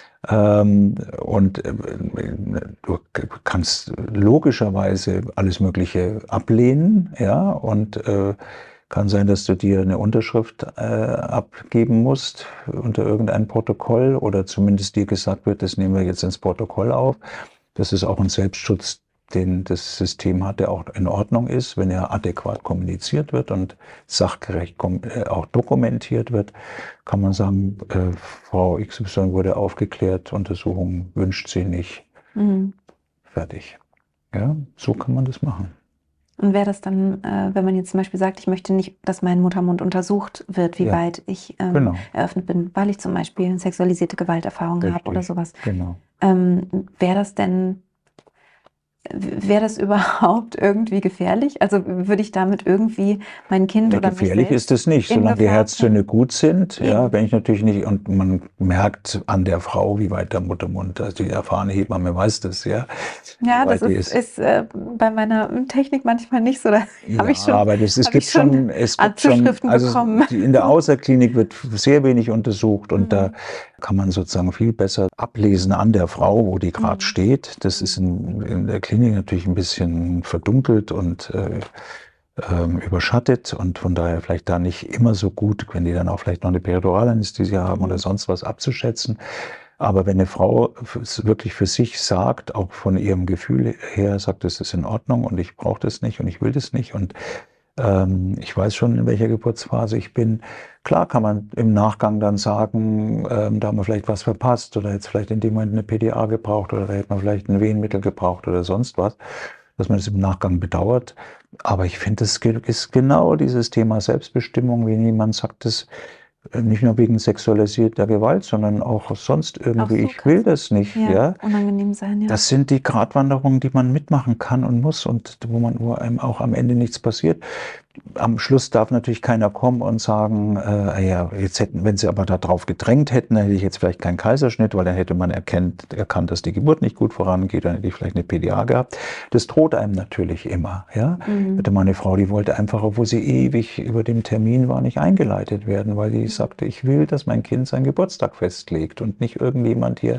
S2: Ähm, und äh, du kannst logischerweise alles Mögliche ablehnen, ja, und äh, kann sein, dass du dir eine Unterschrift äh, abgeben musst unter irgendein Protokoll oder zumindest dir gesagt wird, das nehmen wir jetzt ins Protokoll auf. Das ist auch ein Selbstschutz, den das System hat, der auch in Ordnung ist, wenn er adäquat kommuniziert wird und sachgerecht äh, auch dokumentiert wird, kann man sagen, äh, Frau X Y wurde aufgeklärt, Untersuchung wünscht sie nicht.
S1: Mhm.
S2: Fertig. Ja, so kann man das machen.
S1: Und wäre das dann, äh, wenn man jetzt zum Beispiel sagt, ich möchte nicht, dass mein Muttermund untersucht wird, wie
S2: Ja.
S1: weit ich ähm,
S2: Genau.
S1: eröffnet bin, weil ich zum Beispiel sexualisierte Gewalterfahrung habe oder sowas.
S2: Genau.
S1: Ähm, wäre das denn, wäre das überhaupt irgendwie gefährlich? Also würde ich damit irgendwie mein Kind
S2: Ja,
S1: oder
S2: gefährlich
S1: mich selbst
S2: ist es nicht,
S1: in
S2: solange die
S1: Gefahr
S2: Herztöne gut sind.
S1: Eben.
S2: Ja, wenn ich natürlich nicht, und man merkt an der Frau, wie weit der Muttermund, also die erfahrene Hebamme weiß das, ja.
S1: Ja,
S2: wie
S1: das
S2: weit die
S1: ist, ist äh, bei meiner Technik manchmal nicht so. Da
S2: Ja,
S1: habe ich schon,
S2: aber das, es
S1: hab
S2: gibt
S1: ich schon
S2: schon, es gibt schon,
S1: Zuschriften
S2: also
S1: bekommen.
S2: die, in der Außerklinik wird sehr wenig untersucht und
S1: Mhm.
S2: da kann man sozusagen viel besser ablesen an der Frau, wo die gerade
S1: Mhm.
S2: steht. Das ist in, in der Klinik natürlich ein bisschen verdunkelt und äh, ähm, überschattet und von daher vielleicht da nicht immer so gut, wenn die dann auch vielleicht noch eine Periduralanästhesie haben
S1: Mhm.
S2: oder sonst was abzuschätzen. Aber wenn eine Frau es wirklich für sich sagt, auch von ihrem Gefühl her sagt, das ist in Ordnung und ich brauche das nicht und ich will das nicht und ähm, ich weiß schon, in welcher Geburtsphase ich bin. Klar kann man im Nachgang dann sagen, ähm, da haben wir vielleicht was verpasst oder jetzt vielleicht in dem Moment eine P D A gebraucht oder da hätte man vielleicht ein Wehenmittel gebraucht oder sonst was, dass man das im Nachgang bedauert. Aber ich finde, das ist genau dieses Thema Selbstbestimmung, wie jemand sagt, das nicht nur wegen sexualisierter Gewalt, sondern auch sonst irgendwie,
S1: so
S2: ich will das nicht.
S1: Ja,
S2: Ja,
S1: unangenehm sein, ja.
S2: Das sind die Gratwanderungen, die man mitmachen kann und muss und wo man wo einem auch am Ende nichts passiert. Am Schluss darf natürlich keiner kommen und sagen, äh, ja, jetzt hätten, wenn sie aber da drauf gedrängt hätten, dann hätte ich jetzt vielleicht keinen Kaiserschnitt, weil dann hätte man erkennt, erkannt, dass die Geburt nicht gut vorangeht, dann hätte ich vielleicht eine P D A gehabt. Das droht einem natürlich immer. Ja?
S1: Mhm.
S2: Hatte mal eine Frau, die wollte einfach, obwohl sie ewig über dem Termin war, nicht eingeleitet werden, weil die sagte, ich will, dass mein Kind seinen Geburtstag festlegt und nicht irgendjemand hier.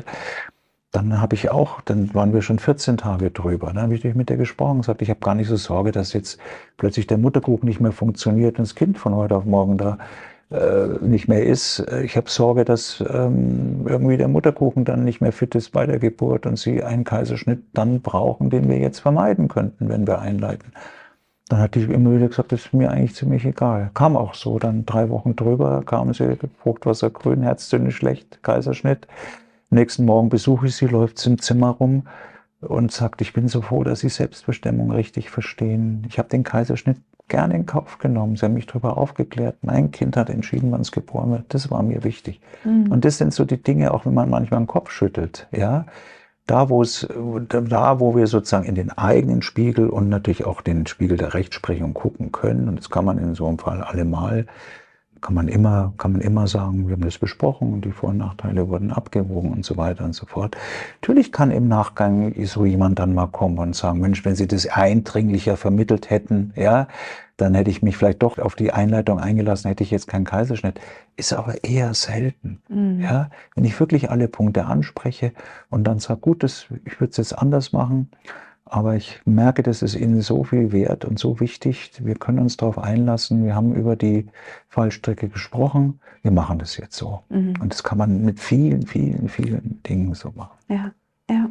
S2: Dann habe ich auch, dann waren wir schon vierzehn Tage drüber. Dann habe ich mit der gesprochen und gesagt, ich habe gar nicht so Sorge, dass jetzt plötzlich der Mutterkuchen nicht mehr funktioniert und das Kind von heute auf morgen da äh, nicht mehr ist. Ich habe Sorge, dass ähm, irgendwie der Mutterkuchen dann nicht mehr fit ist bei der Geburt und sie einen Kaiserschnitt dann brauchen, den wir jetzt vermeiden könnten, wenn wir einleiten. Dann hat die immer wieder gesagt, das ist mir eigentlich ziemlich egal. Kam auch so, dann drei Wochen drüber kam sie, Fruchtwasser grün, Herztöne schlecht, Kaiserschnitt. nächsten Morgen besuche ich sie, läuft im Zimmer rum und sagt, ich bin so froh, dass Sie Selbstbestimmung richtig verstehen. Ich habe den Kaiserschnitt gerne in Kauf genommen. Sie haben mich darüber aufgeklärt. Mein Kind hat entschieden, wann es geboren wird. Das war mir wichtig. Mhm. Und das sind so die Dinge, auch wenn man manchmal den Kopf schüttelt. Ja, da, wo es, da, wo wir sozusagen in den eigenen Spiegel und natürlich auch den Spiegel der Rechtsprechung gucken können. Und das kann man in so einem Fall allemal. Kann man immer, kann man immer sagen, wir haben das besprochen und die Vor- und Nachteile wurden abgewogen und so weiter und so fort. Natürlich kann im Nachgang so jemand dann mal kommen und sagen, Mensch, wenn Sie das eindringlicher vermittelt hätten, ja, dann hätte ich mich vielleicht doch auf die Einleitung eingelassen, hätte ich jetzt keinen Kaiserschnitt. Ist aber eher selten. Mhm. Ja, wenn ich wirklich alle Punkte anspreche und dann sage, gut, das, ich würde es jetzt anders machen, aber ich merke, das ist Ihnen so viel wert und so wichtig. Wir können uns darauf einlassen. Wir haben über die Fallstricke gesprochen. Wir machen das jetzt so. Mhm. Und das kann man mit vielen, vielen, vielen Dingen so machen.
S1: Ja, ja.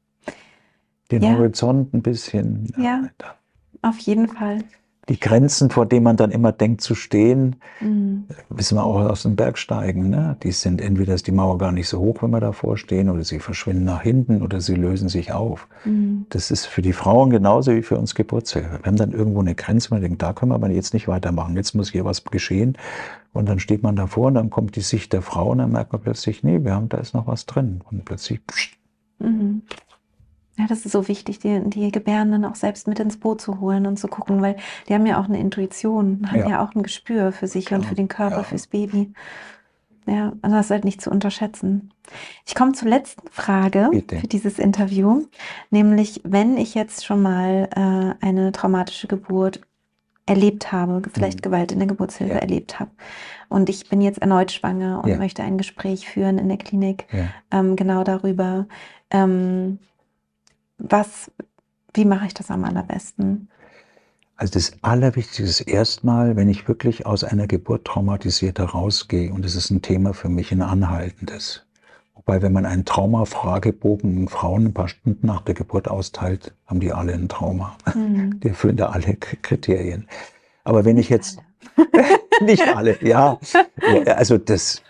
S2: Den ja. Horizont ein bisschen.
S1: Ja, weiter. Auf jeden Fall.
S2: Die Grenzen, vor denen man dann immer denkt zu stehen, mhm. wissen wir auch aus dem Bergsteigen. Ne? Die sind entweder ist die Mauer gar nicht so hoch, wenn wir davor stehen, oder sie verschwinden nach hinten oder sie lösen sich auf. Mhm. Das ist für die Frauen genauso wie für uns Geburtshilfe. Wir haben dann irgendwo eine Grenze, man denkt, da können wir aber jetzt nicht weitermachen, jetzt muss hier was geschehen. Und dann steht man davor und dann kommt die Sicht der Frau und dann merkt man plötzlich, nee, wir haben, da ist noch was drin. Und plötzlich, pssst.
S1: Mhm. Ja, das ist so wichtig, die, die Gebärenden auch selbst mit ins Boot zu holen und zu gucken, weil die haben ja auch eine Intuition, haben ja, ja auch ein Gespür für sich, klar, und für den Körper, ja. fürs Baby. Ja, und das ist halt nicht zu unterschätzen. Ich komme zur letzten Frage Bitte. für dieses Interview, nämlich wenn ich jetzt schon mal äh, eine traumatische Geburt erlebt habe, vielleicht mhm. Gewalt in der Geburtshilfe ja. erlebt habe und ich bin jetzt erneut schwanger und ja. möchte ein Gespräch führen in der Klinik, ja. ähm, genau darüber, ähm, Was, wie mache ich das am allerbesten?
S2: Also das Allerwichtigste ist erstmal, wenn ich wirklich aus einer Geburt traumatisiert herausgehe, und das ist ein Thema für mich, ein anhaltendes. Wobei, wenn man einen Trauma-Fragebogen Frauen ein paar Stunden nach der Geburt austeilt, haben die alle ein Trauma. Mhm. Die erfüllen da alle Kriterien. Aber wenn ich jetzt... nicht alle, ja. Also das...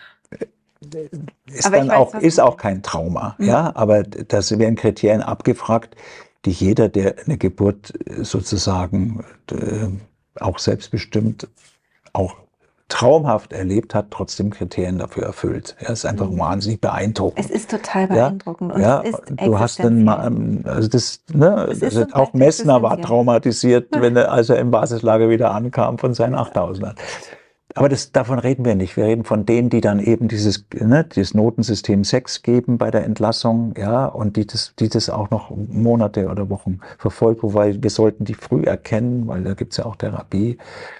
S2: Ist, dann weiß, auch, ist auch kein Trauma, mhm. ja, aber das werden Kriterien abgefragt, die jeder, der eine Geburt sozusagen äh, auch selbstbestimmt, auch traumhaft erlebt hat, trotzdem Kriterien dafür erfüllt. Ja, ist einfach mhm. wahnsinnig beeindruckend.
S1: Es ist total beeindruckend.
S2: Ja, und ja, es ist du hast dann mal, also das, ne, das das ist auch Messner war traumatisiert, wenn er, als er im Basislager wieder ankam von seinen achttausendern. Aber das, davon reden wir nicht. Wir reden von denen, die dann eben dieses, ne, dieses Notensystem sechs geben bei der Entlassung, ja, und die das, die das auch noch Monate oder Wochen verfolgt, wobei wir sollten die früh erkennen, weil da gibt's ja auch Therapie.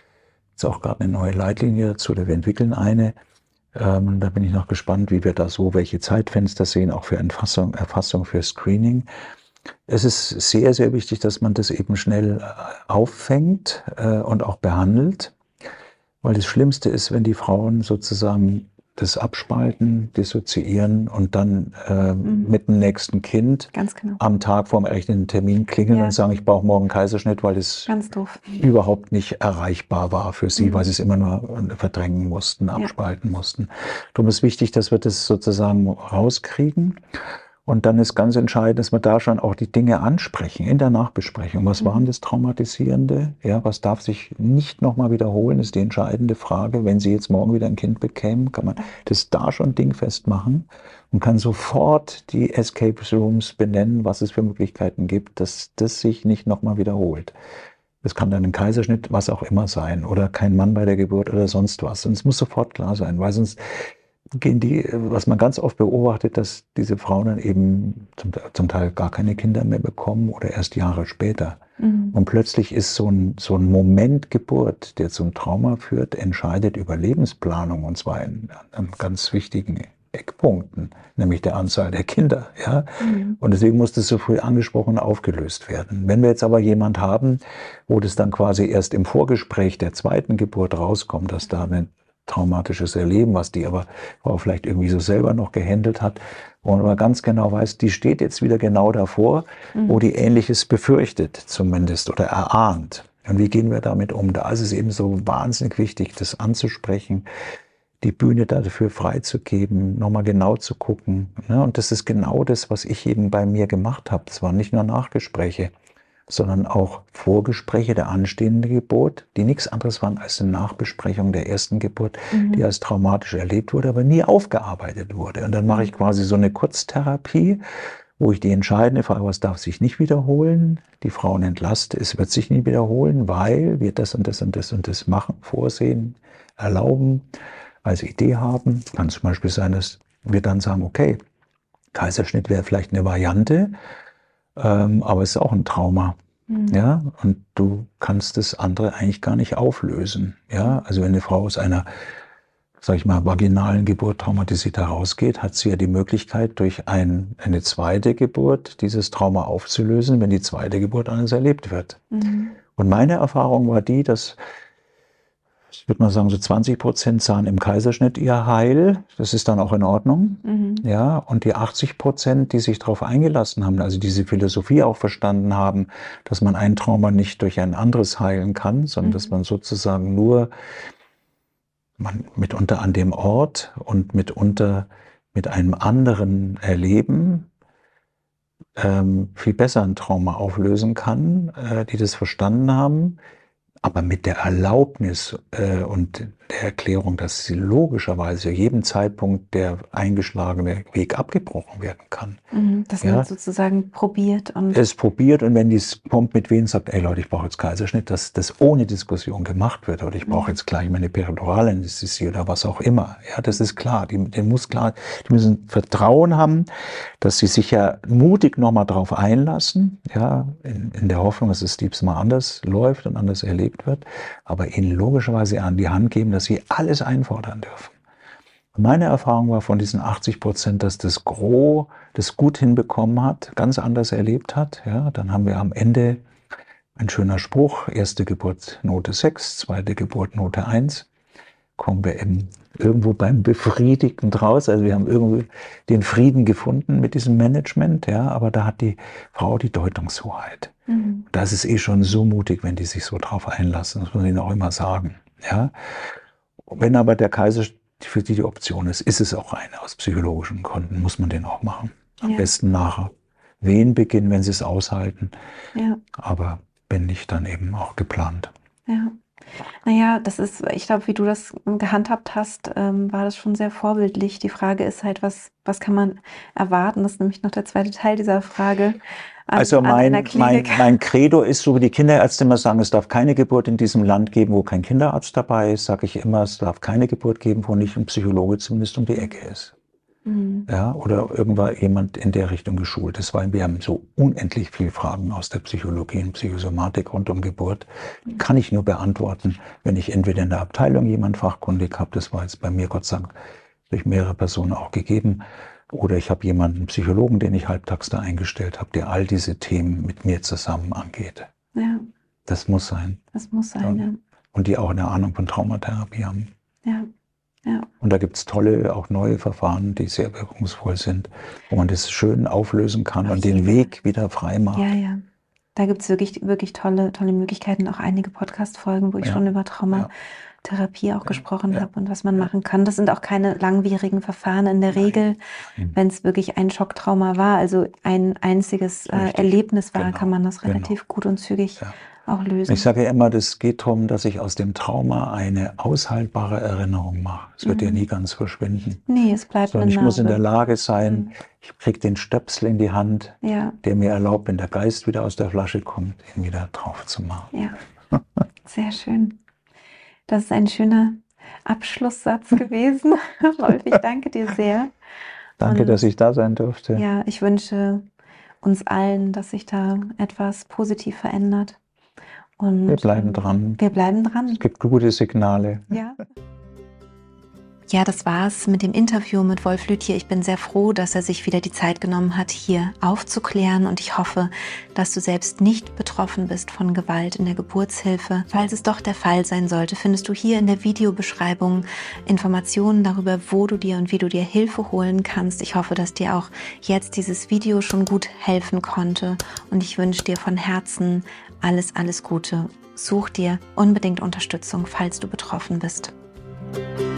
S2: Ist auch gerade eine neue Leitlinie dazu, oder wir entwickeln eine. Ähm, da bin ich noch gespannt, wie wir da so welche Zeitfenster sehen, auch für Erfassung, Erfassung für Screening. Es ist sehr, sehr wichtig, dass man das eben schnell auffängt äh, und auch behandelt. Weil das Schlimmste ist, wenn die Frauen sozusagen das abspalten, dissoziieren und dann äh, mhm. mit dem nächsten Kind
S1: Ganz genau.
S2: am Tag vor dem errechneten Termin klingeln ja. und sagen, ich brauche morgen einen Kaiserschnitt, weil es überhaupt nicht erreichbar war für sie, mhm. weil sie es immer nur verdrängen mussten, abspalten ja. mussten. Darum ist wichtig, dass wir das sozusagen rauskriegen. Und dann ist ganz entscheidend, dass wir da schon auch die Dinge ansprechen in der Nachbesprechung. Was mhm. waren das Traumatisierende? Ja, was darf sich nicht nochmal wiederholen, ist die entscheidende Frage. Wenn Sie jetzt morgen wieder ein Kind bekämen, kann man das da schon dingfest machen und kann sofort die Escape Rooms benennen, was es für Möglichkeiten gibt, dass das sich nicht nochmal wiederholt. Das kann dann ein Kaiserschnitt, was auch immer sein, oder kein Mann bei der Geburt oder sonst was. Und es muss sofort klar sein, weil sonst gehen die, was man ganz oft beobachtet, dass diese Frauen dann eben zum, zum Teil gar keine Kinder mehr bekommen oder erst Jahre später. Mhm. Und plötzlich ist so ein, so ein Moment Geburt, der zum Trauma führt, entscheidet über Lebensplanung, und zwar in, an ganz wichtigen Eckpunkten, nämlich der Anzahl der Kinder. Ja? Mhm. Und deswegen muss das so früh angesprochen und aufgelöst werden. Wenn wir jetzt aber jemand haben, wo das dann quasi erst im Vorgespräch der zweiten Geburt rauskommt, dass da eine traumatisches Erleben, was die aber Frau vielleicht irgendwie so selber noch gehandelt hat, wo man aber ganz genau weiß, die steht jetzt wieder genau davor, mhm. wo die Ähnliches befürchtet zumindest oder erahnt. Und wie gehen wir damit um? Da ist es eben so wahnsinnig wichtig, das anzusprechen, die Bühne dafür freizugeben, nochmal genau zu gucken. Ne? Und das ist genau das, was ich eben bei mir gemacht habe. Es waren nicht nur Nachgespräche, sondern auch Vorgespräche der anstehenden Geburt, die nichts anderes waren als eine Nachbesprechung der ersten Geburt, mhm. die als traumatisch erlebt wurde, aber nie aufgearbeitet wurde. Und dann mache ich quasi so eine Kurztherapie, wo ich die entscheidende Frage, was darf sich nicht wiederholen, die Frauen entlaste, es wird sich nie wiederholen, weil wir das und das und das und das machen, vorsehen, erlauben, als Idee haben. Kann zum Beispiel sein, dass wir dann sagen, okay, Kaiserschnitt wäre vielleicht eine Variante, ähm, aber es ist auch ein Trauma. Mhm. Ja, und du kannst das andere eigentlich gar nicht auflösen. Ja, also wenn eine Frau aus einer, sag ich mal, vaginalen Geburt traumatisiert herausgeht, hat sie ja die Möglichkeit, durch ein, eine zweite Geburt dieses Trauma aufzulösen, wenn die zweite Geburt anders erlebt wird. Mhm. Und meine Erfahrung war die, dass, ich würde mal sagen, so zwanzig Prozent sahen im Kaiserschnitt ihr Heil. Das ist dann auch in Ordnung. Mhm. Ja, und die achtzig Prozent, die sich darauf eingelassen haben, also diese Philosophie auch verstanden haben, dass man ein Trauma nicht durch ein anderes heilen kann, sondern mhm. dass man sozusagen nur man mitunter an dem Ort und mitunter mit einem anderen Erleben ähm, viel besser ein Trauma auflösen kann, äh, die das verstanden haben, aber mit der Erlaubnis äh, und der Erklärung, dass sie logischerweise jedem Zeitpunkt der eingeschlagene Weg abgebrochen werden kann.
S1: Mhm, dass ja, man sozusagen probiert. Und
S2: es probiert und wenn dies kommt mit wen sagt, ey Leute, ich brauche jetzt Kaiserschnitt, dass das ohne Diskussion gemacht wird oder ich brauche jetzt gleich meine Periduralanästhesie oder was auch immer. Ja, das ist klar. Die, die, muss klar, die müssen Vertrauen haben, dass sie sich ja mutig nochmal drauf einlassen, ja, in, in der Hoffnung, dass es liebst mal anders läuft und anders erlebt wird, aber ihnen logischerweise an die Hand geben, dass sie alles einfordern dürfen. Und meine Erfahrung war von diesen achtzig Prozent, dass das Gros das gut hinbekommen hat, ganz anders erlebt hat. Ja, dann haben wir am Ende ein schöner Spruch, erste Geburt Note sechs, zweite Geburt Note eins. Kommen wir eben irgendwo beim Befriedigten draus. Also wir haben irgendwie den Frieden gefunden mit diesem Management, ja, aber da hat die Frau die Deutungshoheit. Mhm. Das ist eh schon so mutig, wenn die sich so drauf einlassen, das muss man ihnen auch immer sagen. Ja. Wenn aber der Kaiser für die die Option ist, ist es auch eine aus psychologischen Gründen, muss man den auch machen. Am ja. besten nachher Wehen beginnen, wenn sie es aushalten, ja. aber wenn nicht, dann eben auch geplant.
S1: Ja. Naja, das ist, ich glaube, wie du das gehandhabt hast, ähm, war das schon sehr vorbildlich. Die Frage ist halt, was, was kann man erwarten? Das ist nämlich noch der zweite Teil dieser Frage. An,
S2: also mein, mein, mein Credo ist, so wie die Kinderärzte immer sagen, es darf keine Geburt in diesem Land geben, wo kein Kinderarzt dabei ist, sage ich immer, es darf keine Geburt geben, wo nicht ein Psychologe zumindest um die Ecke ist. Mhm. Ja, oder irgendwann jemand in der Richtung geschult ist, weil wir haben so unendlich viele Fragen aus der Psychologie und Psychosomatik rund um Geburt. Die kann ich nur beantworten, wenn ich entweder in der Abteilung jemand fachkundig habe, das war jetzt bei mir Gott sei Dank durch mehrere Personen auch gegeben, oder ich habe jemanden, einen Psychologen, den ich halbtags da eingestellt habe, der all diese Themen mit mir zusammen angeht. Ja. Das muss sein.
S1: Das muss sein, ja.
S2: Und die auch eine Ahnung von Traumatherapie haben.
S1: Ja. Ja.
S2: Und da gibt es tolle, auch neue Verfahren, die sehr wirkungsvoll sind, wo man das schön auflösen kann Auf und den Weg wieder frei macht.
S1: Ja, ja. Da gibt es wirklich, wirklich tolle, tolle Möglichkeiten, auch einige Podcast-Folgen, wo ich ja. schon über Traumatherapie ja. auch ja. gesprochen ja. habe und was man ja. machen kann. Das sind auch keine langwierigen Verfahren in der Nein. Regel, wenn es wirklich ein Schocktrauma war, also ein einziges äh, Erlebnis war, genau. kann man das relativ genau. gut und zügig ja. auch lösen.
S2: Ich sage ja immer, das geht darum, dass ich aus dem Trauma eine aushaltbare Erinnerung mache. Es wird mhm. ja nie ganz verschwinden.
S1: Nee, es bleibt
S2: Sondern ich muss in der Lage sein, mhm. ich kriege den Stöpsel in die Hand, ja. der mir erlaubt, wenn der Geist wieder aus der Flasche kommt, ihn wieder drauf zu machen.
S1: Ja, sehr schön. Das ist ein schöner Abschlusssatz gewesen. Wolf, ich danke dir sehr.
S2: Danke, und, dass ich da sein durfte.
S1: Ja, ich wünsche uns allen, dass sich da etwas positiv verändert. Und
S2: wir bleiben dran.
S1: Wir bleiben dran.
S2: Es gibt gute Signale.
S1: Ja. Ja, das war's mit dem Interview mit Wolf Lütje. Ich bin sehr froh, dass er sich wieder die Zeit genommen hat, hier aufzuklären, und ich hoffe, dass du selbst nicht betroffen bist von Gewalt in der Geburtshilfe. Falls es doch der Fall sein sollte, findest du hier in der Videobeschreibung Informationen darüber, wo du dir und wie du dir Hilfe holen kannst. Ich hoffe, dass dir auch jetzt dieses Video schon gut helfen konnte, und ich wünsche dir von Herzen alles, alles Gute. Such dir unbedingt Unterstützung, falls du betroffen bist.